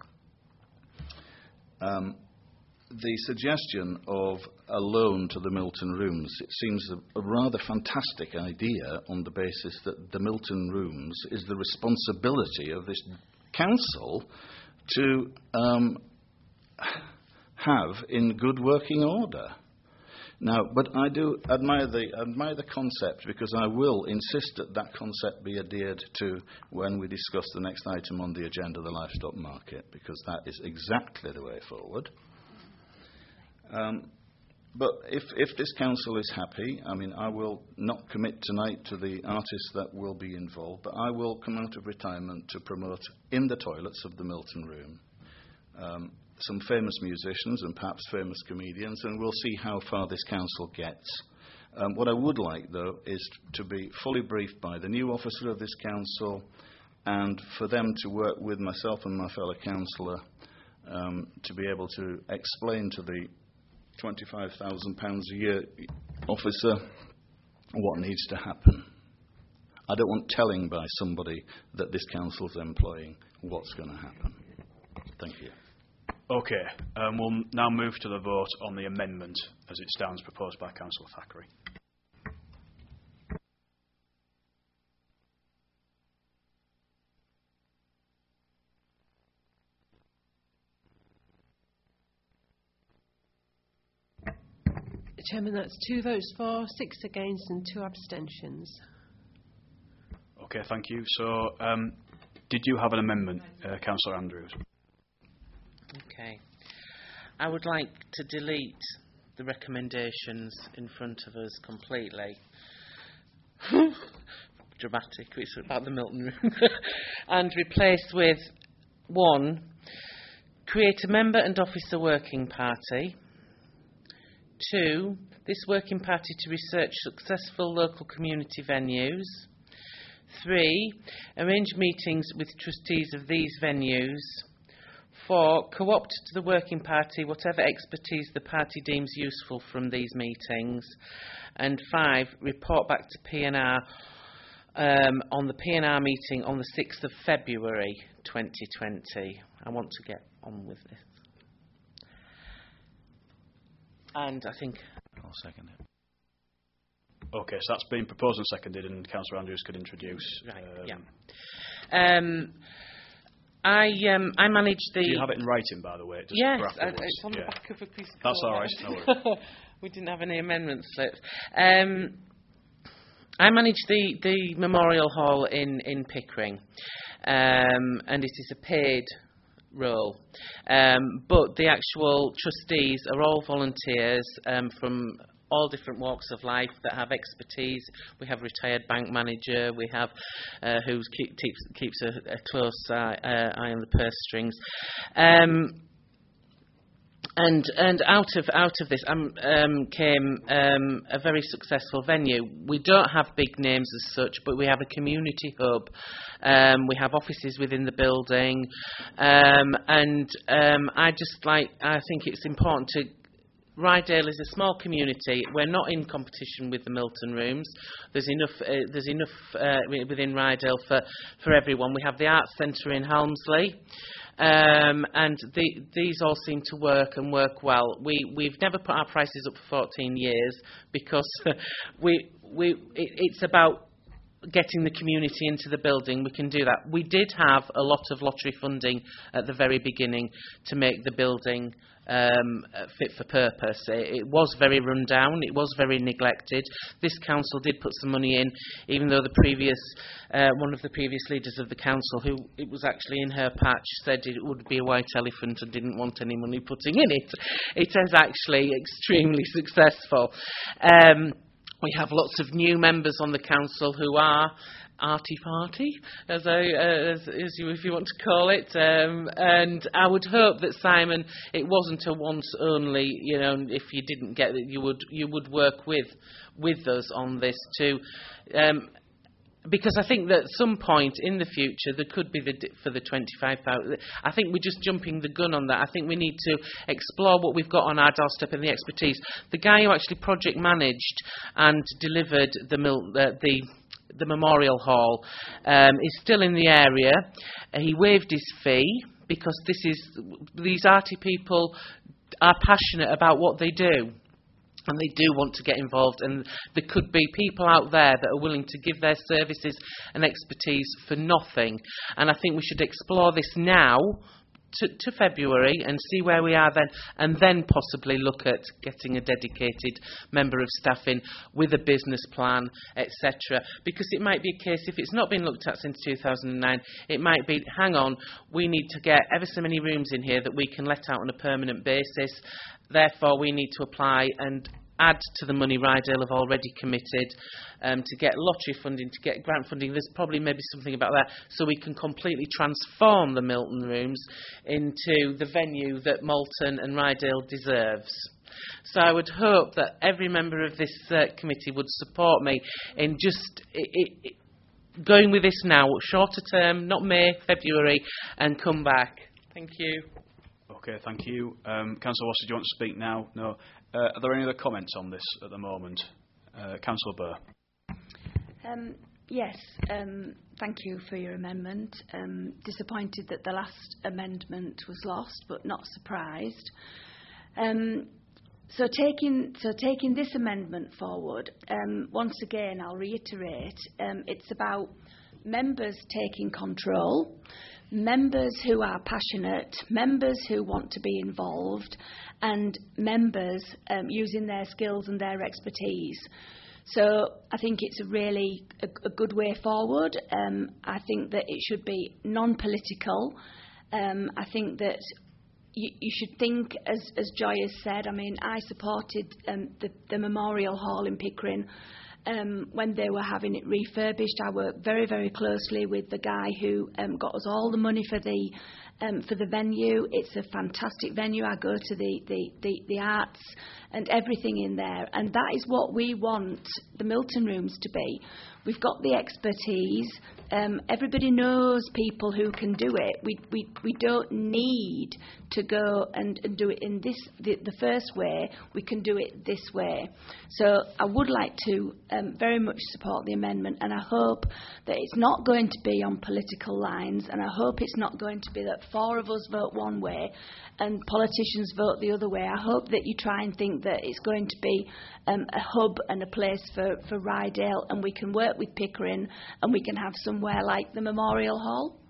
Speaker 7: Um, the suggestion of a loan to the Milton Rooms, it seems a, a rather fantastic idea on the basis that the Milton Rooms is the responsibility of this council to um, have in good working order. Now, but I do admire the, admire the concept, because I will insist that that concept be adhered to when we discuss the next item on the agenda, the livestock market, because that is exactly the way forward. Um, but if, if this council is happy, I mean, I will not commit tonight to the artists that will be involved, but I will come out of retirement to promote in the toilets of the Milton Room um, some famous musicians and perhaps famous comedians, and we'll see how far this council gets. Um, what I would like, though, is to be fully briefed by the new officer of this council, and for them to work with myself and my fellow councillor um, to be able to explain to the twenty-five thousand pounds a year officer what needs to happen. I don't want telling by somebody that this council's employing what's going to happen. Thank you.
Speaker 1: Okay, um, we'll now move to the vote on the amendment as it stands proposed by Councillor Thackeray.
Speaker 2: Chairman, that's two votes for, six against and two abstentions.
Speaker 1: Okay, thank you. So, um, did you have an amendment, uh, Councillor Andrews?
Speaker 5: Okay. I would like to delete the recommendations in front of us completely. Dramatic, it's about the Milton Room. And replace with one, create a member and officer working party. Two, this working party to research successful local community venues. Three, arrange meetings with trustees of these venues. Four, co-opt to the working party whatever expertise the party deems useful from these meetings. And five, report back to P and R um, on the P and R meeting on the sixth of February twenty twenty. I want to get on with this. And I think
Speaker 8: I'll second it.
Speaker 1: Okay, so that's been proposed and seconded, and Councillor Andrews could introduce.
Speaker 5: Right,
Speaker 1: um,
Speaker 5: yeah. Um, I um, I manage the.
Speaker 1: Do you have it in writing, by the way? Just
Speaker 5: yes,
Speaker 1: for
Speaker 5: uh, it's on
Speaker 1: yeah.
Speaker 5: the back of a piece of
Speaker 1: That's all right. No worries.
Speaker 5: We didn't have any amendment slips. Um, I manage the, the Memorial Hall in in Pickering, um, and it is a paid role. Um, but the actual trustees are all volunteers um, from all different walks of life that have expertise. We have a retired bank manager, we have uh, who keep, keeps, keeps a, a close eye, uh, eye on the purse strings. Um, and and out of out of this um, um, came um, a very successful venue. We don't have big names as such, but we have a community hub. Um, we have offices within the building, um, and um, I just like I think it's important to Rydale is a small community. We're not in competition with the Milton Rooms. There's enough. Uh, there's enough uh, within Rydale for for everyone. We have the Arts Centre in Helmsley. Um, and the, these all seem to work and work well. We, we've never put our prices up for fourteen years because we, we, it, it's about getting the community into the building. We can do that. We did have a lot of lottery funding at the very beginning to make the building um, fit for purpose. It, it was very run down. It was very neglected. This council did put some money in, even though the previous uh, one of the previous leaders of the council, who it was actually in her patch, said it would be a white elephant and didn't want any money putting in it. It is actually extremely successful. Um, We have lots of new members on the council who are arty-farty, as, I, uh, as, as you, if you want to call it. Um, and I would hope that, Simon, it wasn't a once-only. You know, if you didn't get it, you would you would work with with us on this too. Um, Because I think that at some point in the future there could be the for the twenty-five thousand. I think we're just jumping the gun on that. I think we need to explore what we've got on our doorstep and the expertise. The guy who actually project managed and delivered the mil, uh, the the Memorial Hall um, is still in the area. Uh, he waived his fee because this is these arty people are passionate about what they do. And they do want to get involved, and there could be people out there that are willing to give their services and expertise for nothing. And I think we should explore this now to, to February and see where we are then, and then possibly look at getting a dedicated member of staff in with a business plan, et cetera. Because it might be a case, if it's not been looked at since two thousand nine, it might be, hang on, we need to get ever so many rooms in here that we can let out on a permanent basis. Therefore, we need to apply and add to the money Rydale have already committed um, to get lottery funding, to get grant funding. There's probably maybe something about that, so we can completely transform the Milton Rooms into the venue that Malton and Rydale deserves. So I would hope that every member of this uh, committee would support me in just it, it, it, going with this now, shorter term, not May, February, and come back. Thank you.
Speaker 1: Okay, thank you. Um, Councillor Wasser, do you want to speak now? No. Uh, are there any other comments on this at the moment? Uh, Councillor Burr.
Speaker 10: Um, yes, um, thank you for your amendment. Um, disappointed that the last amendment was lost, but not surprised. Um, so taking so taking this amendment forward, um, once again, I'll reiterate, um, it's about members taking control, members who are passionate, members who want to be involved, and members um, using their skills and their expertise. So I think it's a really a, a good way forward. Um, I think that it should be non-political. Um, I think that you, you should think, as, as Joy has said, I mean, I supported um, the, the Memorial Hall in Pickering Um, when they were having it refurbished. I worked very, very closely with the guy who um, got us all the money for the um, for the venue. It's a fantastic venue. I go to the, the, the, the arts and everything in there, and that is what we want the Milton Rooms to be. We've got the expertise. Um, everybody knows people who can do it. We we, we don't need to go and, and do it in this the, the first way. We can do it this way. So I would like to um, very much support the amendment, and I hope that it's not going to be on political lines, and I hope it's not going to be that four of us vote one way and politicians vote the other way. I hope that you try and think that it's going to be um, a hub and a place for, for Rydale, and we can work with Pickering, and we can have somewhere like the Memorial Hall.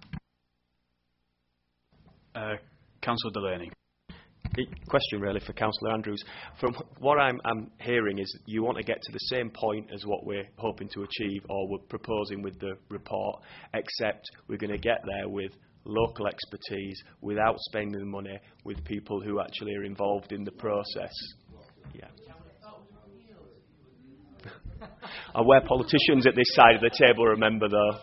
Speaker 1: Uh, Councillor Delaney.
Speaker 13: The question really for Councillor Andrews. From what I'm, I'm hearing is you want to get to the same point as what we're hoping to achieve or we're proposing with the report, except we're going to get there with local expertise, without spending the money, with people who actually are involved in the process. Yeah. And where politicians at this side of the table remember, though.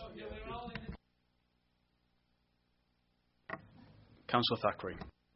Speaker 1: Councillor Thackeray.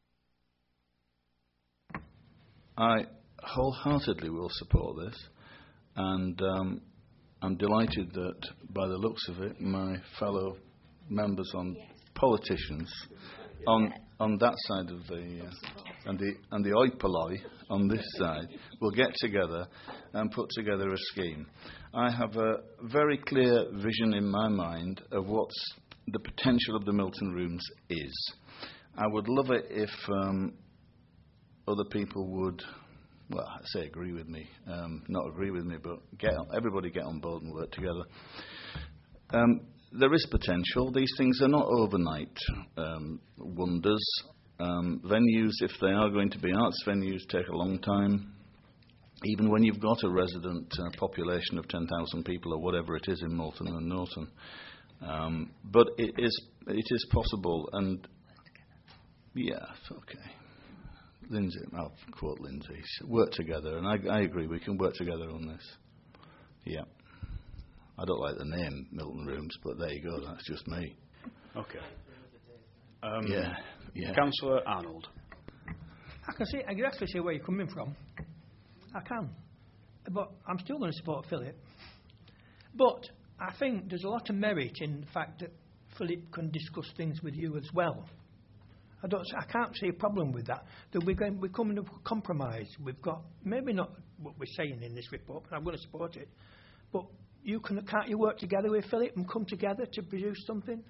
Speaker 7: I wholeheartedly will support this, and um, I'm delighted that, by the looks of it, my fellow members on politicians on on that side of the uh, and the and the oi polloi on this side will get together and put together a scheme. I have a very clear vision in my mind of what's the potential of the Milton Rooms is. I would love it if um, other people would, well, I say agree with me, um, not agree with me, but get on, everybody get on board and work together. Um, there is potential. These things are not overnight um, wonders. Um, venues, if they are going to be arts venues, take a long time. Even when you've got a resident uh, population of ten thousand people or whatever it is in Moulton and Norton. Um, but it is it is possible, and yeah, okay. Lindsay, I'll quote Lindsay. Work together, and I, I agree. We can work together on this. Yeah, I don't like the name Milton Rooms, but there you go. That's just me.
Speaker 1: Okay. Um,
Speaker 7: yeah, yeah.
Speaker 1: Councillor Arnold.
Speaker 6: I can see I can actually see where you're coming from. I can, but I'm still going to support Philip. But I think there's a lot of merit in the fact that Philip can discuss things with you as well. I don't. I can't see a problem with that. That we're going. We're coming to a compromise. We've got maybe not what we're saying in this report, but I'm going to support it. But you can. Can't you work together with Philip and come together to produce something?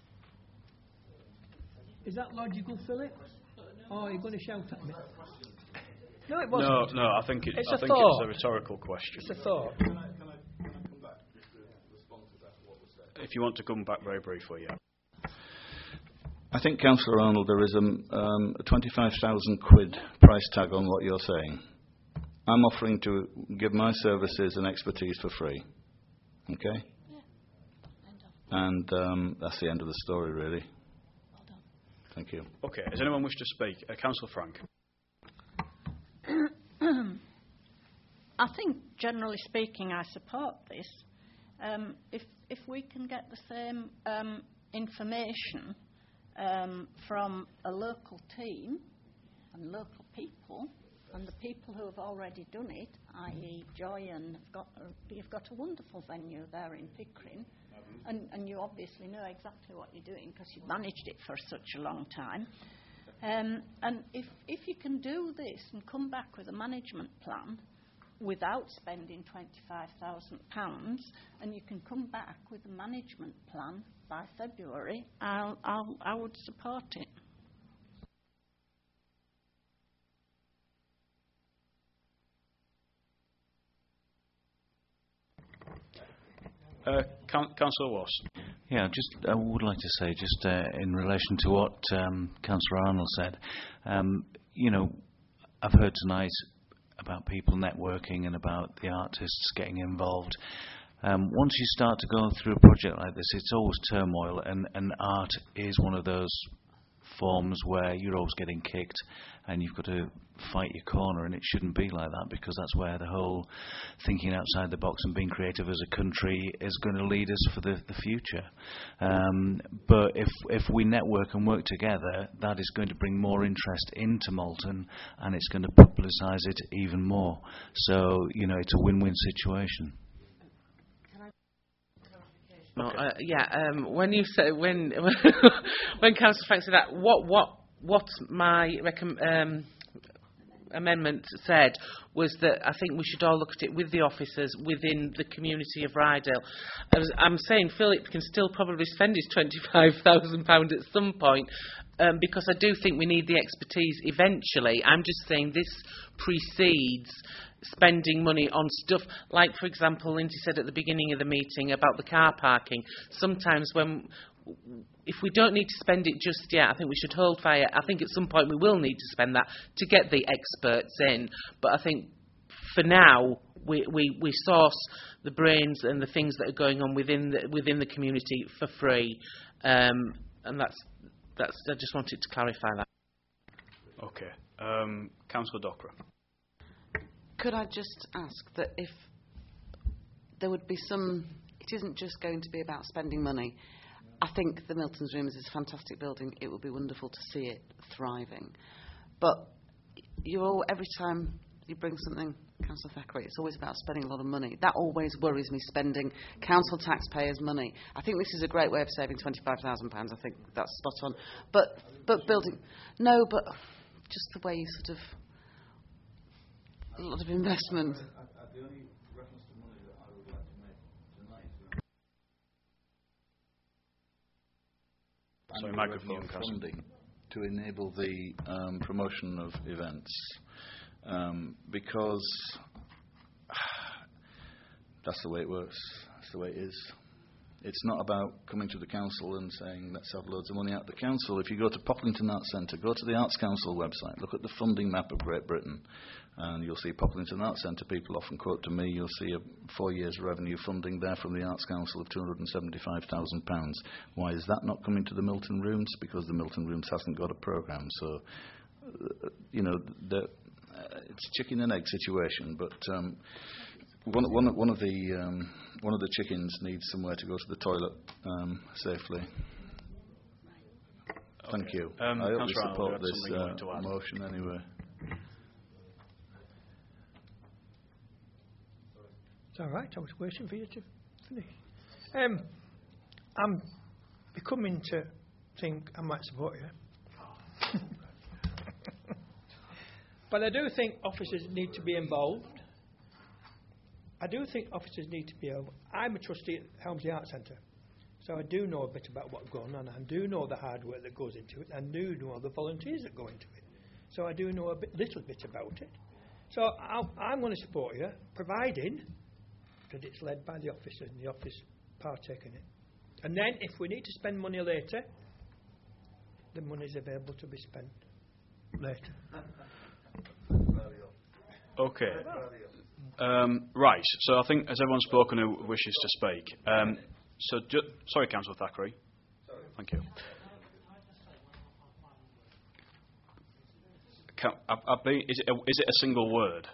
Speaker 6: Is that logical, Philip? Oh, you're going to shout at me? No, it wasn't.
Speaker 1: No, no. I think it,
Speaker 6: it's
Speaker 1: I
Speaker 6: a
Speaker 1: think
Speaker 6: thought.
Speaker 1: it's a rhetorical question.
Speaker 6: It's a thought.
Speaker 7: Can I, can I, can I come back just to respond to that? What was said?
Speaker 1: If you want to come back very briefly, yeah.
Speaker 7: I think, Councillor Arnold, there is a, um, a twenty-five thousand quid price tag on what you're saying. I'm offering to give my services and expertise for free. Okay?
Speaker 4: Yeah.
Speaker 7: And um, that's the end of the story, really.
Speaker 4: Well done.
Speaker 7: Thank you.
Speaker 1: Okay. Does anyone wish to speak? Uh, Councillor Frank.
Speaker 4: I think, generally speaking, I support this. Um, if if we can get the same um, information um, from a local team and local people, and the people who have already done it, that is, Joy, and have got a, you've got a wonderful venue there in Pickering, and, and you obviously know exactly what you're doing because you've managed it for such a long time. Um, and if, if you can do this and come back with a management plan without spending twenty-five thousand pounds, and you can come back with a management plan by February, I'll, I'll, I would support it.
Speaker 1: Uh, Councillor Wass.
Speaker 8: Yeah, just I would like to say, just uh, in relation to what um, Councillor Arnold said, um, you know, I've heard tonight about people networking and about the artists getting involved. Um, once you start to go through a project like this, it's always turmoil, and, and art is one of those forms where you're always getting kicked and you've got to fight your corner, and it shouldn't be like that, because that's where the whole thinking outside the box and being creative as a country is going to lead us for the, the future. Um, but if if we network and work together, that is going to bring more interest into Moulton, and it's going to publicise it even more. So, you know, it's a win-win situation.
Speaker 5: No, uh, yeah. Um, when you say when when Councillor Frank said that, what what what my recom- um, amendment said was that I think we should all look at it with the officers within the community of Rydale. I was, I'm saying Philip can still probably spend his twenty-five thousand pounds at some point, um, because I do think we need the expertise eventually. I'm just saying this precedes spending money on stuff like, for example, Lindsay said at the beginning of the meeting about the car parking. Sometimes when, if we don't need to spend it just yet, I think we should hold fire. I think at some point we will need to spend that to get the experts in. But I think for now we, we, we source the brains and the things that are going on within the, within the community for free. Um, and that's, that's, I just wanted to clarify that.
Speaker 1: Okay. Um, Councillor Dockwra.
Speaker 9: Could I just ask that if there would be some, it isn't just going to be about spending money. I think the Milton's Rooms is a fantastic building. It would be wonderful to see it thriving. But you're all, every time you bring something Councillor Thackeray, it's always about spending a lot of money. That always worries me, spending council taxpayers' money. I think this is a great way of saving twenty-five thousand pounds. I think that's spot on. But, but building... No, but just the way you sort of... A lot of investment.
Speaker 7: Sorry, microphone funding to enable the um, promotion of events, um, because that's the way it works. That's the way it is. It's not about coming to the council and saying, let's have loads of money out of the council. If you go to Pocklington Arts Centre, go to the Arts Council website, look at the funding map of Great Britain, and you'll see Pocklington Arts Centre. People often quote to me, you'll see a four years revenue funding there from the Arts Council of two hundred and seventy-five thousand pounds. Why is that not coming to the Milton Rooms? Because the Milton Rooms hasn't got a programme. So, uh, you know, the, uh, it's a chicken and egg situation, but... Um, One, one, one of the um, one of the chickens needs somewhere to go to the toilet um, safely. Thank
Speaker 1: okay.
Speaker 7: you.
Speaker 1: Um,
Speaker 7: I hope
Speaker 1: Councillor
Speaker 7: you support
Speaker 1: Arnold,
Speaker 7: this
Speaker 1: you had
Speaker 7: uh, motion anyway.
Speaker 6: It's all right. I was waiting for you to finish. Um, I'm becoming to think I might support you, but I do think officers need to be involved. I do think officers need to be over. I'm a trustee at Helmsley Arts Centre, so I do know a bit about what's going on. I do know the hard work that goes into it. I do know the volunteers that go into it. So I do know a bit, little bit about it. So I'll, I'm going to support you, providing that it's led by the officer and the office partake in it. And then, if we need to spend money later, the money is available to be spent later.
Speaker 1: Okay. Um, right, so I think, has everyone spoken who wishes to speak? Um, so, ju- sorry, Councillor Thackeray. Sorry. Thank you. Can, I've, I've been, is, it a, is it a single word?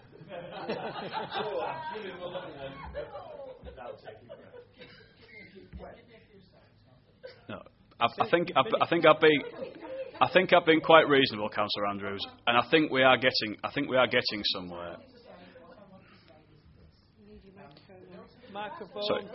Speaker 1: No, I, I think I, I think I've been I think I've been quite reasonable, Councillor Andrews, and I think we are getting I think we are getting somewhere.
Speaker 6: Microphone.
Speaker 1: Sorry.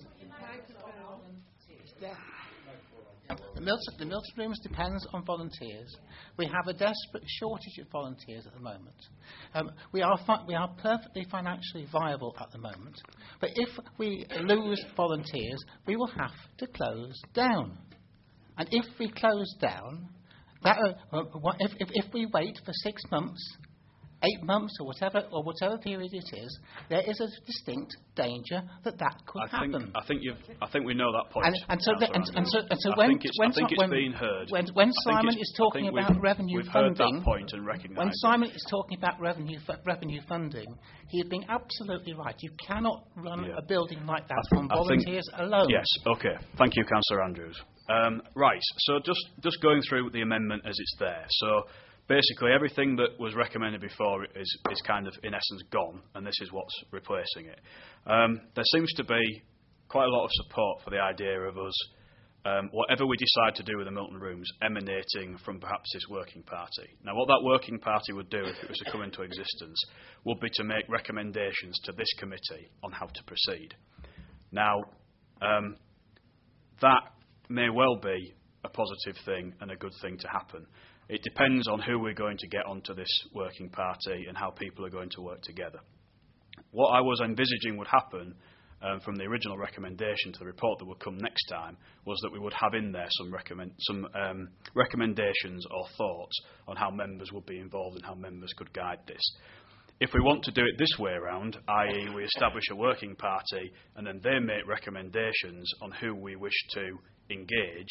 Speaker 15: The Milton, the Milton Rooms depends on volunteers. We have a desperate shortage of volunteers at the moment. Um, we, are fi- we are perfectly financially viable at the moment. But if we lose volunteers, we will have to close down. And if we close down, that, uh, uh, if, if, if we wait for six months, eight months or whatever or whatever period it is, there is a distinct danger that that could
Speaker 1: I think,
Speaker 15: happen.
Speaker 1: I think you've. I think we know that point.
Speaker 15: And, and so, the, and, and so, and so
Speaker 1: I
Speaker 15: when
Speaker 1: think it's,
Speaker 15: when,
Speaker 1: I think it's
Speaker 15: when,
Speaker 1: being heard.
Speaker 15: When, when
Speaker 1: I think
Speaker 15: Simon
Speaker 1: it's-
Speaker 15: is talking
Speaker 1: I think
Speaker 15: about
Speaker 1: we've,
Speaker 15: revenue
Speaker 1: we've
Speaker 15: funding,
Speaker 1: heard that point and recognised.
Speaker 15: when Simon is talking about revenue fu- revenue funding, he is being absolutely right. You cannot run
Speaker 1: Yeah.
Speaker 15: a building like that
Speaker 1: I-
Speaker 15: from
Speaker 1: I think-
Speaker 15: volunteers alone.
Speaker 1: Yes. Okay. Thank you, Councillor Andrews. Um, right. So just just going through the amendment as it's there. So basically, everything that was recommended before is is kind of in essence gone, and this is what's replacing it. Um, there seems to be quite a lot of support for the idea of us, um, whatever we decide to do with the Milton Rooms, emanating from perhaps this working party. Now, what that working party would do if it was to come into existence would be to make recommendations to this committee on how to proceed. Now, um, that may well be a positive thing and a good thing to happen. It depends on who we're going to get onto this working party and how people are going to work together. What I was envisaging would happen um, from the original recommendation to the report that would come next time was that we would have in there some, recommend, some um, recommendations or thoughts on how members would be involved and how members could guide this. If we want to do it this way around, that is we establish a working party and then they make recommendations on who we wish to engage,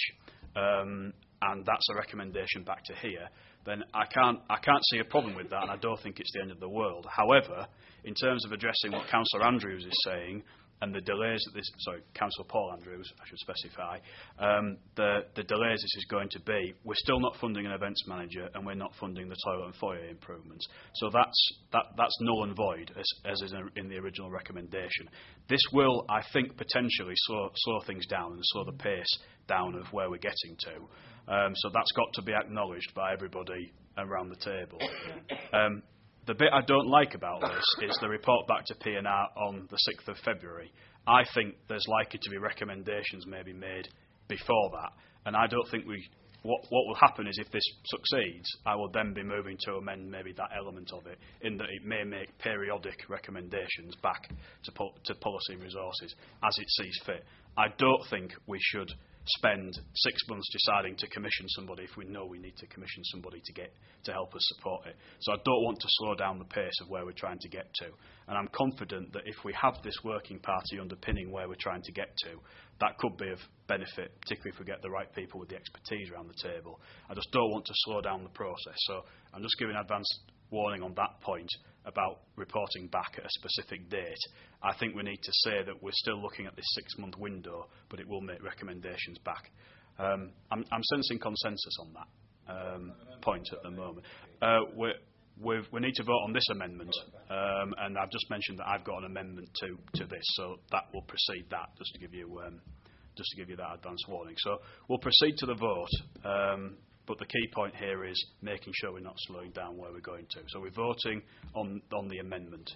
Speaker 1: um, and that's a recommendation back to here, then I can't, I can't see a problem with that, and I don't think it's the end of the world. However, in terms of addressing what Councillor Andrews is saying, and the delays that this, sorry, Councillor Paul Andrews, I should specify, um, the, the delays this is going to be, we're still not funding an events manager, and we're not funding the toilet and foyer improvements. So that's, that, that's null and void, as, as is in the original recommendation. This will, I think, potentially slow, slow things down and slow the pace down of where we're getting to. Um, so that's got to be acknowledged by everybody around the table. Um, the bit I don't like about this is the report back to P N R on the sixth of February. I think there's likely to be recommendations maybe made before that, and I don't think we. What, what will happen is if this succeeds, I will then be moving to amend maybe that element of it, in that it may make periodic recommendations back to, po- to policy and resources as it sees fit. I don't think we should spend six months deciding to commission somebody if we know we need to commission somebody to get to help us support it. So I don't want to slow down the pace of where we're trying to get to. And I'm confident that if we have this working party underpinning where we're trying to get to, that could be of benefit, particularly if we get the right people with the expertise around the table. I just don't want to slow down the process. So I'm just giving advance warning on that point about reporting back at a specific date. I think we need to say that we're still looking at this six-month window, but it will make recommendations back. Um, I'm, I'm sensing consensus on that um, point at the moment. Uh, we're, we've, we need to vote on this amendment, um, and I've just mentioned that I've got an amendment to, to this, so that will precede that, just to give you um, just to give you that advance warning. So we'll proceed to the vote. Um, But the key point here is making sure we're not slowing down where we're going to. So we're voting on, on the amendment.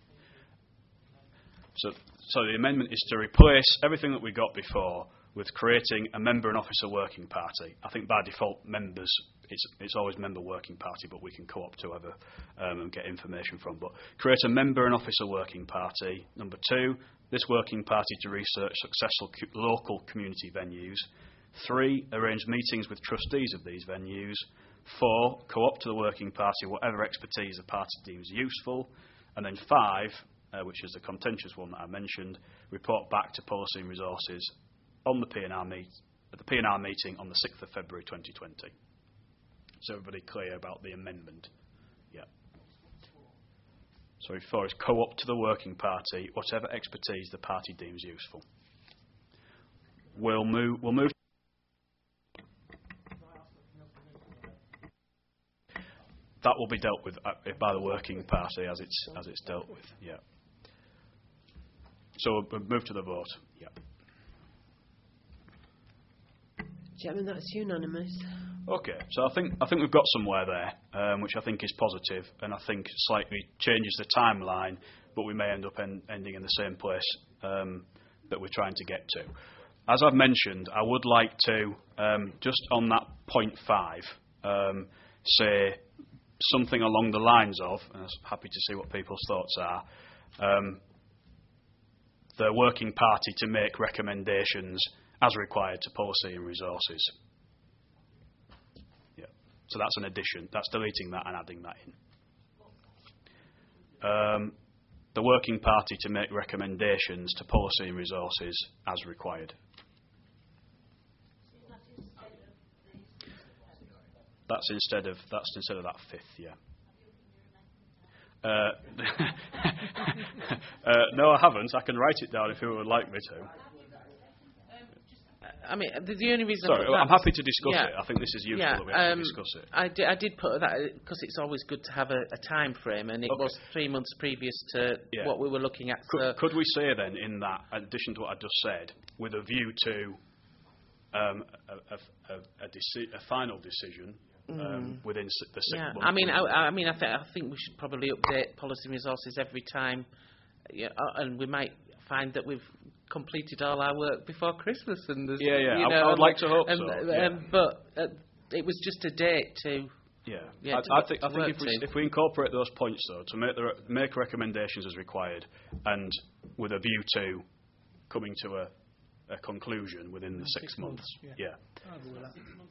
Speaker 1: So, so the amendment is to replace everything that we got before with creating a member and officer working party. I think by default members, it's, it's always member working party, but we can co-opt whoever um, and get information from. But create a member and officer working party. Number two, this working party to research successful co- local community venues. Three, arrange meetings with trustees of these venues. Four, co-opt to the working party whatever expertise the party deems useful. And then five, uh, which is the contentious one that I mentioned, report back to Policy and Resources on the P N R meet, at the P N R meeting on the sixth of February twenty twenty. Is everybody clear about the amendment? Yeah. So four is co-opt to the working party whatever expertise the party deems useful. We'll move. We'll move. That will be dealt with uh, by the working party as it's as it's dealt with. Yeah. So we'll move to the vote. Yeah.
Speaker 2: Chairman, that's unanimous.
Speaker 1: Okay. So I think I think we've got somewhere there, um, which I think is positive, and I think slightly changes the timeline, but we may end up en- ending in the same place um, that we're trying to get to. As I've mentioned, I would like to um, just on that point five um, say something along the lines of, and I'm happy to see what people's thoughts are, um, the working party to make recommendations as required to Policy and Resources. Yeah. So that's an addition. That's deleting that and adding that in. Um, the working party to make recommendations to Policy and Resources as required. That's instead of that's instead of that fifth, yeah. Uh, uh, no, I haven't. I can write it down if you would like me to.
Speaker 5: I mean, the, the only reason...
Speaker 1: Sorry, I'm happy to discuss
Speaker 5: yeah,
Speaker 1: it. I think this is useful
Speaker 5: yeah,
Speaker 1: that we actually
Speaker 5: um,
Speaker 1: discuss it.
Speaker 5: I did, I did put that because it's always good to have a, a time frame, and it
Speaker 1: Okay.
Speaker 5: was three months previous to
Speaker 1: Yeah.
Speaker 5: what we were looking at.
Speaker 1: Could,
Speaker 5: so
Speaker 1: could we say then, in that, in addition to what I just said, with a view to um, a, a, a, a, deci- a final decision um,
Speaker 5: Mm.
Speaker 1: within s- the six
Speaker 5: yeah,
Speaker 1: months?
Speaker 5: I mean, I, I mean, I, th- I think we should probably update Policy and Resources every time, yeah, uh, and we might find that we've completed all our work before Christmas. And there's,
Speaker 1: Yeah, yeah,
Speaker 5: you
Speaker 1: I-
Speaker 5: know,
Speaker 1: I would
Speaker 5: and-
Speaker 1: like to hope
Speaker 5: and,
Speaker 1: so,
Speaker 5: um,
Speaker 1: yeah.
Speaker 5: But uh, it was just a date to.
Speaker 1: Yeah,
Speaker 5: Yeah,
Speaker 1: I,
Speaker 5: to
Speaker 1: I
Speaker 5: work-
Speaker 1: think
Speaker 5: to
Speaker 1: I think
Speaker 5: work
Speaker 1: if we,
Speaker 5: to.
Speaker 1: if we incorporate those points though, to make the re- make recommendations as required, and with a view to coming to a, a conclusion within the six,
Speaker 6: Six
Speaker 1: months.
Speaker 6: months,
Speaker 1: Yeah.
Speaker 6: yeah. I'll go with that.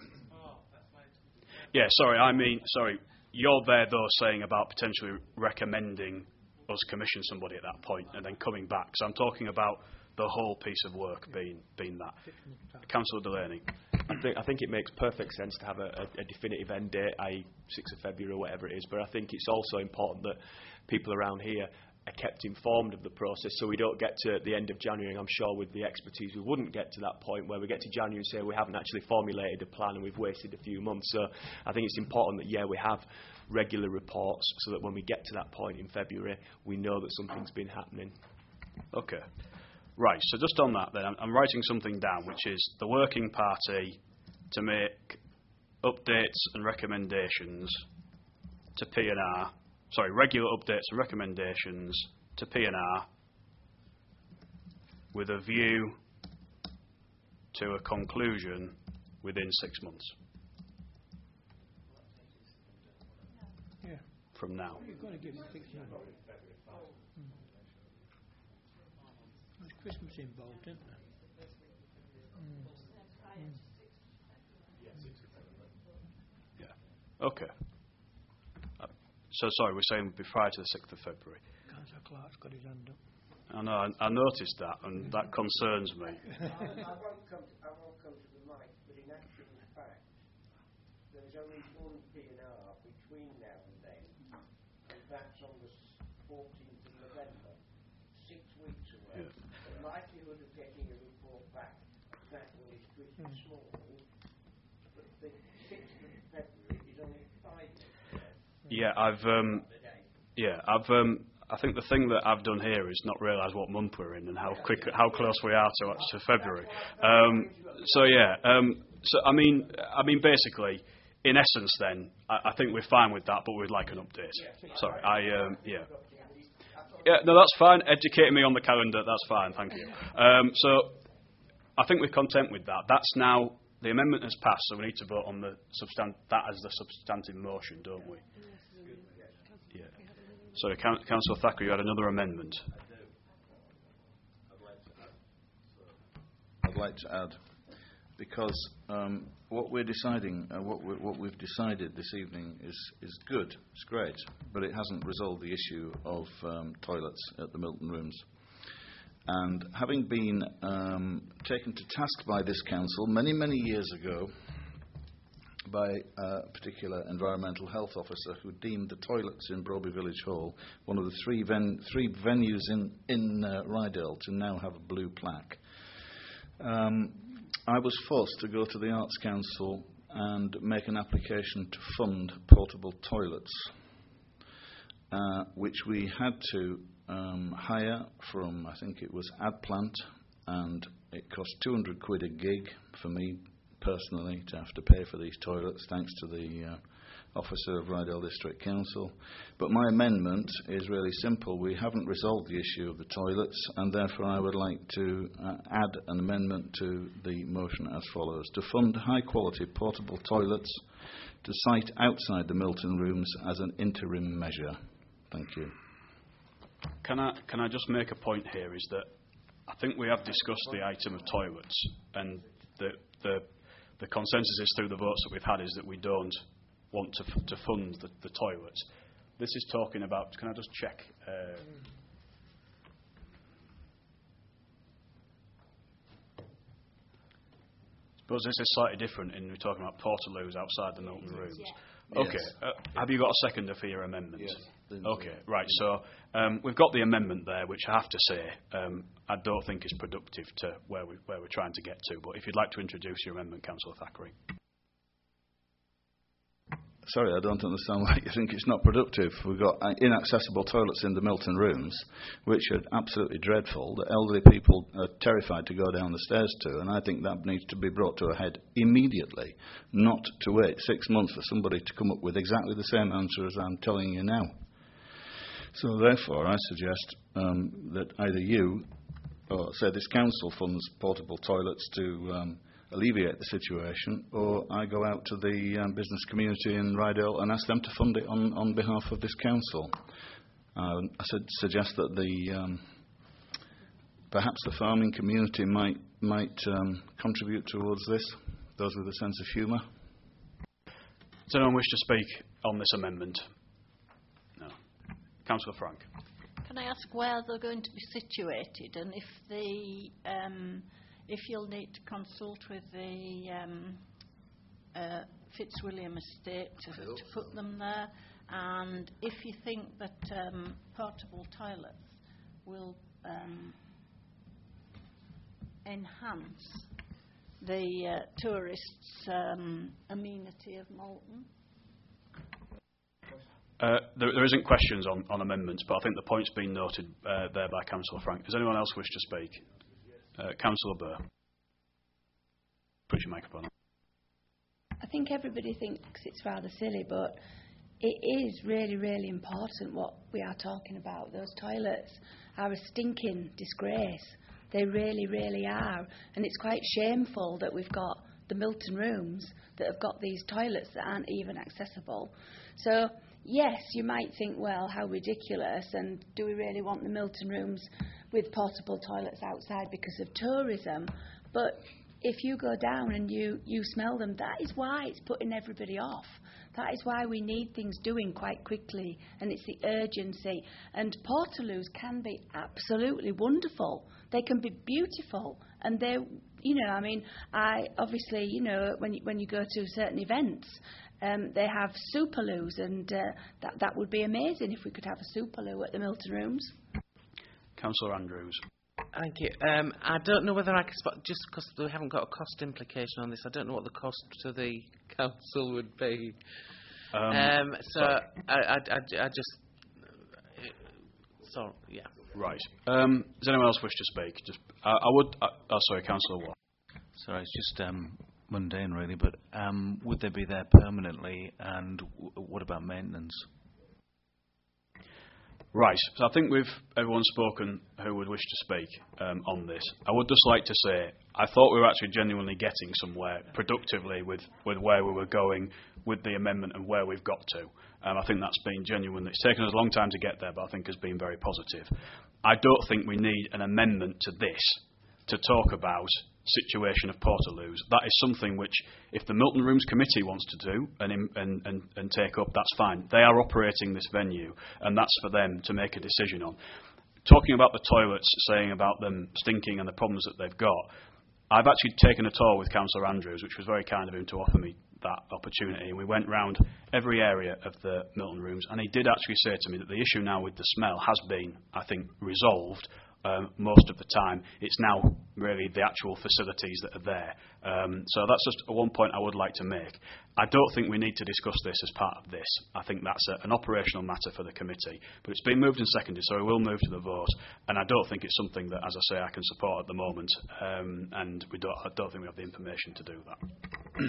Speaker 1: Yeah. Sorry, I mean, sorry. You're there though saying about potentially recommending us commission somebody at that point and then coming back. So I'm talking about the whole piece of work being being that. Councillor Delaney.
Speaker 13: I think I think it makes perfect sense to have a, a, a definitive end date, that is sixth of February or whatever it is. But I think it's also important that people around here are kept informed of the process, so we don't get to the end of January. And I'm sure with the expertise, we wouldn't get to that point where we get to January and say we haven't actually formulated a plan and we've wasted a few months. So I think it's important that yeah we have regular reports so that when we get to that point in February, we know that something's been happening.
Speaker 1: Okay. Right, so just on that then, I'm, I'm writing something down, which is the working party to make updates and recommendations to P N R sorry, regular updates and recommendations to P and R with a view to a conclusion within six months.
Speaker 6: Yeah.
Speaker 1: From now.
Speaker 6: You're going to give them six months. Mm. There's Christmas involved, isn't there? Mm. Mm.
Speaker 1: Yeah. Okay. Uh, so sorry, we're saying prior to the sixth of February.
Speaker 6: Councillor Clark's got his hand up.
Speaker 1: I know, I, I noticed that, and that concerns me.
Speaker 16: I, I, won't come to, I won't come to the mic, but in actual fact, there's only one P and R between now and then, and that's on the fourteenth of November, six weeks away. Yeah. The likelihood of getting a report back that one is pretty mm. small, but the sixth of February is only five weeks away.
Speaker 1: Yeah, I've, um, yeah, I've, um, I think the thing that I've done here is not realise what month we're in and how quick, how close we are to, to February. Um, so yeah, um, so I mean, I mean, basically, in essence, then I, I think we're fine with that, but we'd like an update. Sorry, I um, yeah, yeah, no, that's fine. Educating me on the calendar, that's fine. Thank you. Um, so I think we're content with that. That's now the amendment has passed, so we need to vote on the substan- that as the substantive motion, don't we? Yeah. Sorry, Councillor Thacker, you had another amendment.
Speaker 7: I'd like to add, because um, what we're deciding, uh, what, we, what we've decided this evening is, is good, it's great, but it hasn't resolved the issue of um, toilets at the Milton Rooms. And having been um, taken to task by this council many, many years ago, by a particular environmental health officer who deemed the toilets in Broby Village Hall one of the three, ven- three venues in, in uh, Rydale to now have a blue plaque. Um, I was forced to go to the Arts Council and make an application to fund portable toilets, uh, which we had to um, hire from, I think it was Adplant, and it cost two hundred quid a gig for me personally to have to pay for these toilets, thanks to the uh, officer of Rydale District Council. But my amendment is really simple. We haven't resolved the issue of the toilets, and therefore I would like to uh, add an amendment to the motion as follows: to fund high-quality portable toilets to site outside the Milton Rooms as an interim measure. Thank you.
Speaker 1: Can I, can I just make a point here, is that I think we have discussed the item of toilets, and the, the The consensus is through the votes that we've had is that we don't want to, f- to fund the, the toilets. This is talking about, can I just check? Uh, I suppose this is slightly different in we're talking about portaloos outside the Milton Rooms.
Speaker 7: Yeah.
Speaker 1: Okay.
Speaker 7: Yes.
Speaker 1: Uh, have you got a seconder for your amendment?
Speaker 7: Yes.
Speaker 1: Okay, right. So um, we've got the amendment there, which I have to say um, I don't think is productive to where, we, where we're trying to get to. But if you'd like to introduce your amendment, Councillor Thackeray.
Speaker 7: Sorry, I don't understand why you think it's not productive. We've got uh, inaccessible toilets in the Milton Rooms, which are absolutely dreadful, that elderly people are terrified to go down the stairs to, and I think that needs to be brought to a head immediately, not to wait six months for somebody to come up with exactly the same answer as I'm telling you now. So therefore, I suggest um, that either you, or say this council, funds portable toilets to um, alleviate the situation, or I go out to the um, business community in Rydale and ask them to fund it on, on behalf of this council. Uh, I should suggest that the um, perhaps the farming community might might um, contribute towards this, those with a sense of humour.
Speaker 1: Does anyone wish to speak on this amendment? No. Councillor Frank.
Speaker 4: Can I ask where they're going to be situated, and if the um, if you'll need to consult with the um, uh, Fitzwilliam estate to, to put them there, and if you think that um, portable toilets will um, enhance the uh, tourists' um, amenity of Malton.
Speaker 1: Uh, there, there isn't questions on, on amendments, but I think the point's been noted uh, there by Councillor Frank. Does anyone else wish to speak? Uh, Councillor Burr. Put your microphone on.
Speaker 10: I think everybody thinks it's rather silly, but it is really, really important what we are talking about. Those toilets are a stinking disgrace. They really, really are. And it's quite shameful that we've got the Milton rooms that have got these toilets that aren't even accessible. So, yes, you might think, well, how ridiculous, and do we really want the Milton rooms with portable toilets outside because of tourism? But if you go down and you, you smell them, that is why it's putting everybody off. That is why we need things doing quite quickly, and it's the urgency. And portaloos can be absolutely wonderful. They can be beautiful, and they're, you know, I mean, I obviously, you know, when you, when you go to certain events, um, they have superloos, and uh, that that would be amazing if we could have a superloo at the Milton Rooms.
Speaker 1: Councillor Andrews.
Speaker 5: Thank you. Um, I don't know whether I can spot, just because we haven't got a cost implication on this, I don't know what the cost to the council would be.
Speaker 1: Um,
Speaker 5: um, so
Speaker 1: sorry.
Speaker 5: I, I, I, I just, uh, so yeah.
Speaker 1: Right. Um, does anyone else wish to speak? Just, I, I would. Uh, oh, sorry, Councillor Watt.
Speaker 8: Sorry, it's just um, mundane, really. But um, would they be there permanently, and w- what about maintenance?
Speaker 1: Right. So I think we've everyone spoken who would wish to speak um, on this. I would just like to say I thought we were actually genuinely getting somewhere productively with, with where we were going with the amendment and where we've got to. Um, I think that's been genuine. It's taken us a long time to get there, but I think has been very positive. I don't think we need an amendment to this to talk about situation of portaloos. That is something which, if the Milton Rooms Committee wants to do and, and, and, and take up, that's fine. They are operating this venue, and that's for them to make a decision on. Talking about the toilets, saying about them stinking and the problems that they've got, I've actually taken a tour with Councillor Andrews, which was very kind of him to offer me that opportunity, and we went round every area of the Milton Rooms, and he did actually say to me that the issue now with the smell has been, I think, resolved. Um, most of the time, it's now really the actual facilities that are there. Um, so that's just one point I would like to make. I don't think we need to discuss this as part of this. I think that's a, an operational matter for the committee. But it's been moved and seconded, so we will move to the vote. And I don't think it's something that, as I say, I can support at the moment. Um, and we don't, I don't think we have the information to do that.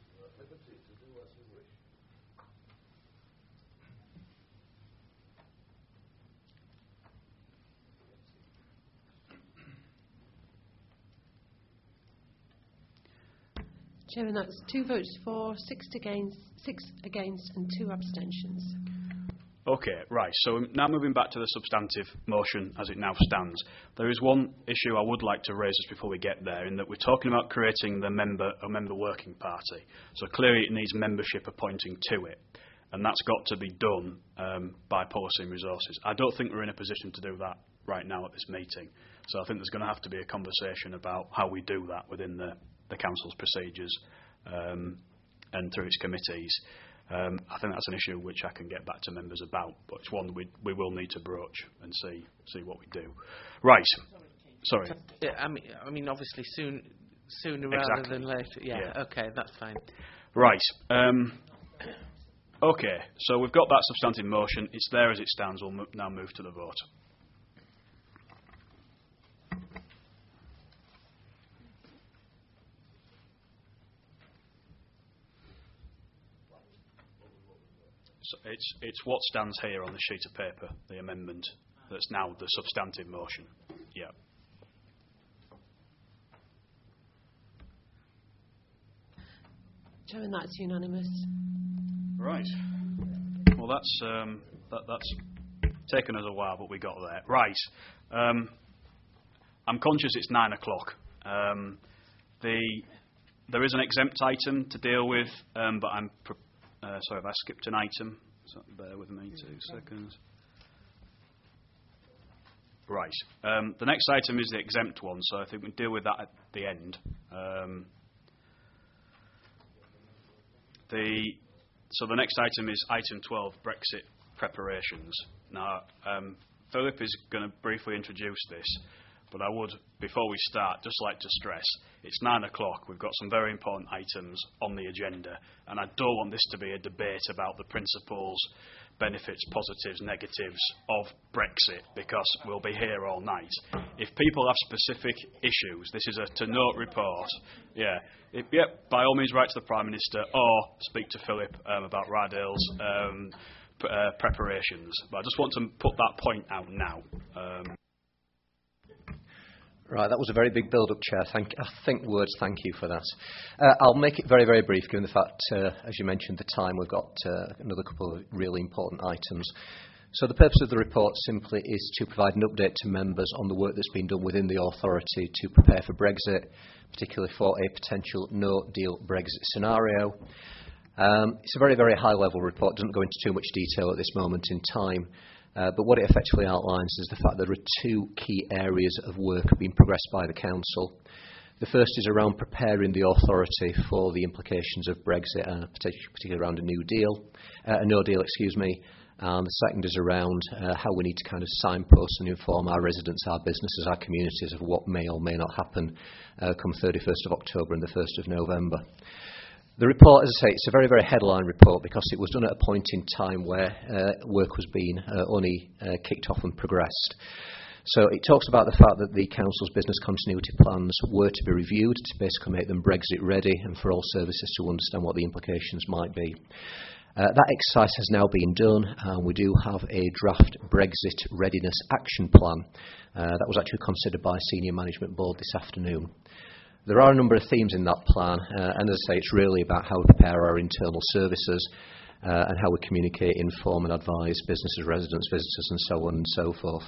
Speaker 2: Chairman, that's two votes for, six against, six against and two abstentions.
Speaker 1: Okay, right. So now moving back to the substantive motion as it now stands. There is one issue I would like to raise just before we get there, in that we're talking about creating the member a member working party. So clearly it needs membership appointing to it, and that's got to be done um, by policy and resources. I don't think we're in a position to do that right now at this meeting. So I think there's going to have to be a conversation about how we do that within the the Council's procedures um, and through its committees. Um, I think that's an issue which I can get back to members about, but it's one that we, we will need to broach and see see what we do. Right. Sorry.
Speaker 5: Yeah, I mean, I mean, obviously soon, sooner
Speaker 1: exactly.
Speaker 5: rather than later. Yeah,
Speaker 1: yeah.
Speaker 5: Okay, that's fine.
Speaker 1: Right. Um, okay, so we've got that substantive motion. It's there as it stands. We'll mo- now move to the vote. So it's, it's what stands here on the sheet of paper, the amendment that's now the substantive motion. Yeah.
Speaker 2: Chairman, that's unanimous.
Speaker 1: Right. Well, that's um, that, that's taken us a while, but we got there. Right. Um, I'm conscious it's nine o'clock. Um, the there is an exempt item to deal with, um, but I'm. Pre- Uh, sorry, if I skipped an item, so bear with me two seconds. Right. Um, the next item is the exempt one, so I think we deal with that at the end. Um, the so the next item is item twelve, Brexit preparations. Now, um, Philip is going to briefly introduce this. But I would, before we start, just like to stress, it's nine o'clock, we've got some very important items on the agenda, and I don't want this to be a debate about the principles, benefits, positives, negatives of Brexit, because we'll be here all night. If people have specific issues, this is a to-note report. Yeah, if, yeah, by all means, write to the Prime Minister or speak to Philip um, about Rydale's um, p- uh, preparations. But I just want to put that point out now. Um,
Speaker 14: Right, that was a very big build-up, Chair. Thank, I think words thank you for that. Uh, I'll make it very, very brief, given the fact, uh, as you mentioned, the time. We've got uh, another couple of really important items. So the purpose of the report simply is to provide an update to members on the work that's been done within the authority to prepare for Brexit, particularly for a potential no-deal Brexit scenario. Um, it's a very, very high-level report. It doesn't go into too much detail at this moment in time. Uh, but what it effectively outlines is the fact that there are two key areas of work being progressed by the Council. The first is around preparing the authority for the implications of Brexit, uh, particularly around a new deal, uh, a no deal, excuse me. And the second is around uh, how we need to kind of signpost and inform our residents, our businesses, our communities of what may or may not happen uh, come thirty-first of October and the first of November. The report, as I say, it's a very, very headline report because it was done at a point in time where uh, work was being uh, only uh, kicked off and progressed. So it talks about the fact that the Council's business continuity plans were to be reviewed to basically make them Brexit ready and for all services to understand what the implications might be. Uh, that exercise has now been done, and we do have a draft Brexit readiness action plan uh, that was actually considered by Senior Management Board this afternoon. There are a number of themes in that plan, uh, and as I say, it's really about how we prepare our internal services uh, and how we communicate, inform and advise businesses, residents, visitors and so on and so forth.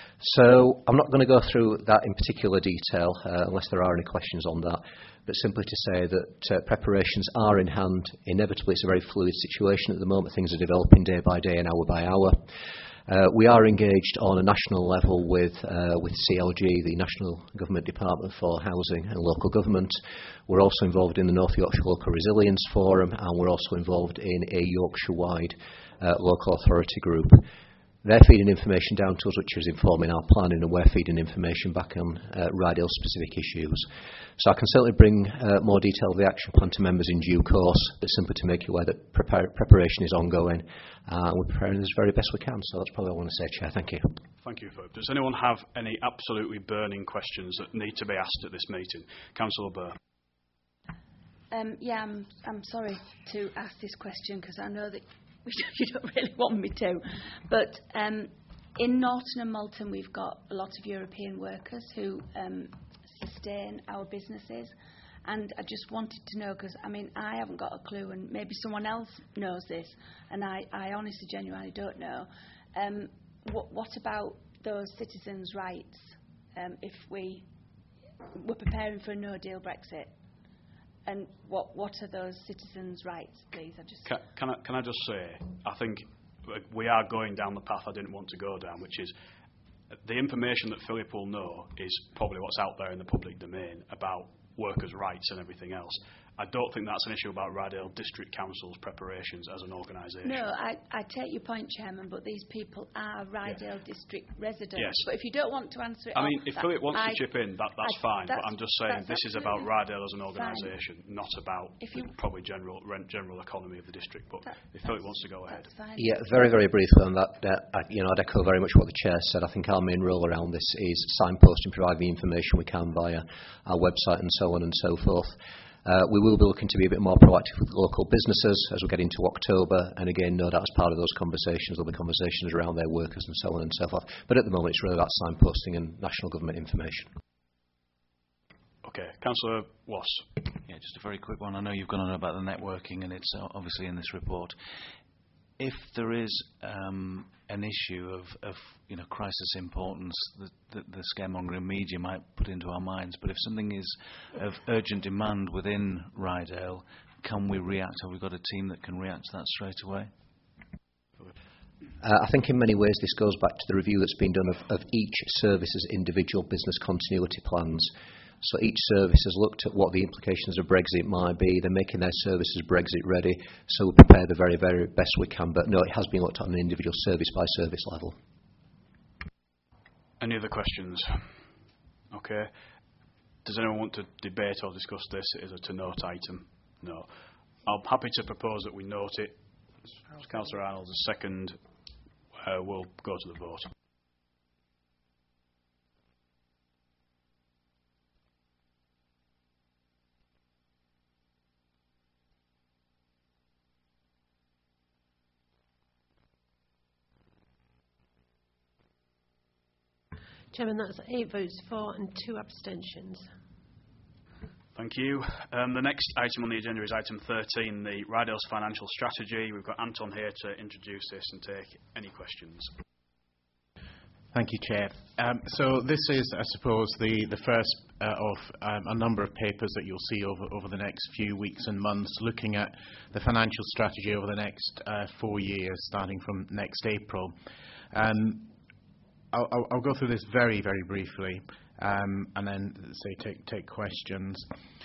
Speaker 14: So I'm not going to go through that in particular detail uh, unless there are any questions on that, but simply to say that uh, preparations are in hand. Inevitably, it's a very fluid situation at the moment. Things are developing day by day and hour by hour. Uh, we are engaged on a national level with uh, with C L G, the National Government Department for Housing and Local Government. We're also involved in the North Yorkshire Local Resilience Forum, and we're also involved in a Yorkshire-wide uh, local authority group. They're feeding information down to us, which is informing our planning, and we're feeding information back on uh, Rydale-specific issues. So I can certainly bring uh, more detail of the action plan to members in due course, but simply to make you aware that prepar- preparation is ongoing, uh, and we're preparing as very best we can. So that's probably all I want to say, Chair. Thank you.
Speaker 1: Thank you, Philip. Does anyone have any absolutely burning questions that need to be asked at this meeting? Councillor Burr.
Speaker 10: Um, yeah, I'm, I'm sorry to ask this question because I know that you don't really want me to. But um, in Norton and Malton, we've got a lot of European workers who um, sustain our businesses. And I just wanted to know, because, I mean, I haven't got a clue, and maybe someone else knows this, and I, I honestly, genuinely don't know. Um, what, what about those citizens' rights um, if we were preparing for a no-deal Brexit? And what what are those citizens' rights, please? I just
Speaker 1: can, can, I, can I just say, I think we are going down the path I didn't want to go down, which is the information that Philip will know is probably what's out there in the public domain about workers' rights and everything else. I don't think that's an issue about Rydale District Council's preparations as an organisation.
Speaker 10: No, I, I take your point, Chairman, but these people are Rydale yeah. District residents.
Speaker 1: Yes.
Speaker 10: But if you don't want to answer it...
Speaker 1: I mean,
Speaker 10: off,
Speaker 1: if
Speaker 10: that,
Speaker 1: Philip wants
Speaker 10: I,
Speaker 1: to chip in, that, that's
Speaker 10: I,
Speaker 1: fine,
Speaker 10: that's,
Speaker 1: but I'm just saying this is about Rydale as an organisation, not about
Speaker 10: if you,
Speaker 1: the probably general general economy of the district. But
Speaker 10: that,
Speaker 1: if Philip wants to go ahead.
Speaker 14: Yeah, very, very briefly on that. Uh, I, you know, I'd echo very much what the Chair said. I think our main role around this is signposting, providing the information we can via our website and so on and so forth. Uh, we will be looking to be a bit more proactive with local businesses as we get into October, and again, no doubt as part of those conversations, there'll be conversations around their workers and so on and so forth. But at the moment, it's really about signposting and national government information.
Speaker 1: Okay, Councillor Wass.
Speaker 8: Yeah, just a very quick one. I know you've gone on about the networking, and it's obviously in this report. If there is um, an issue of, of you know, crisis importance that, that the scaremongering media might put into our minds, but if something is of urgent demand within Rydale, can we react? Have we got a team that can react to that straight away?
Speaker 14: Uh, I think in many ways this goes back to the review that's been done of, of each service's individual business continuity plans. So each service has looked at what the implications of Brexit might be. They're making their services Brexit ready, so we prepare the very, very best we can. But no, it has been looked at on an individual service by service level.
Speaker 1: Any other questions? Okay. Does anyone want to debate or discuss this as a to-note item? No. I'm happy to propose that we note it. Councillor Arnold's a second. Uh, we'll go to the vote.
Speaker 2: Chairman, that's eight votes for and two abstentions.
Speaker 1: Thank you. Um, the next item on the agenda is item thirteen, the Rydales Financial Strategy. We've got Anton here to introduce this and take any questions.
Speaker 17: Thank you, Chair. Um, so this is, I suppose, the, the first uh, of um, a number of papers that you'll see over, over the next few weeks and months looking at the financial strategy over the next uh, four years, starting from next April. Um, I'll, I'll, I'll go through this very, very briefly, um, and then say take take questions.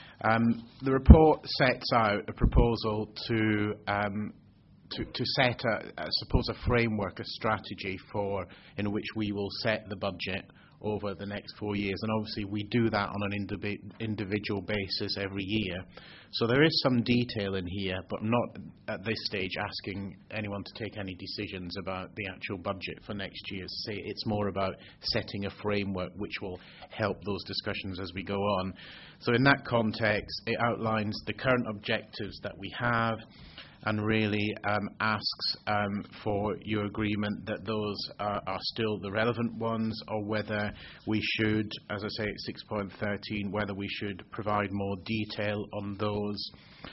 Speaker 17: Um, the report sets out a proposal to um, to, to set, a, I suppose, a framework, a strategy for in which we will set the budget over the next four years, and obviously we do that on an indivi individual basis every year. So there is some detail in here, but I'm not at this stage asking anyone to take any decisions about the actual budget for next year. Say it's more about setting a framework which will help those discussions as we go on. So in that context, it outlines the current objectives that we have, and really um, asks um, for your agreement that those are, are still the relevant ones, or whether we should, as I say at six point thirteen, whether we should provide more detail on those.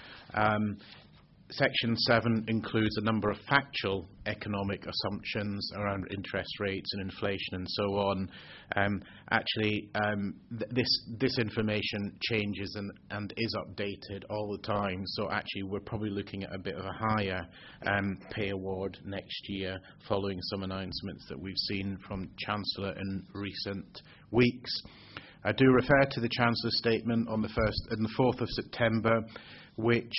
Speaker 17: Um, Section seven includes a number of factual economic assumptions around interest rates and inflation and so on. Um, actually, um, th this this information changes and, and is updated all the time. So actually, we're probably looking at a bit of a higher um, pay award next year, following some announcements that we've seen from Chancellor in recent weeks. I do refer to the Chancellor's statement on the first and the fourth of September, which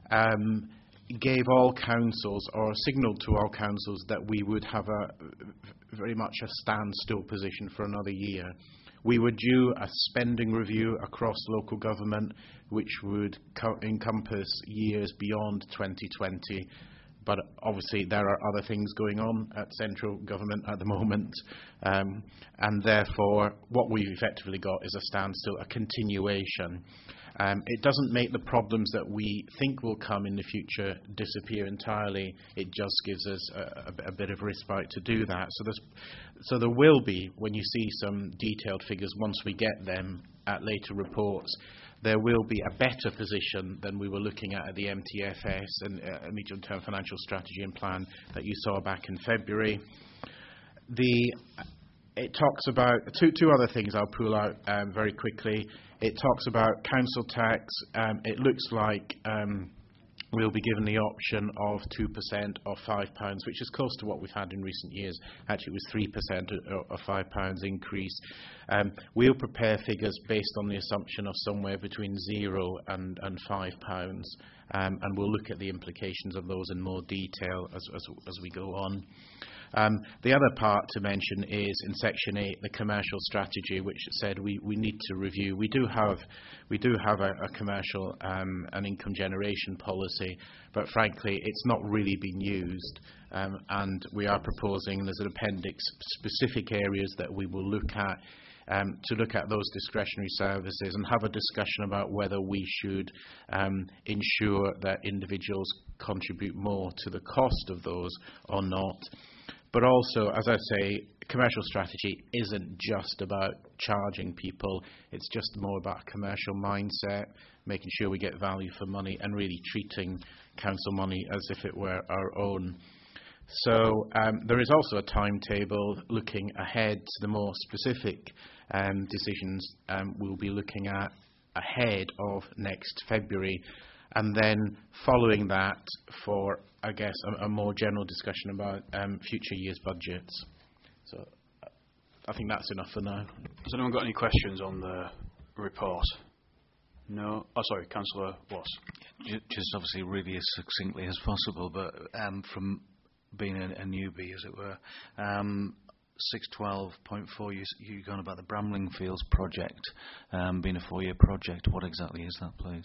Speaker 17: Um, gave all councils, or signalled to all councils, that we would have a very much a standstill position for another year. We would do a spending review across local government, which would co encompass years beyond twenty twenty. But obviously there are other things going on at central government at the moment, um, and therefore what we've effectively got is a standstill, a continuation. Um, it doesn't make the problems that we think will come in the future disappear entirely. It just gives us a, a, a bit of respite to do that. So, there's, so there will be, when you see some detailed figures, once we get them at later reports, there will be a better position than we were looking at at the M T F S and uh, Medium-Term Financial Strategy and Plan that you saw back in February. The, it talks about two, two other things I'll pull out um, very quickly. It talks about council tax. Um, it looks like um, we'll be given the option of two percent or five pounds, which is close to what we've had in recent years. Actually, it was three percent or five pounds increase. Um, we'll prepare figures based on the assumption of somewhere between zero and, and five pounds, um, and we'll look at the implications of those in more detail as, as, as we go on. Um, the other part to mention is in Section eight, the commercial strategy, which said we, we need to review. We do have, we do have a, a commercial um, and income generation policy, but frankly, it's not really been used. Um, and we are proposing, there's an appendix, specific areas that we will look at um, to look at those discretionary services and have a discussion about whether we should um, ensure that individuals contribute more to the cost of those or not. But also, as I say, commercial strategy isn't just about charging people. It's just more about a commercial mindset, making sure we get value for money and really treating council money as if it were our own. So um, there is also a timetable looking ahead to the more specific um, decisions um, we'll be looking at ahead of next February. And then following that for, I guess, a, a more general discussion about um, future years' budgets. So I think that's enough for now.
Speaker 1: Has anyone got any questions on the report? No? Oh, sorry, Councillor Wass.
Speaker 8: Just obviously really as succinctly as possible, but um, from being a, a newbie, as it were, um, six twelve point four, you, you're going about the Bramling Fields project um, being a four-year project. What exactly is that, please?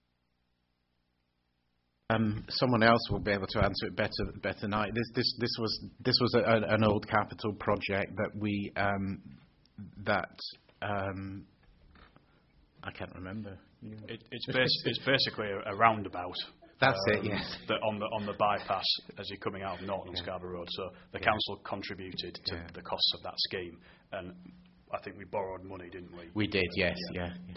Speaker 17: Um, someone else will be able to answer it better better than I. This this this was this was a, an old capital project that we um, that um, I can't remember.
Speaker 1: It, it's, bas- it's basically a, a roundabout.
Speaker 17: That's
Speaker 1: um,
Speaker 17: it. Yes.
Speaker 1: That on the on the bypass as you're coming out of Norton on
Speaker 17: Yeah.
Speaker 1: Scarborough Road. So the
Speaker 17: Yeah.
Speaker 1: council contributed to
Speaker 17: Yeah.
Speaker 1: the costs of that scheme, and I think we borrowed money, didn't we?
Speaker 17: We did. Yes.
Speaker 1: Yeah.
Speaker 17: Yeah.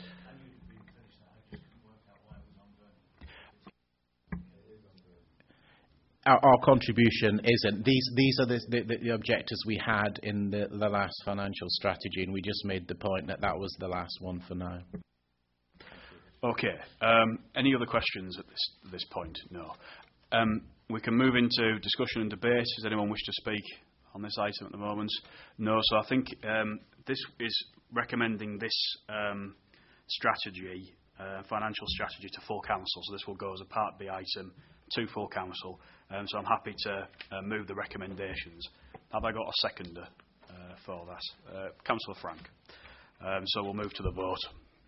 Speaker 17: Our, our contribution isn't. These these are the, the, the objectives we had in the, the last financial strategy, and we just made the point that that was the last one for now.
Speaker 1: Okay. Um, any other questions at this this point? No. Um, we can move into discussion and debate. Does anyone wish to speak on this item at the moment? No. So I think um, this is recommending this um, strategy, uh, financial strategy, to full council. So this will go as a Part B item to full council. Um, so I'm happy to uh, move the recommendations. Have I got a seconder uh, for that? Uh, Councillor Frank. Um, so we'll move to the vote.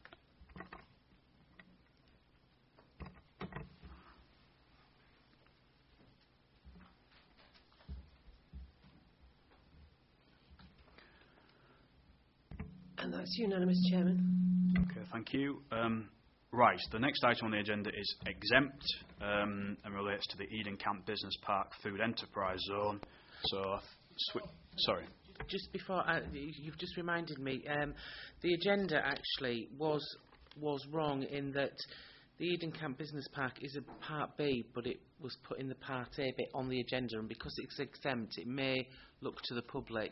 Speaker 2: And that's unanimous, Chairman.
Speaker 1: Okay, thank you. Um, right, the next item on the agenda is exempt um, and relates to the Eden Camp Business Park Food Enterprise Zone. So, uh, swi- sorry.
Speaker 5: Just before, I, you've just reminded me, um, the agenda actually was was wrong in that the Eden Camp Business Park is a Part B, but it was put in the Part A bit on the agenda, and because it's exempt, it may look to the public.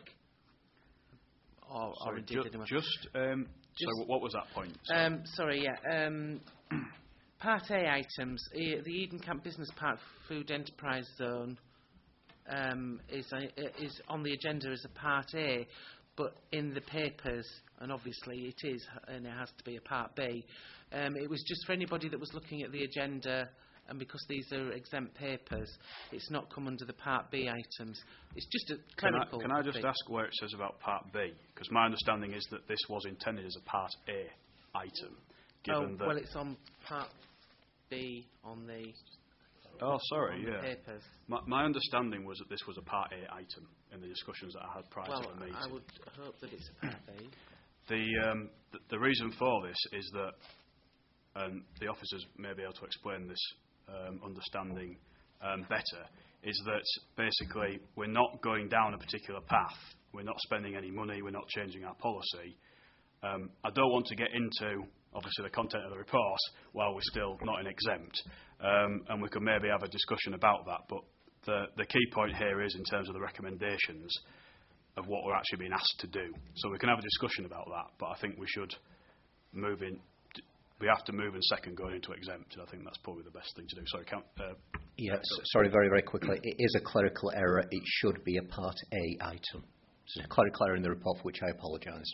Speaker 5: Or, or
Speaker 1: Sorry,
Speaker 5: indeed
Speaker 1: ju-
Speaker 5: anyone.
Speaker 1: just, um,
Speaker 5: Just-
Speaker 1: so what was that point? Sorry.
Speaker 5: Um, sorry, yeah. Um, Part A items. E- the Eden Camp Business Park Food Enterprise Zone um, is a, is on the agenda as a Part A, but in the papers, and obviously it is, and it has to be a Part B. Um, it was just for anybody that was looking at the agenda, and because these are exempt papers, it's not come under the Part B items. It's just a
Speaker 1: Can I,
Speaker 5: clerical
Speaker 1: can I just
Speaker 5: thing.
Speaker 1: ask where it says about Part B? Because my understanding is that this was intended as a Part A item. Given
Speaker 5: Oh,
Speaker 1: that
Speaker 5: well, it's on Part B on the
Speaker 1: Oh, sorry,
Speaker 5: on the
Speaker 1: yeah.
Speaker 5: papers.
Speaker 1: My, my understanding was that this was a Part A item in the discussions that I had prior
Speaker 5: Well,
Speaker 1: to the meeting.
Speaker 5: I would hope that it's a Part B.
Speaker 1: The, um, th- the reason for this is that, and the officers may be able to explain this um, understanding um, better, is that basically we're not going down a particular path, we're not spending any money, we're not changing our policy. Um, I don't want to get into, obviously, the content of the report while we're still not in exempt, um, and we could maybe have a discussion about that, but the, the key point here is in terms of the recommendations of what we're actually being asked to do. So we can have a discussion about that, but I think we should move in. We have to move in second going into exempt, and I think that's probably the best thing to do. Sorry, count, uh,
Speaker 14: Yes, sorry, very, very quickly. It is a clerical error. It should be a Part A item. It's a clerical error in the report, for which I apologise.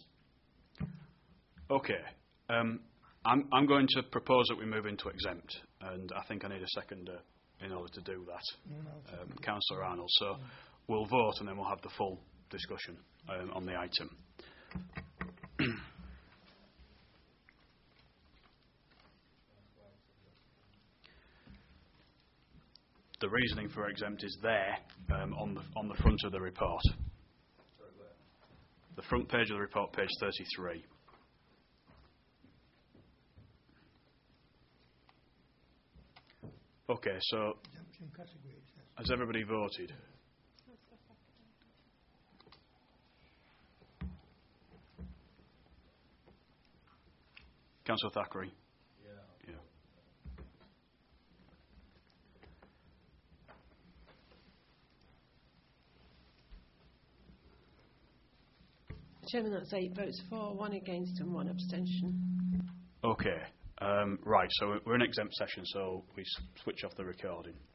Speaker 1: Okay. Um, I'm, I'm going to propose that we move into exempt, and I think I need a seconder in order to do that. Um, Councillor Arnold. So we'll vote, and then we'll have the full discussion um, on the item. The reasoning for exempt is there um, on the on the front of the report. The front page of the report, page thirty-three. Okay, so has everybody voted? Councillor Thackeray? Yeah.
Speaker 2: Chairman, that's eight votes for, one against and one abstention.
Speaker 1: Okay. Um, right, so we're in exempt session, so we s- switch off the recording.